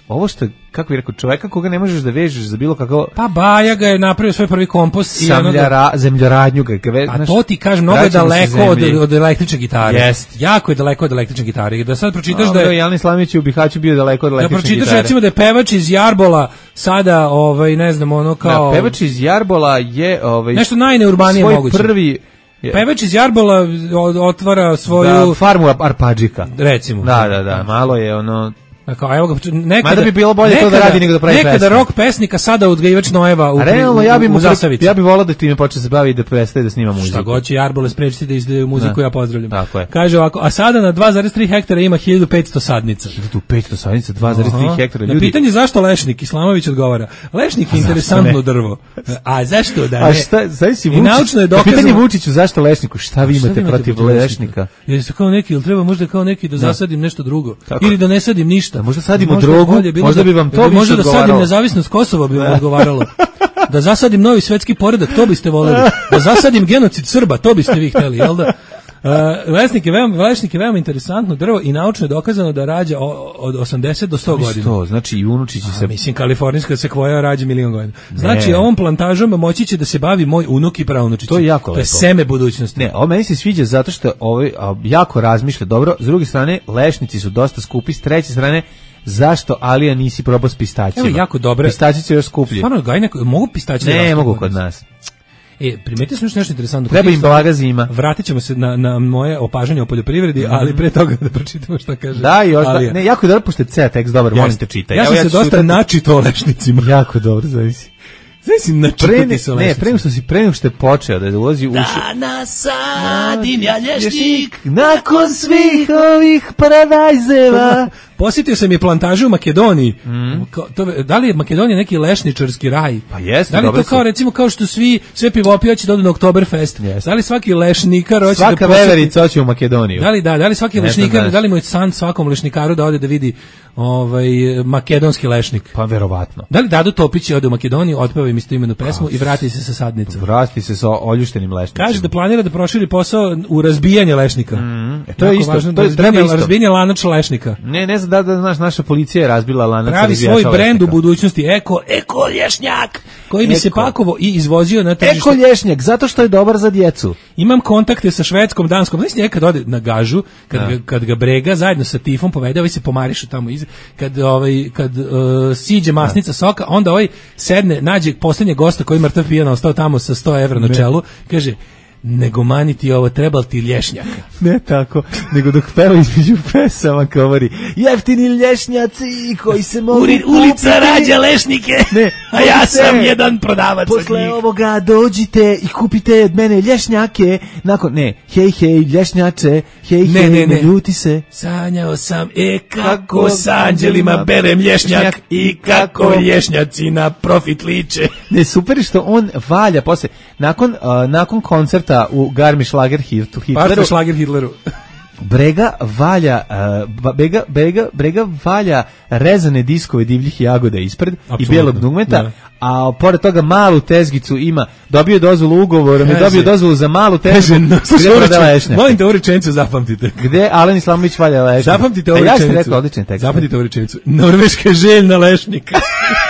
ovo što, kako bih rekao, čoveka koga ne možeš da vežeš za bilo kako... Pa Baja ga je napravio svoj prvi kompost. I onoga... Zemljoradnju ga. Ve, a to ti kažem, mnogo je daleko od, od električne gitare. Jest. Jako je daleko od električne gitare. Da sad pročitaš no, da je... Jelena Islamić u Bihaću bio daleko od električne gitare. Da pročitaš recimo da je pevač iz Jarbola sada, ovaj, ne znam, ono kao... Da, pevač iz Jarbola je... Ovaj, nešto najneurbanije moguće. Svoj prvi... Yeah. Pevač iz Jarbola otvara svoju... Da, farmu Arpadžika. Recimo. Da, da, da, malo je ono... Kao, evo ga, nekada, Mada bi bilo bolje nekada, to da radi nego da pravi pesme. Nekada rock pesnika, sada odgajivač Nojeva u, realno, ja bi u, u Zasavici. Ja bih volao da ti me počne se bavi i da prestaje da snima muziku. Šta god će Jarbole sprečiti da izdaju muziku, da. Ja pozdravljam. Tako je. Kaže ovako, a sada na dva zarez tri hektara ima hiljadu petsto sadnica. hiljadu petsto sadnica, dva zarez tri hektara ljudi. Na pitanje zašto lešnik, Islamović odgovara, lešnik je interesantno drvo. A zašto da ne? A šta, zavisi Vučić. I naučno je dokazano. Na pitanje Vučiću zašto lešniku, šta vi imate protiv lešnika? Jeste kao neki, ili treba možda kao neki da zasadim nešto drugo. Ili da ne sadim ništa. Možda sadimo drogu. Možda bi vam to više možda odgovaralo. Da sadim nezavisnost Kosova bi vam odgovaralo. Da zasadim novi svetski poredak, to biste voljeli. Da zasadim genocid Srba, to biste vi hteli, jel da? Uh, lesnik je veoma, lesnik je veoma interesantno drvo i naučno je dokazano da rađa od osamdeset do sto godina. sto, znači i unučići se... Mislim, kalifornijska sekvoja rađa milion godina. Znači, ne. Ovom plantažom moći će da se bavi moj unuk i praunučić. To je jako lepo. To je seme budućnosti. Ne, ovo meni se sviđa zato što ovaj jako razmišlja dobro. S druge strane, lešnici su dosta skupi. S treće strane, zašto Alija nisi probao s pistaćima? Evo jako dobre. Pistaći su još skuplji. Stvarno, gaj neko, mogu pistaći da ne, mogu kod nas. E, primetili smo još nešto interesantno. Treba im blaga zima. Vratit ćemo se na, na moje opažanje o poljoprivredi, mm. ali pre toga da pročitamo šta kaže. Da, još da, ne, jako je dobro, pošto je C tekst dobar, molim te čitaj. Ja sam Evo, se ja dosta sutra... načito o lešnicima. Jako dobro, zavisi. Zavisi načitati se o lešnicima. Ne, pre nego što si, pre nego što je počeo da ulazi u uši. Da nasadim ja lješnik, nakon svih ovih paradajzeva. Posjetio sam je plantažu u Makedoniji. Mm. To, da li je Makedonija neki lešničarski raj? Pa jeste, da li to kao, recimo, kao što svi, sve pivopi hoće da odu na Oktoberfest? Yes. Da li svaki lešnikar hoće Svaka da posjeti... veverica hoće u Makedoniju? Da li, da, da li svaki ne lešnikar, da li mu je san svakom lešnikaru da ode da vidi ovaj, makedonski lešnik? Pa verovatno. Da li Dado Topić ode u Makedoniju, otpeva im istoimenu pesmu pa, i vrati se sa sadnicom? Vrati se sa oljuštenim lešnicima. Kaže da planira da proširi posao u razbijanje lešnika. Mm. E, to je isto, važno, to je treba isto. Razbijanje lanača lešnika. Ne, ne znam da, da znaš, naša policija je razbila lanac. Pravi svoj brend u budućnosti, eko, eko lješnjak, koji bi eko. se pakovao i izvozio na tržište. Eko lješnjak, zato što je dobar za djecu. Imam kontakte sa švedskom, danskom, znači nekad ode na gažu, kad, ga, kad ga brega zajedno sa tifom povede, ovaj se pomarišu tamo iz, kad, ovaj, kad uh, siđe masnica soka, onda ovaj sedne, nađe poslednjeg gosta koji mrtav pijana ostao tamo sa sto evra na čelu, kaže, nego mani ti ovo, trebal ti lješnjaka. Ne tako, nego dok peva između pesama govori jeftini lješnjaci koji se mogu Uri, ulica rađa lešnike, ne, a ja sam jedan prodavac od njih. Posle ovoga dođite i kupite od mene lješnjake, nakon, ne, hej, hej, lješnjače, hej, ne, hej, ne, ne ljuti se. Sanjao sam, e, kako s anđelima berem lješnjak i kako lješnjaci na profit liče. Ne, super je što on valja posle, nakon, uh, nakon koncerta u Garmisch-Lager Hitleru. Šlager Hitleru. Brega valja uh, Brega, Brega, Brega valja rezane diskove divljih jagoda ispred Absolutno. I bijelog dugmeta, da. A pored toga malu tezgicu ima, dobio je dozvolu ugovorom i dobio dozvolu za malu tezgicu. Gde proda lešnjak? Molim te ovu rečenicu, zapamtite. Gde Alen Islamović valja lešnjak? Zapamtite ovu rečenicu. Ja sam rekao odličan tekst. Zapamtite ovu rečenicu. Norveška željna lešnika.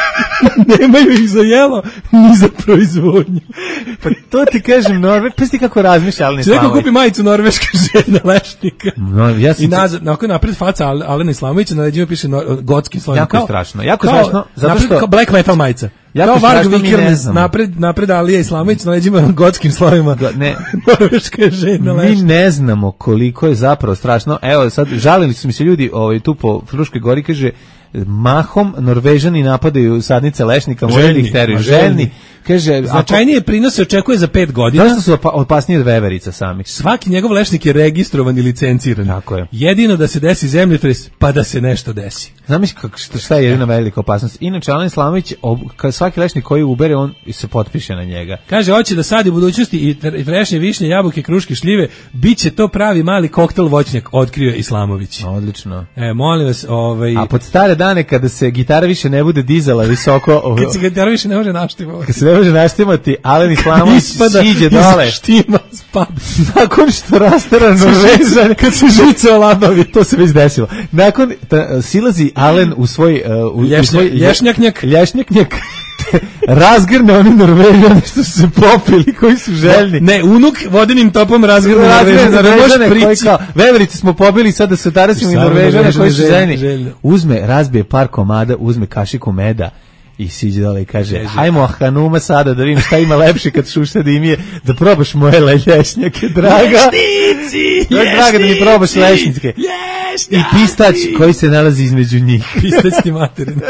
Nemaju ih za jelo, ni za proizvodnju. Pa to ti kažem, Norveš, pa ti kako razmišlja Alen Islamović. Čovjek kupi majicu Norveška željna lešnika. No, ja I nazad, nakon napred faca Alen Islamovića, na leđima piše no, gotskim slovom. Jako kao, strašno, jako kao, strašno. Zato napred, što... kao black metal majica. Jako kao Varg Vikernes, napred, napred Alija Islamović, na leđima gotskim slovima. Ne. Norveška željna lešnika. Mi ne znamo koliko je zapravo strašno. Evo, sad, žalili su mi se ljudi ovaj, tu po Fruškoj gori, kaže, mahom Norvežani napadaju sadnice lešnika, možda ih teraju. Željni. Kaže, značajnije prinose očekuje za pet godina. Dosta su opasnije od veverica samih. Svaki njegov lešnik je registrovan i licenciran. Tako je. Jedino da se desi zemljotres, pa da se nešto desi. Znaš šta je jedina velika opasnost? Inače, Alen Islamović, svaki lešnik koji ubere, on se potpiše na njega. Kaže, hoće da sadi u budućnosti i trešnje, višnje, jabuke, kruške, šljive, bit će to pravi mali koktel voćnjak, otkrio Islamović. Odlično. E, molim vas, ovaj... A pod stare dane, kada se gitara više ne bude dizala visoko... Kad se gitara više ne može naštimati. Kad se ne može naštimati, Alen Islamović siđe dole. Štima pad. Nakon što rastara Norvežan, kad se žice olabavi. To se već desilo. Nakon ta, silazi Alen u svoj... Uh, u, Lješnjak, u svoj lješnjaknjak. Lješnjaknjak. Razgrne oni Norvežani što su se popili, koji su željni. Ne, unuk vodenim topom razgrne Norvežane. Norvežane koji kao, veverice smo pobili, sad da se tarasimo i Norvežane koji su željni. Uzme, razbije par komada, uzme kašiku meda i siđe dole i kaže, hajmo Hanuma sada da vidim šta ima lepše kad šušta dimije, da probaš moje lješnjake, draga. Lješnjici! Draga da mi probaš lješnjake. I pistač koji se nalazi između njih. Pistač ti materina.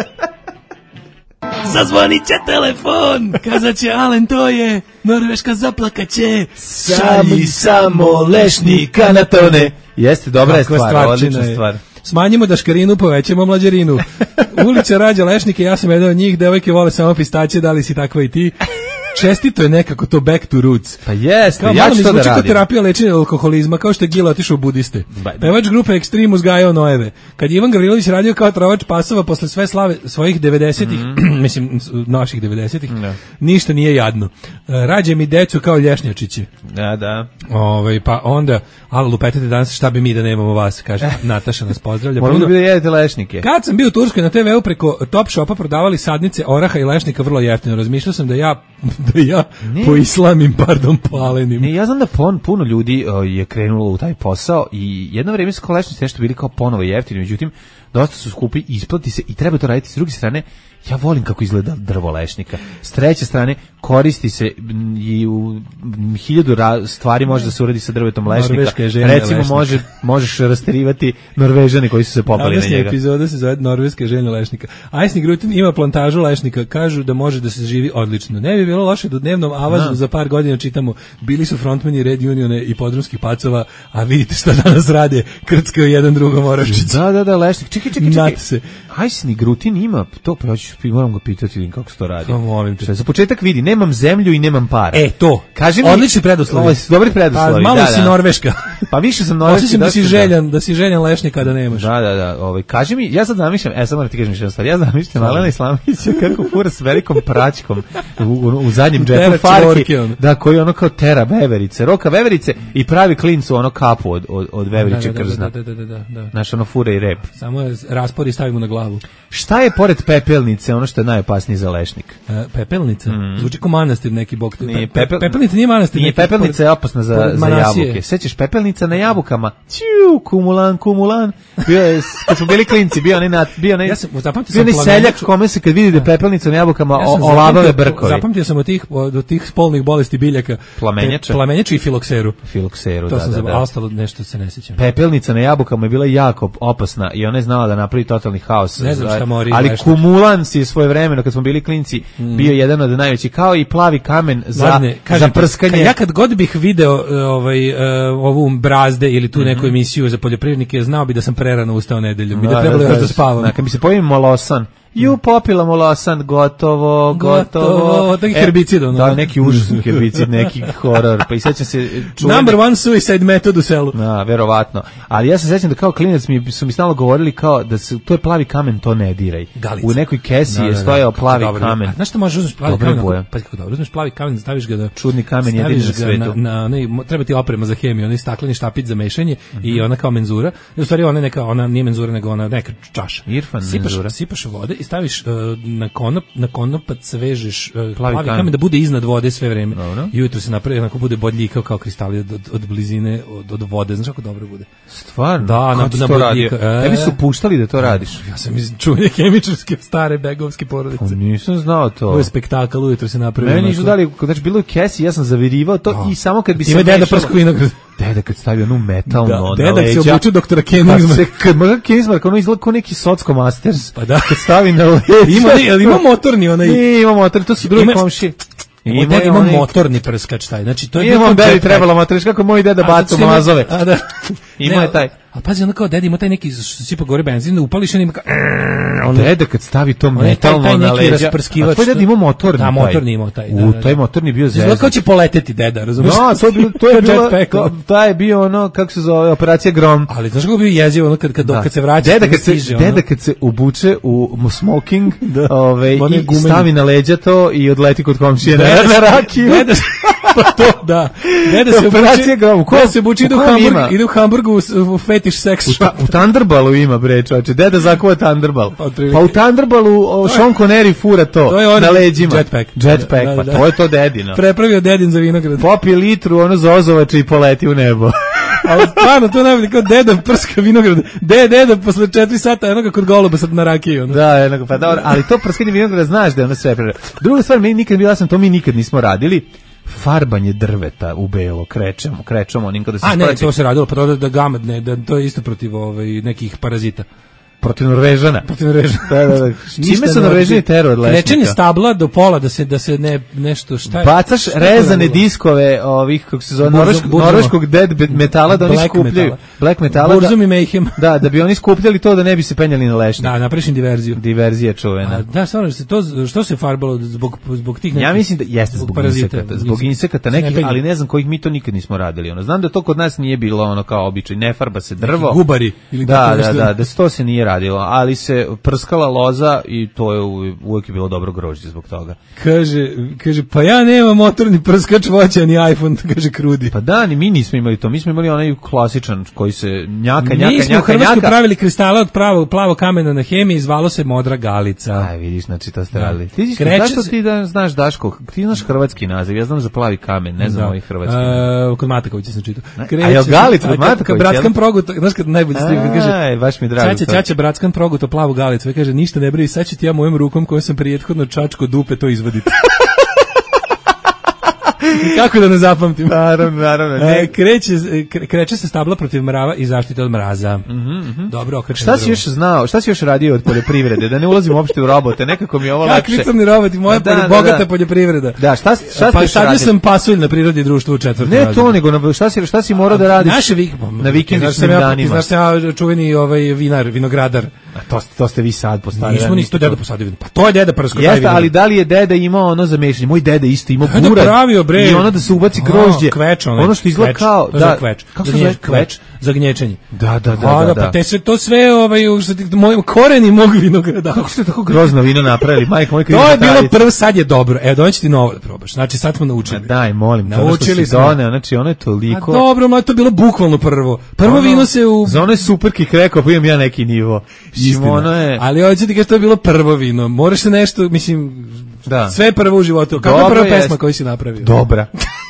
Zazvonit će telefon, kazat će Alen, to je Norveška, zaplakaće. Šalji samo lešnika na tone. Jeste, dobra je stvar, odlična stvar. Smanjimo daškarinu, povećamo mlađarinu. Ulica rađa lešnike, ja sam jedan od njih, devojke vole samo pistaće, da li si takva i ti? Čestito je nekako to back to roots. Pa jeste, kao, ja ću to da radim. Terapija lečenja alkoholizma, kao što je Gila otišao u budiste. Pevač grupe Extreme uzgajao nojeve. Kad je Ivan Gavrilović radio kao trovač pasova posle sve slave svojih devedesetih, mm. mislim, naših devedesetih, no. Ništa nije jadno. Rađe mi decu kao lješnjačići. Da, da. Ove, pa onda, ali lupetate danas, šta bi mi da nemamo vas, kaže Nataša nas pozdravlja. Moramo bi da jedete lešnike. Kad sam bio u Turskoj na te veu preko Top Shopa prodavali sadnice oraha i lešnika vrlo jeftino. Razmišljao sam da ja da ja ne. po islamim, pardon, palenim. Ne, ja znam da pon, puno ljudi o, je krenulo u taj posao i jedno vreme su kolešnici nešto bili kao ponovo jeftini, međutim, dosta su skupi, isplati se i treba to raditi. S druge strane, ja volim kako izgleda drvo lešnika. S treće strane, koristi se i u hiljadu stvari može da se uradi sa drvetom lešnika. Recimo, može, možeš rasterivati Norvežane koji su se popali na njega. Epizoda se zove Norveška željna lešnika. Ajsni Grutin ima plantažu lešnika, kažu da može da se živi odlično. Ne bi bilo loše da dnevnom avazu za par godina čitamo, bili su frontmeni Red Unione i podrumskih pacova, a vidite šta danas rade, krckaju jedan drugom Oraščić. Da, da, da, lešnik. Čekaj, čekaj, čekaj. Ajsni Grutin ima to, pa moram ga pitati kako se to radi. Molim te. Za početak vidi, nemam zemlju i nemam para. E, to. Kaži mi, odlični preduslovi. Dobri preduslovi. Pa, malo da, si da. Norveška. Pa više sam Norveška. Osjećam da si željan, da si željan lešnika da nemaš. Da, da, da. Ovaj, kaži mi, ja sad zamišljam, e, sad moram ti kažem što stvar. Ja zamišljam Alena Islamovića kako fura s velikom praćkom u, u, u zadnjem džepu farki, da, koji ono kao tera veverice, roka veverice i pravi klincu ono kapu od, od, od veveriće krzna. Da, da, da, da, da. Znaš, ono fura i rep. Samo je raspor i stavimo na glavu. Šta je pored pepelnice ono što je najopasnije za lešnik? E, pepelnica? Mm. Zvuči kao manastir neki bog. Nije, Pe, pepel... Pepelnica nije manastir. Nije, neki, pepelnica je opasna za, za jabuke. Sećaš pepelnica na jabukama? Ćiu, kumulan, kumulan. Bio je, kad smo bili klinci, bio onaj, bio onaj, ja sam, bio onaj seljak kome se kad vidi da pepelnica na jabukama ja olabave brkovi. Zapamtio sam od tih, od tih spolnih bolesti biljaka. Plamenjače. Plamenjače i filokseru. Filokseru, to da, sam da, da. A ostalo nešto se ne sjećam. Pepelnica na jabukama je bila jako opasna i ona je znala da napravi totalni haos. Ne znam šta mori. Ali kumulan si svojevremeno kad smo bili klinci mm. bio jedan od najvećih, kao i plavi kamen za, Ladne, za prskanje. Kad ja kad god bih video ovaj, uh, ovu Brazde ili tu mm-hmm. neku emisiju za poljoprivrednike, znao bi da sam prerano ustao nedeljom i da, da trebalo još da spavam. Da, kad bi se pojavio molosan, ju popila molosan, gotovo, gotovo. Gotovo, taki e, herbicid. Ono. Da, neki užasni herbicid, neki horor. Pa i sećam se čuveni... Number one suicide method u selu. Da, verovatno. Ali ja se sećam da kao klinac mi su mi stalno govorili kao da se to je plavi kamen, to ne diraj. Galica. U nekoj kesi da, da, da, je stojao plavi dobro, kamen. A znaš što možeš uzmeš plavi Dobre kamen? Boja. Pa kako dobro, uzmeš plavi kamen, staviš ga da čudni kamen jedini na svetu. Na, na, na, treba ti oprema za hemiju, onaj stakleni štapić za mešanje mm-hmm. i ona kao menzura. I u stvari ona neka ona nije menzura nego ona neka čaša. Irfan sipaš, menzura. Sipaš vode i staviš uh, na konop, na konopac vežeš uh, plavi, plavi kamen. kamen da bude iznad vode sve vreme. Dobro. I ujutro se napravi onako bude bodljikao kao kristali od, od, od blizine od, od vode. Znaš kako dobro bude. Stvarno? Da, na, na bodljika. E, Tebi su puštali da to radiš. Ja sam iz čuvene hemičarske stare begovske porodice. Pa nisam znao to. Ovo je spektakl, ujutro se napravi. Meni nisu dali, znači bilo u kesi, ja sam zavirivao to oh. i samo kad bi se mešalo. Ima deda prsku vinograd. Deda kad stavio onu metalno da, na deda leđa. Deda se obuču doktora Kenigsmark. Kad možda Kenigsmark, ono izgleda kao neki Socko Masters. Pa da. Kad stavi na leđa. Ima, ne, ima motorni onaj. Ne, ima motorni, to su drugi ima, komši. Ima, ima, ima onaj... motorni prskač taj. Znači, to je imam bebi trebalo motoriš, kako moj deda bacu mazove. A da. Ima je taj. A pazi, ono kao deda ima taj neki sipa gore benzin, upališ on ima kao... Deda kad stavi to metalno taj, taj na leđa. A tvoj deda ima motorni da, taj. motorni ima taj. U, taj motorni bio zezan. Izgleda kao će poleteti deda, razumiješ? No, to, bilo, to je bilo, to, to je bio ono, kako se zove, operacija Grom. Ali znaš kako bio jezivo, ono kad, kad, da. kad se vraća, deda kad se, stiže, deda ono. kad se obuče u smoking, da. ove, i stavi na leđa to i odleti kod komšije na rakiju. Pa to, da. Deda se Operacija Grom. Ko se buči ide u Hamburg, ide u Hamburgu u, u fetish sex shop. U, u Thunderballu ima bre, čoveče. Deda zakuva Thunderball. Pa, pa u Thunderballu Sean Connery fura to, to je na leđima. Jetpack. Jetpack, da, da, da. Pa to je to dedino. Prepravio dedin za vinograd. Popi litru, ono zozovače i poleti u nebo. Ali stvarno, to najbolje, kao deda prska vinograd. De, deda, posle četiri sata, jednoga kod goluba sad na rakiju. Ono. Da, jednoga, pa dobro, ali to prskanje vinograda znaš da je ono sve prera. Druga stvar, meni nikad bila sam, to mi nikad nismo radili, farbanje drveta u belo, krećemo, krećemo onim kada se A, sprati. ne, to se radilo, pa to da gamadne, da to je isto protiv ovaj, nekih parazita. Protiv Norvežana. Protiv Norvežana. Da, da, da. Čime su Norvežani teror lešnika? Krečenje stabla do pola da se da se ne nešto šta je. Bacaš šta rezane je diskove ovih kako se zove norveškog norveškog dead metala da oni skupljaju. Black metala. Burzum i Mayhem. Da, da bi oni skupljali to da ne bi se penjali na lešnik. Da, napraviš diverziju. Diverzija čuvena. A, da, stvarno se to što se farbalo zbog zbog tih nekih. Ja mislim da jeste zbog, zbog insekata, zbog insekata nekih, ali ne znam kojih mi to nikad nismo radili. Ono znam da to kod nas nije bilo ono kao običaj, ne farba se drvo. Gubari ili da, da, da, da, to se nije radilo, ali se prskala loza i to je uvijek je bilo dobro grožđe zbog toga. Kaže, kaže pa ja nemam motorni prskač voća ni iPhone, kaže Krudi. Pa da, ni mi nismo imali to. Mi smo imali onaj klasičan koji se njaka, njaka, mi smo njaka, u Hrvatskoj njaka. pravili kristale od pravo, plavo kamena na hemiji, zvalo se modra galica. Aj, vidiš, znači to ste radili. Ti zašto ti da znaš Daško? Ti znaš hrvatski naziv, ja znam za plavi kamen, ne znam ovaj hrvatski. Uh, kod Matakovića sam čitao. A je Galica kod Matakovića? Bratskan progut, znaš kad najbolje slika, kaže, aj, baš mi drago. Čače, čače, Bratskan progut, plavu galicu, kaže, ništa ne brini, sad ću ti ja mojom rukom kojom sam prijethodno čačko dupe to izvaditi. Kako da ne zapamtim? Naravno, naravno. Ne. E, kreće, kreće se stabla protiv mrava i zaštite od mraza. Mm -hmm. Dobro, okrećem. Šta si još znao? Šta si još radio od poljoprivrede? Da ne ulazim uopšte u robote, nekako mi je ovo lakše. Kakvi crni roboti, moja da, bogata da, da. poljoprivreda. Da, šta, šta pa sadio sam pasulj na prirodni društvu u četvrtom Ne razredu. to, nego šta si, šta si morao da radiš Naše vik, na vikendičnim ja, danima? Znaš sam ja čuveni ovaj vinar, vinogradar. A to, to ste vi sad postavili. Nismo nisto deda posadio. Pa to je deda prsko. Jeste, ali da li je deda imao ono za mešanje? Moj deda isto imao burad. I ono da se ubaci grožđe. Kveč, ono što izgleda kao da kveč. Kako se zove kveč? Za gnječenje. Da, da, da, da. Pa te sve to sve ovaj što ti moj koreni mog vinograda. Kako ste tako grozno vino napravili, majko moj? To je bilo prvo, sad je dobro. E, doći ti novo da probaš. Znači sad smo naučili. Daj, molim, naučili smo. Done, znači ono je toliko. A dobro, ma to je bilo bukvalno prvo. Prvo ono, vino se u za one superkih rekao, pa imam ja neki nivo. Istina. Ono je. Ali hoće ti kažeš to je bilo prvo vino. Moraš se nešto, mislim, da. Sve prvo u životu. Kako je prva pesma koju si napravio? Dobra.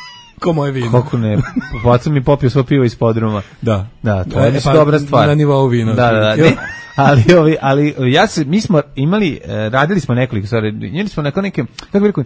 Ko moje vino. Kako ne? Poca mi popio svo pivo iz podruma. Da. Da, to je e, pa, dobra stvar. Na nivou vina. Da, da, da. Ne, ali, ovi, ali ja se, mi smo imali, radili smo nekoliko stvari, imali smo neko neke, kako bih rekao,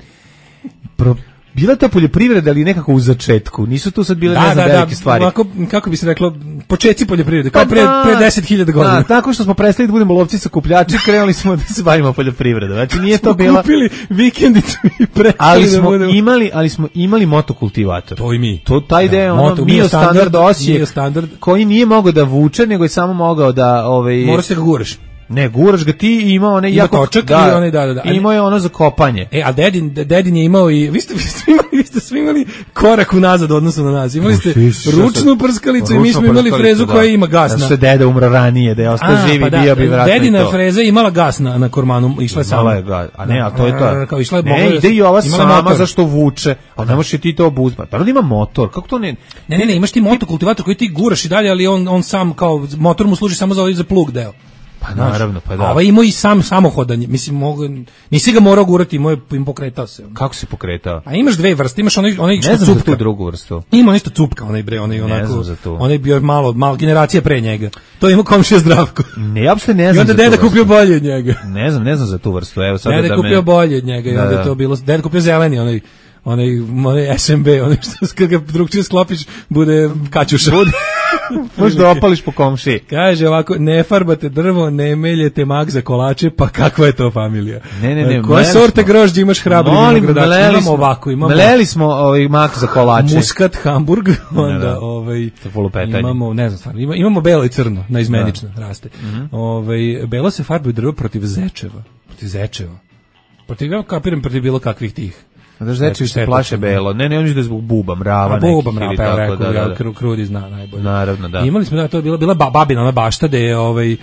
pro, bila ta poljoprivreda ali nekako u začetku, nisu tu sad bile da, ne znam da, velike da, stvari. Ovako, kako bi se reklo, početci poljoprivrede, kao pa pre, da, pre deset hiljada godina. Da, tako što smo prestali da budemo lovci sakupljači, krenuli smo da se bavimo poljoprivredom. Znači nije to bila kupili vikendicu i prestali ali smo da budemo... imali, ali smo imali motokultivator. To i mi. To taj da, deo, ono, Mio Standard Osijek, koji nije mogao da vuče, nego je samo mogao da, ovaj, mora se ga guraš. Ne, guraš ga ti i ima onaj jako točak da, i onaj da da da. Imao je ono za kopanje. E, a dedin dedin je imao i vi ste vi ste imali, vi ste svi imali korak unazad u odnosu na nas. Imali ste ručnu prskalicu i mi smo imali frezu koja ima gas na. Da se deda umro ranije, da je ostao živ i bio bi vratno. Dedina freza imala gas na na kormanu, išla je sama. A ne, a to je to. Kao išla je ne, ide i ova sama zašto vuče. A ne možeš ti to obuzmati. Pa da ima motor. Kako to ne? Ne, ne, ne, imaš ti motokultivator koji ti guraš i dalje, ali on on sam kao motor mu služi samo za ovaj za plug deo. Pa naravno, pa da. A ovaj imao i sam samohodanje, mislim, mogu, nisi ga morao gurati, moj im pokretao se. Kako se pokretao? A imaš dve vrste, imaš onaj, onaj što cupka. Ne znam za tu drugu vrstu. Ima nešto cupka, onaj bre, onaj onako, onaj bio malo, malo generacija pre njega. To ima komšija Zdravko. Ne, ja uopšte ne znam. I onda deda kupio bolje od njega. Ne znam, ne znam za tu vrstu, evo sad da me. Deda kupio bolje od njega i onda je to bilo, deda kupio zeleni, onaj, onaj, onaj S M B, onaj što kad ga drugčije sklopiš, bude kaćuša. Bude. Možeš da opališ po komšiji. Kaže ovako, ne farbate drvo, ne meljete mak za kolače, pa kakva je to familija? Ne, ne, ne. Koje sorte grožđa imaš hrabri vinogradač? Imamo ovako, imamo... Mleli smo ovaj mak za kolače. Muskat, Hamburg, onda ne, da. ovaj... Imamo, ne znam stvarno, imamo, imamo belo i crno, naizmenično da. raste. Mm -hmm. ovaj, belo se farbuje drvo protiv zečeva. Protiv zečeva. Protiv, ja kapiram, protiv bilo kakvih tih. Da zeči se plaše belo. Ne, ne, on je da zbog buba, mrava nekih. Buba, mrava, pa rekao, da, da, da. Krudi zna najbolje. Naravno, da. Imali smo da to je bila bila babina ona bašta da je ovaj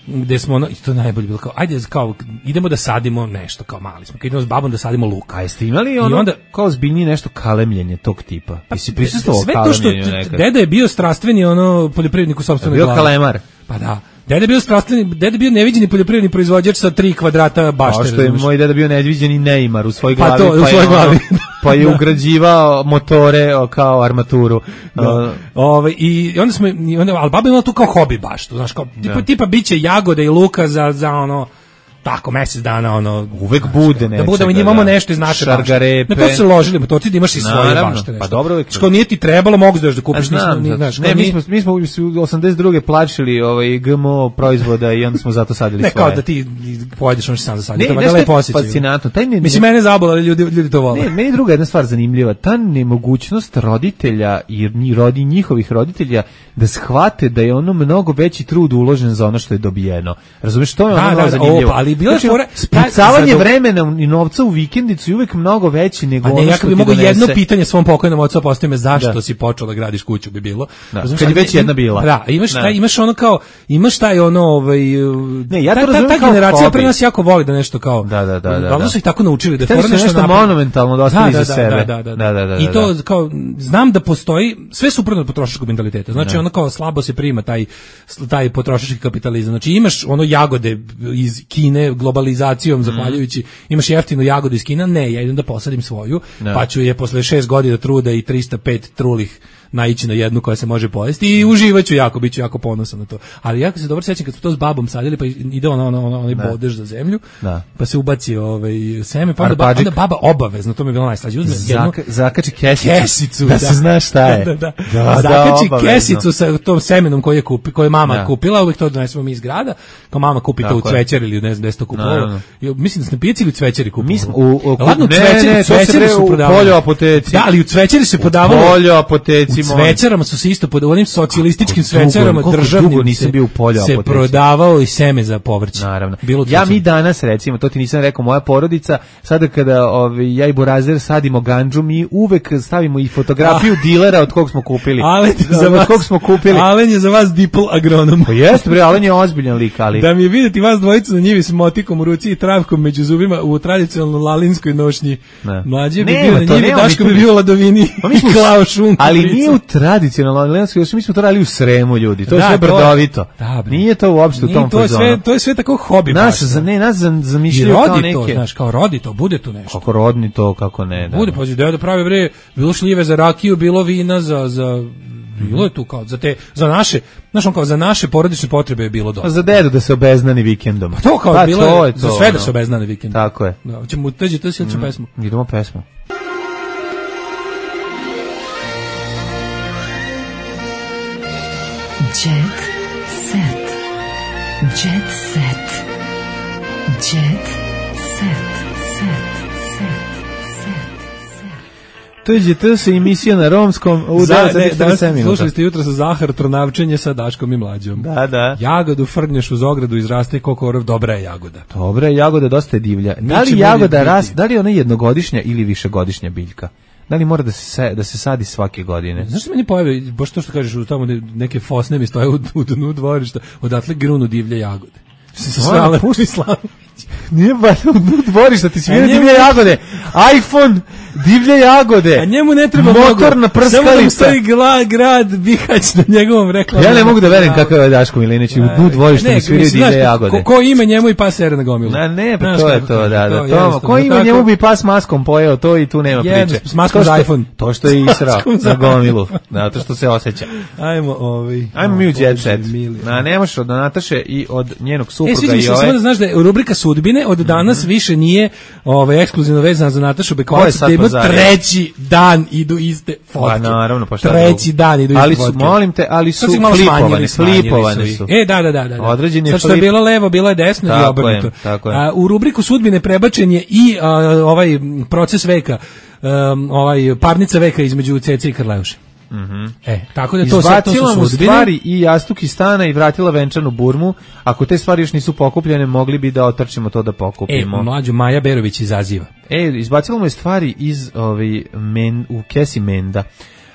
gde smo ono, i to najbolje bilo kao, ajde, kao, idemo da sadimo nešto, kao mali smo, kao idemo s babom da sadimo luk. A jeste imali ono, onda, kao zbiljnije nešto kalemljenje tog tipa? Jesi prisustvovao kalemljenju nekad? Sve to što, deda je bio strastveni ono, poljoprivrednik u sopstvenoj glavi. Bio kalemar. Pa da. Deda je bio strastveni, deda je bio neviđeni poljoprivredni proizvođač sa tri kvadrata bašte. Kao što je moj deda bio neviđeni Neymar u svojoj glavi. Pa to, u svojoj glavi. Pa je ugrađivao motore kao armaturu. Da. Uh, Ove, i onda smo, i onda, ali baba imala tu kao hobi baštu, znaš, kao, tipa, tipa biće jagode i luka za, za ono, tako mesec dana ono uvek bude nečega, da budemo da imamo nešto iz naše šargarepe. Na to se ložili motoci da imaš i svoje bašte nešto. Pa dobro uvek. Što nije ti trebalo, mogu da kupiš, nismo ni znaš. Ne, mi smo mi smo u osamdeset druge plaćali ovaj G M O proizvoda i onda smo zato sadili ne, svoje. Ne kao da ti pojedeš on sam da sadi, to je lepo osjećaj. Fascinantno. Taj ne, mislim mene zabolo, ali ljudi ljudi to vole. Ne, meni druga jedna stvar zanimljiva, ta nemogućnost roditelja i ni rodi njihovih roditelja da shvate da je ono mnogo veći trud uložen za ono što je dobijeno. Razumeš, to je ono da, da, zanimljivo. Ali bilo je fora pucavanje vremena i novca u vikendicu je uvek mnogo veći nego ne, ono ja što bi ti mogu donese. Jedno pitanje svom pokojnom ocu postaviti me zašto da. si počeo da gradiš kuću bi bilo. Da. Kad je već jedna bila. Da, imaš taj, imaš ono kao imaš taj ono ovaj ne, ja to ta, ta, ta generacija hobi. Pre nas jako voli da nešto kao. Da, da, da, da. Da su ih tako naučili da fora nešto, nešto monumentalno da ostavi za sebe. Da, da, da, da, da, da. I to kao znam da postoji sve suprotno od potrošačkog mentaliteta. Znači ono kao slabo se prima taj taj potrošački kapitalizam. Znači imaš ono jagode iz Kine globalizacijom zahvaljujući imaš jeftinu jagodu iz Kina, ne, ja idem da posadim svoju, ne. Pa ću je posle šest godina truda i trista pet trulih naići na jednu koja se može pojesti i uživaću jako, bit ću jako ponosan na to. Ali jako se dobro sećam kad smo to s babom sadili, pa ide ona, ona, ona, onaj bodež za zemlju, da. Pa se ubaci ovaj seme, pa onda, onda baba obavezno, to mi je bilo najslađe, uzme jednu, zakači kesicu, kesicu da, da se zna šta je. Da, da, da. Da, zakači da, kesicu sa tom semenom koje je kupi, koje je mama da. kupila, uvek to donesemo mi iz grada, kao mama kupi to u Cvećar ili ne znam gde se to kupovalo. Mislim da se na pijaci ili u Cvećari kupovalo. Mi smo u Ladno Cvećari, Cvećari su prodavali. Poljo apoteci. Da, ali u Cvećari se prodavalo. Poljo apoteci. Cvećarama su se isto pod onim socijalističkim svećarama državnim nisam bio u polju se prodavao i seme za povrće. Naravno. Ja mi danas recimo, to ti nisam rekao, moja porodica, sada kada ovaj ja i Borazer sadimo gandžu, mi uvek stavimo i fotografiju dilera od kog smo kupili. Alen za vas, kog smo kupili. Alen je za vas dipl agronom. Pa jeste bre, Alen je ozbiljan lik, ali da mi je videti vas dvojicu na njivi s motikom u ruci i travkom među zubima u tradicionalno lalinskoj nošnji. Mlađe bi bio na njivi, Daško bi bio Ladovini i klao šunku. Ali nije u tradicionalno Lensko, mi smo to radili u Sremu, ljudi. To je da, sve brdovito. Da, nije to uopšte u tom to je sve, to je sve tako hobi. Nas za ne nas zamišljaju kao neke. To, znaš, kao rodi to, bude tu nešto. Kako rodni to, kako ne, da. Bude, pa da pravi bre, bilo šljive za rakiju, bilo vina za za bilo je tu kao za te za naše, znaš, on kao za naše porodične potrebe je bilo dosta. Za dedu da se obeznani vikendom. Pa to kao pa, bilo to je to, za sve da se obeznani vikendom. Tako je. Da, ćemo teđi to silču mm. pesmu. Idemo pesmu. Jet set. Jet set. Jet set. Set. Set. To je G T S emisija na romskom u devet sati i četrdeset sedam minuta. Slušali ste jutro sa Zahar, tronavčenje sa Daškom i Mlađom. Da, da. Jagodu frgneš uz ogradu, izraste kokorov, dobra je jagoda. Dobra je jagoda, dosta je divlja. Da li jagoda rast, da li je ona jednogodišnja ili višegodišnja biljka? Da li mora da se da se sadi svake godine? Znaš što meni pojavi, baš to što kažeš, u tamo neke fosne mi stoje u, u dnu dvorišta, odatle grunu divlje jagode. Što se svala, pušti slavu. Nije baš u dnu dvorišta, ti si vidio divlje jagode. iPhone, divlje jagode. A njemu ne treba motorna prskalica. Samo da stoji gla, grad Bihać na njegovom reklamu. Ja ne mogu da verujem kakav je Daško Milinović u dnu dvorišta mi svirio divlje jagode. Ko, ko ime njemu i pas sere na gomilu. Na ne, pa to je to, da, da. To, ko ime njemu bi pas maskom pojeo, to i tu nema priče. S maskom za iPhone. To što je israo na gomilu, da, to što se osjeća. Ajmo, ovaj. Ajmo mi u Jet Set. Na ne možeš od Nataše i od njenog supruga i ove. Samo da znaš da je rubrika sudbine od danas više nije ovaj ekskluzivno vezana za Natašu Bekvac, da ima treći dan idu iste fotke. Pa naravno, pa šta treći dan idu iste ali fotke. Su, molim te, ali su flipovane, flipovane su. E, da, da, da. da. Određeni sad što je bilo levo, bilo je desno i obrnuto. A, u rubriku sudbine prebačen je i a, ovaj proces veka, um, ovaj parnica veka između Cece i Krleuše. Mhm. E, tako da to sad to su sudbine. Stvari i jastuk iz stana i vratila venčanu burmu. Ako te stvari još nisu pokupljene, mogli bi da otrčimo to da pokupimo. E, mlađu Maja Berović izaziva. E, izbacila mu je stvari iz ovaj men u kesi menda.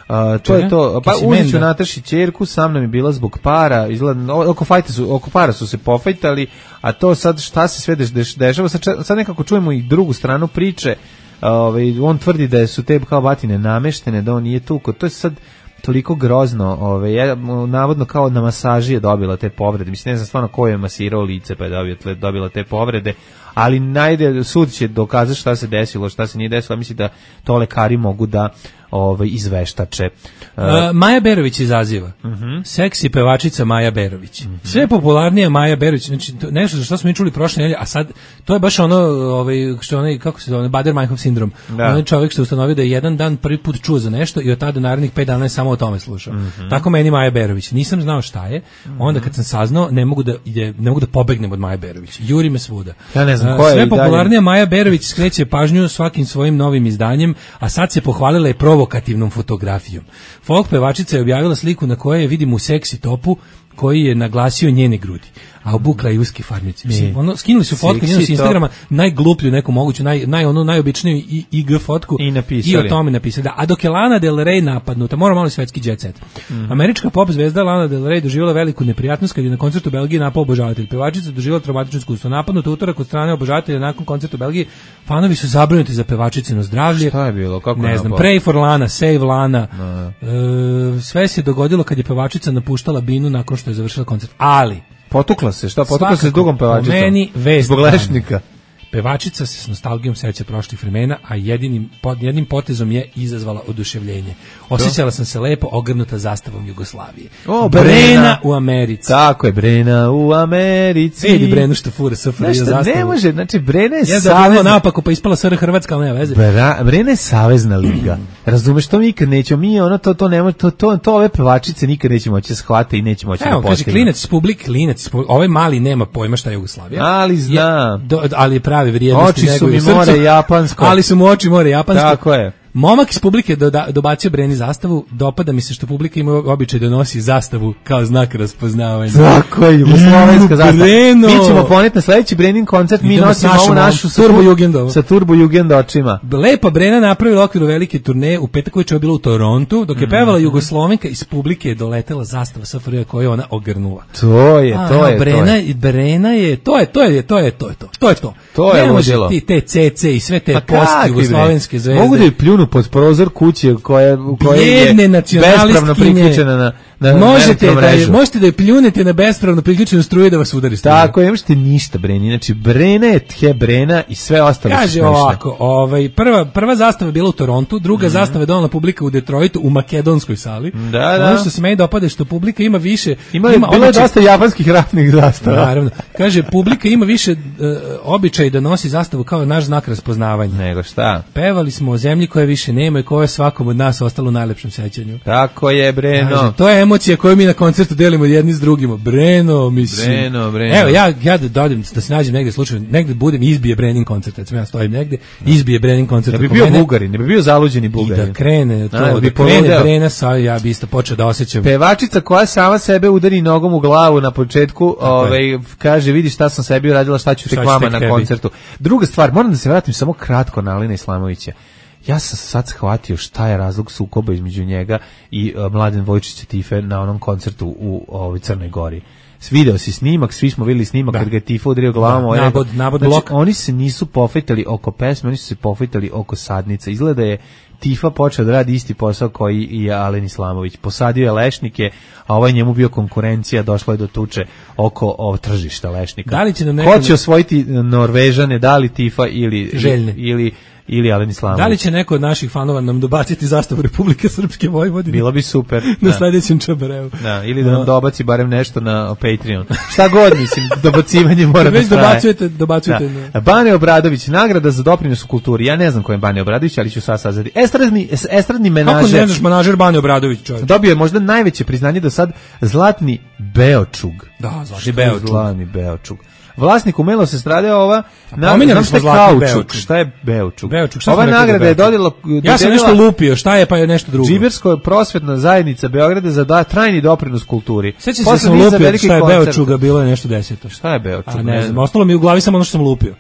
Uh, to je to. Pa uzet ću Nataši ćerku, sa mnom je bila zbog para, izgleda, oko, fajta su, oko para su se pofajtali, a to sad šta se sve deš, dešava, sad, sad nekako čujemo i drugu stranu priče, ovaj, on tvrdi da su te kao batine nameštene, da on nije tu, to je sad toliko grozno, ovaj, ja, navodno kao na masaži je dobila te povrede, mislim ne znam stvarno ko je masirao lice pa je dobila, dobila te povrede, ali najde, sud će dokazati šta se desilo, šta se nije desilo, mislim da to lekari mogu da ovaj, izveštače. Uh, Maja Berović izaziva. Uh-huh. Seksi pevačica Maja Berović. Uh-huh. Sve popularnija Maja Berović, znači to, nešto za što smo mi čuli prošle nedelje, a sad to je baš ono, ovaj, što onaj, kako se zove, Bader-Meinhof sindrom. Da. Onaj čovjek što je ustanovio da je jedan dan prvi put čuo za nešto i od tada narednih pet dana je samo o tome slušao. Uh-huh. Tako meni Maja Berović. Nisam znao šta je, onda kad sam saznao, ne mogu da, ide, ne mogu da pobegnem od Maje Berović. Juri me svuda. Ja ne znam uh, sve popularnija Maja Berović skreće pažnju svakim svojim novim izdanjem, a sad se pohvalila je provokativnom fotografijom. Folk pevačica je objavila sliku na kojoj je vidimo u seksi topu koji je naglasio njene grudi, a obukla je uske farmice. Mislim, ono, skinuli su fotku njenu s Instagrama, najgluplju neku moguću, naj, naj, ono, najobičniju i, I G fotku i, i o tome napisali. Da, a dok je Lana Del Rey napadnuta, mora malo svetski jet set. Mm. Američka pop zvezda Lana Del Rey doživjela veliku neprijatnost kad je na koncertu u Belgiji napao obožavatelj. Pevačica doživjela traumatično iskustvo. Napadnuta utorak od strane obožavatelja nakon koncerta u Belgiji. Fanovi su zabrinuti za pevačicino zdravlje. Šta je bilo? Kako ne znam, pray for Lana, save Lana. No. E, sve se dogodilo kad je pevačica napuštala binu nakon što je završila koncert. Ali potukla se, šta potukla se s drugom pevačicom? Meni vest zbog lešnika. Pevačica se s nostalgijom seća prošlih vremena, a jedinim, jednim potezom je izazvala oduševljenje. Osjećala sam se lepo ogrnuta zastavom Jugoslavije. O, Brena, Brena u Americi. Tako je, Brena u Americi. Vidi Brenu što fura S F R J zastavu. Ne može, znači Brena je ja savezna. Ja napako pa ispala S R Hrvatska, ali nema veze. Bra, Brena je savezna liga. Razumeš, to mi nikad nećemo, mi ono, to, to, nema, to, to, to ove pevačice nikad nećemo moći da shvate i nećemo moći Evo, da postavimo. Kaže, klinac iz publike, klinac iz publike, ovaj mali nema pojma šta je Jugoslavija. Ali zna. Je, do, ali je pravi vrijednosti. Oči su mi more japansko. Ali su mu oči more japansko. Tako je. Momak iz publike doda, dobacio Breni zastavu, dopada mi se što publika ima običaj da nosi zastavu kao znak raspoznavanja. Tako je, jugoslovenska zastava. Breno. Mi ćemo poneti na sledeći Brenin koncert, mi idemo nosimo ovu našu sa Turbo Jugendom. Sa Turbo Jugend očima. Lepa Brena napravila u okviru velike turneje, u petak uveče je bila u Torontu, dok je pevala Jugoslovenka, iz publike je doletela zastava S F R J koju je ona ogrnula. To je, A, to je, Brena, to je. Brena je, to je, to je, to je, to je to. To je to. To je ludilo. Ti te C C i sve te post jugoslovenske zvezde. Mogu da je pljunu pod prozor kuće koja koja je bespravno priključena na na možete da je, možete da je pljunete na bespravno priključenu struju da vas udari struja. Tako je, možete ništa Breni. Znači Brena je tje Brena i sve ostalo. Kaže ovako, ovaj prva prva zastava je bila u Torontu, druga mm-hmm. zastava je donela publika u Detroitu u makedonskoj sali. Da, da. Ono što se meni dopada što publika ima više ima, ima bilo je dosta japanskih ratnih zastava. Naravno. Kaže publika ima više uh, običaj da nosi zastavu kao naš znak raspoznavanja. Nego šta? Pevali smo o zemlji koje više nema i koje svakom od nas ostalo u najlepšem sećanju. Tako je Breno. Kaže, to je emocija koju mi na koncertu delimo jedni s drugima. Breno, mislim. Breno, Breno. Evo, ja, ja da dođem, da se nađem negde slučajno, negde budem izbije Brenin koncert, recimo ja stojim negde, izbije Brenin koncert. Ne bi bio Bugarin, ne bi bio zaluđeni Bugarin. I da krene, to, A, da, da krene Brena, sa, ja bi isto počeo da osjećam. Pevačica koja sama sebe udari nogom u glavu na početku, ovaj, kaže, vidi šta sam sebi uradila, šta ću tek vama na koncertu. Druga stvar, moram da se vratim samo kratko na Alina Islamovića. Ja sam sad shvatio šta je razlog sukoba između njega i uh, Mladen Vojčića Tife na onom koncertu u ovoj Crnoj Gori. Video si snimak, svi smo videli snimak da. Kad ga je Tifa udario glavom. Da, nabod, nabod znači, blok. Oni se nisu pofajtali oko pesme, oni su se pofajtali oko sadnice. Izgleda je Tifa počeo da radi isti posao koji i Alen Islamović. Posadio je lešnike, a ovaj njemu bio konkurencija, došlo je do tuče oko ovo tržišta lešnika. Da li će nam neko... Ko će osvojiti Norvežane, da li Tifa ili... Željne. Ili... ili Alen Islamović. Da li će neko od naših fanova nam dobaciti zastavu Republike Srpske Vojvodine? Bilo bi super. Na da. Sledećem čabareu. Da, ili da nam dobaci barem nešto na Patreon. Šta god, mislim, dobacivanje mora da traje. Već dobacujete, dobacujete. Da. Bane Obradović, nagrada za doprinos u kulturi. Ja ne znam ko je Bane Obradović, ali ću sad saznati. Estradni, estradni menažer. Kako ne znaš menažer Bane Obradović, čovječ? Dobio je možda najveće priznanje do sad Zlatni Beočug. Da, Zlatni Beočug. Zlatni Beočug. Vlasnik umelo se strade ova na znam šta je kaučuk, šta je Beočuk. Beočuk, šta ova nagrada je dodela ja sam nešto lupio, šta je pa je nešto drugo. Džibersko prosvetna zajednica Beograda za da trajni doprinos kulturi. Sećam se sam lupio šta je Beočuga, bilo je nešto deseto. Šta je Beočuk? A ne znam, ostalo mi u glavi samo ono što sam lupio.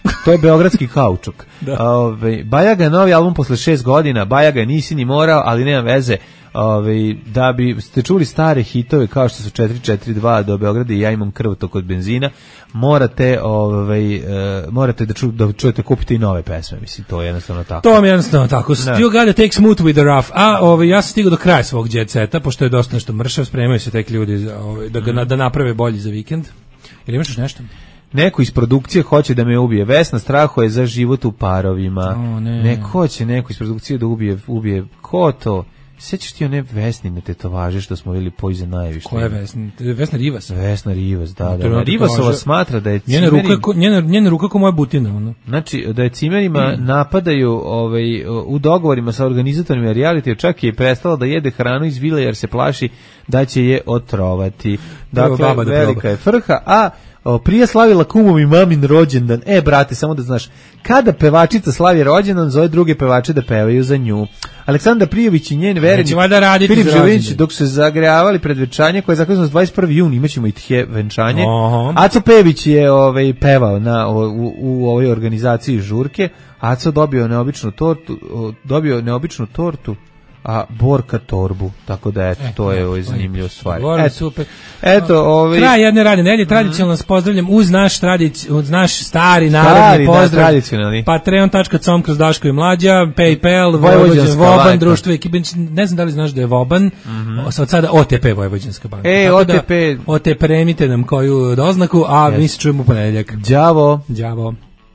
To je beogradski kaučuk. Ove, Bajaga je novi album posle šest godina, Bajaga nisi ni morao, ali nema veze. Ove, da bi ste čuli stare hitove kao što su četiri četiri dva do Beograda i ja imam krvotok od benzina, morate ovaj uh, morate da, ču, da čujete, kupite i nove pesme, mislim, to je jednostavno tako. To vam je jednostavno tako. Still gotta take smooth with the rough. A ovaj, ja sam stigao do kraja svog jet seta, pošto je dosta nešto mršav, spremaju se tek ljudi ovaj, da, ga, mm. da naprave bolji za vikend. Ili imaš još nešto? Neko iz produkcije hoće da me ubije. Vesna strahuje za život u parovima. O, ne. Neko hoće neko iz produkcije da ubije, ubije. Ko to? Sećaš ti one Vesnine tetovaže što smo vidjeli Poison Ivy? Koja je Vesna? Vesna Rivas? Vesna Rivas, da, da. da. Rivasova smatra da je njena ruka, ko, njena, njena ruka kao moja butina. Ono. Znači, da je cimerima mm. napadaju ovaj, u dogovorima sa organizatorima reality, čak je i prestala da jede hranu iz vile jer se plaši da će je otrovati. Dakle, da velika je frka, a O, prije slavila kumom i mamin rođendan. E, brate, samo da znaš, kada pevačica slavi rođendan, zove druge pevače da pevaju za nju. Aleksandra Prijović i njen vereni Filip Živinić, dok su se zagrejavali pred venčanje, koje je zakazano s dvadeset prvog juna, imaćemo i tje venčanje. Aha. Aco Pević je ovaj, pevao na, u, u ovoj organizaciji žurke. Aco dobio neobičnu tortu, dobio neobičnu tortu, a Borka torbu, tako da eto, e, to je ovaj zanimljiva stvar. Eto, super. Eto, ovaj kraj jedne radne nedelje, tradicionalno vas pozdravljam uz naš tradic, uz naš stari narodni pozdrav. Tradicionalni. patreon dot com kroz Daško i Mlađa, PayPal, Vojvođanska Voban, društvo ekipe, ne znam da li znaš da je Voban, mm -hmm. od sada O T P Vojvođanska banka. E, O T P. O T P remite nam koju doznaku, a yes. Mi se čujemo u ponedeljak. Đavo. Đavo.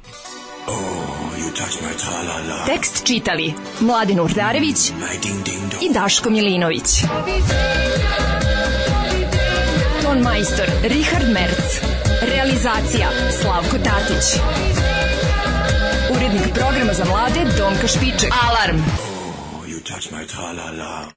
Tekst čitali Mladin Urdarević i Daško Milinović. Ton majstor Richard Merc. Realizacija Slavko Tatić. Urednik programa za mlade Donka Špiček. Alarm! Oh, you touch my tra-la-la.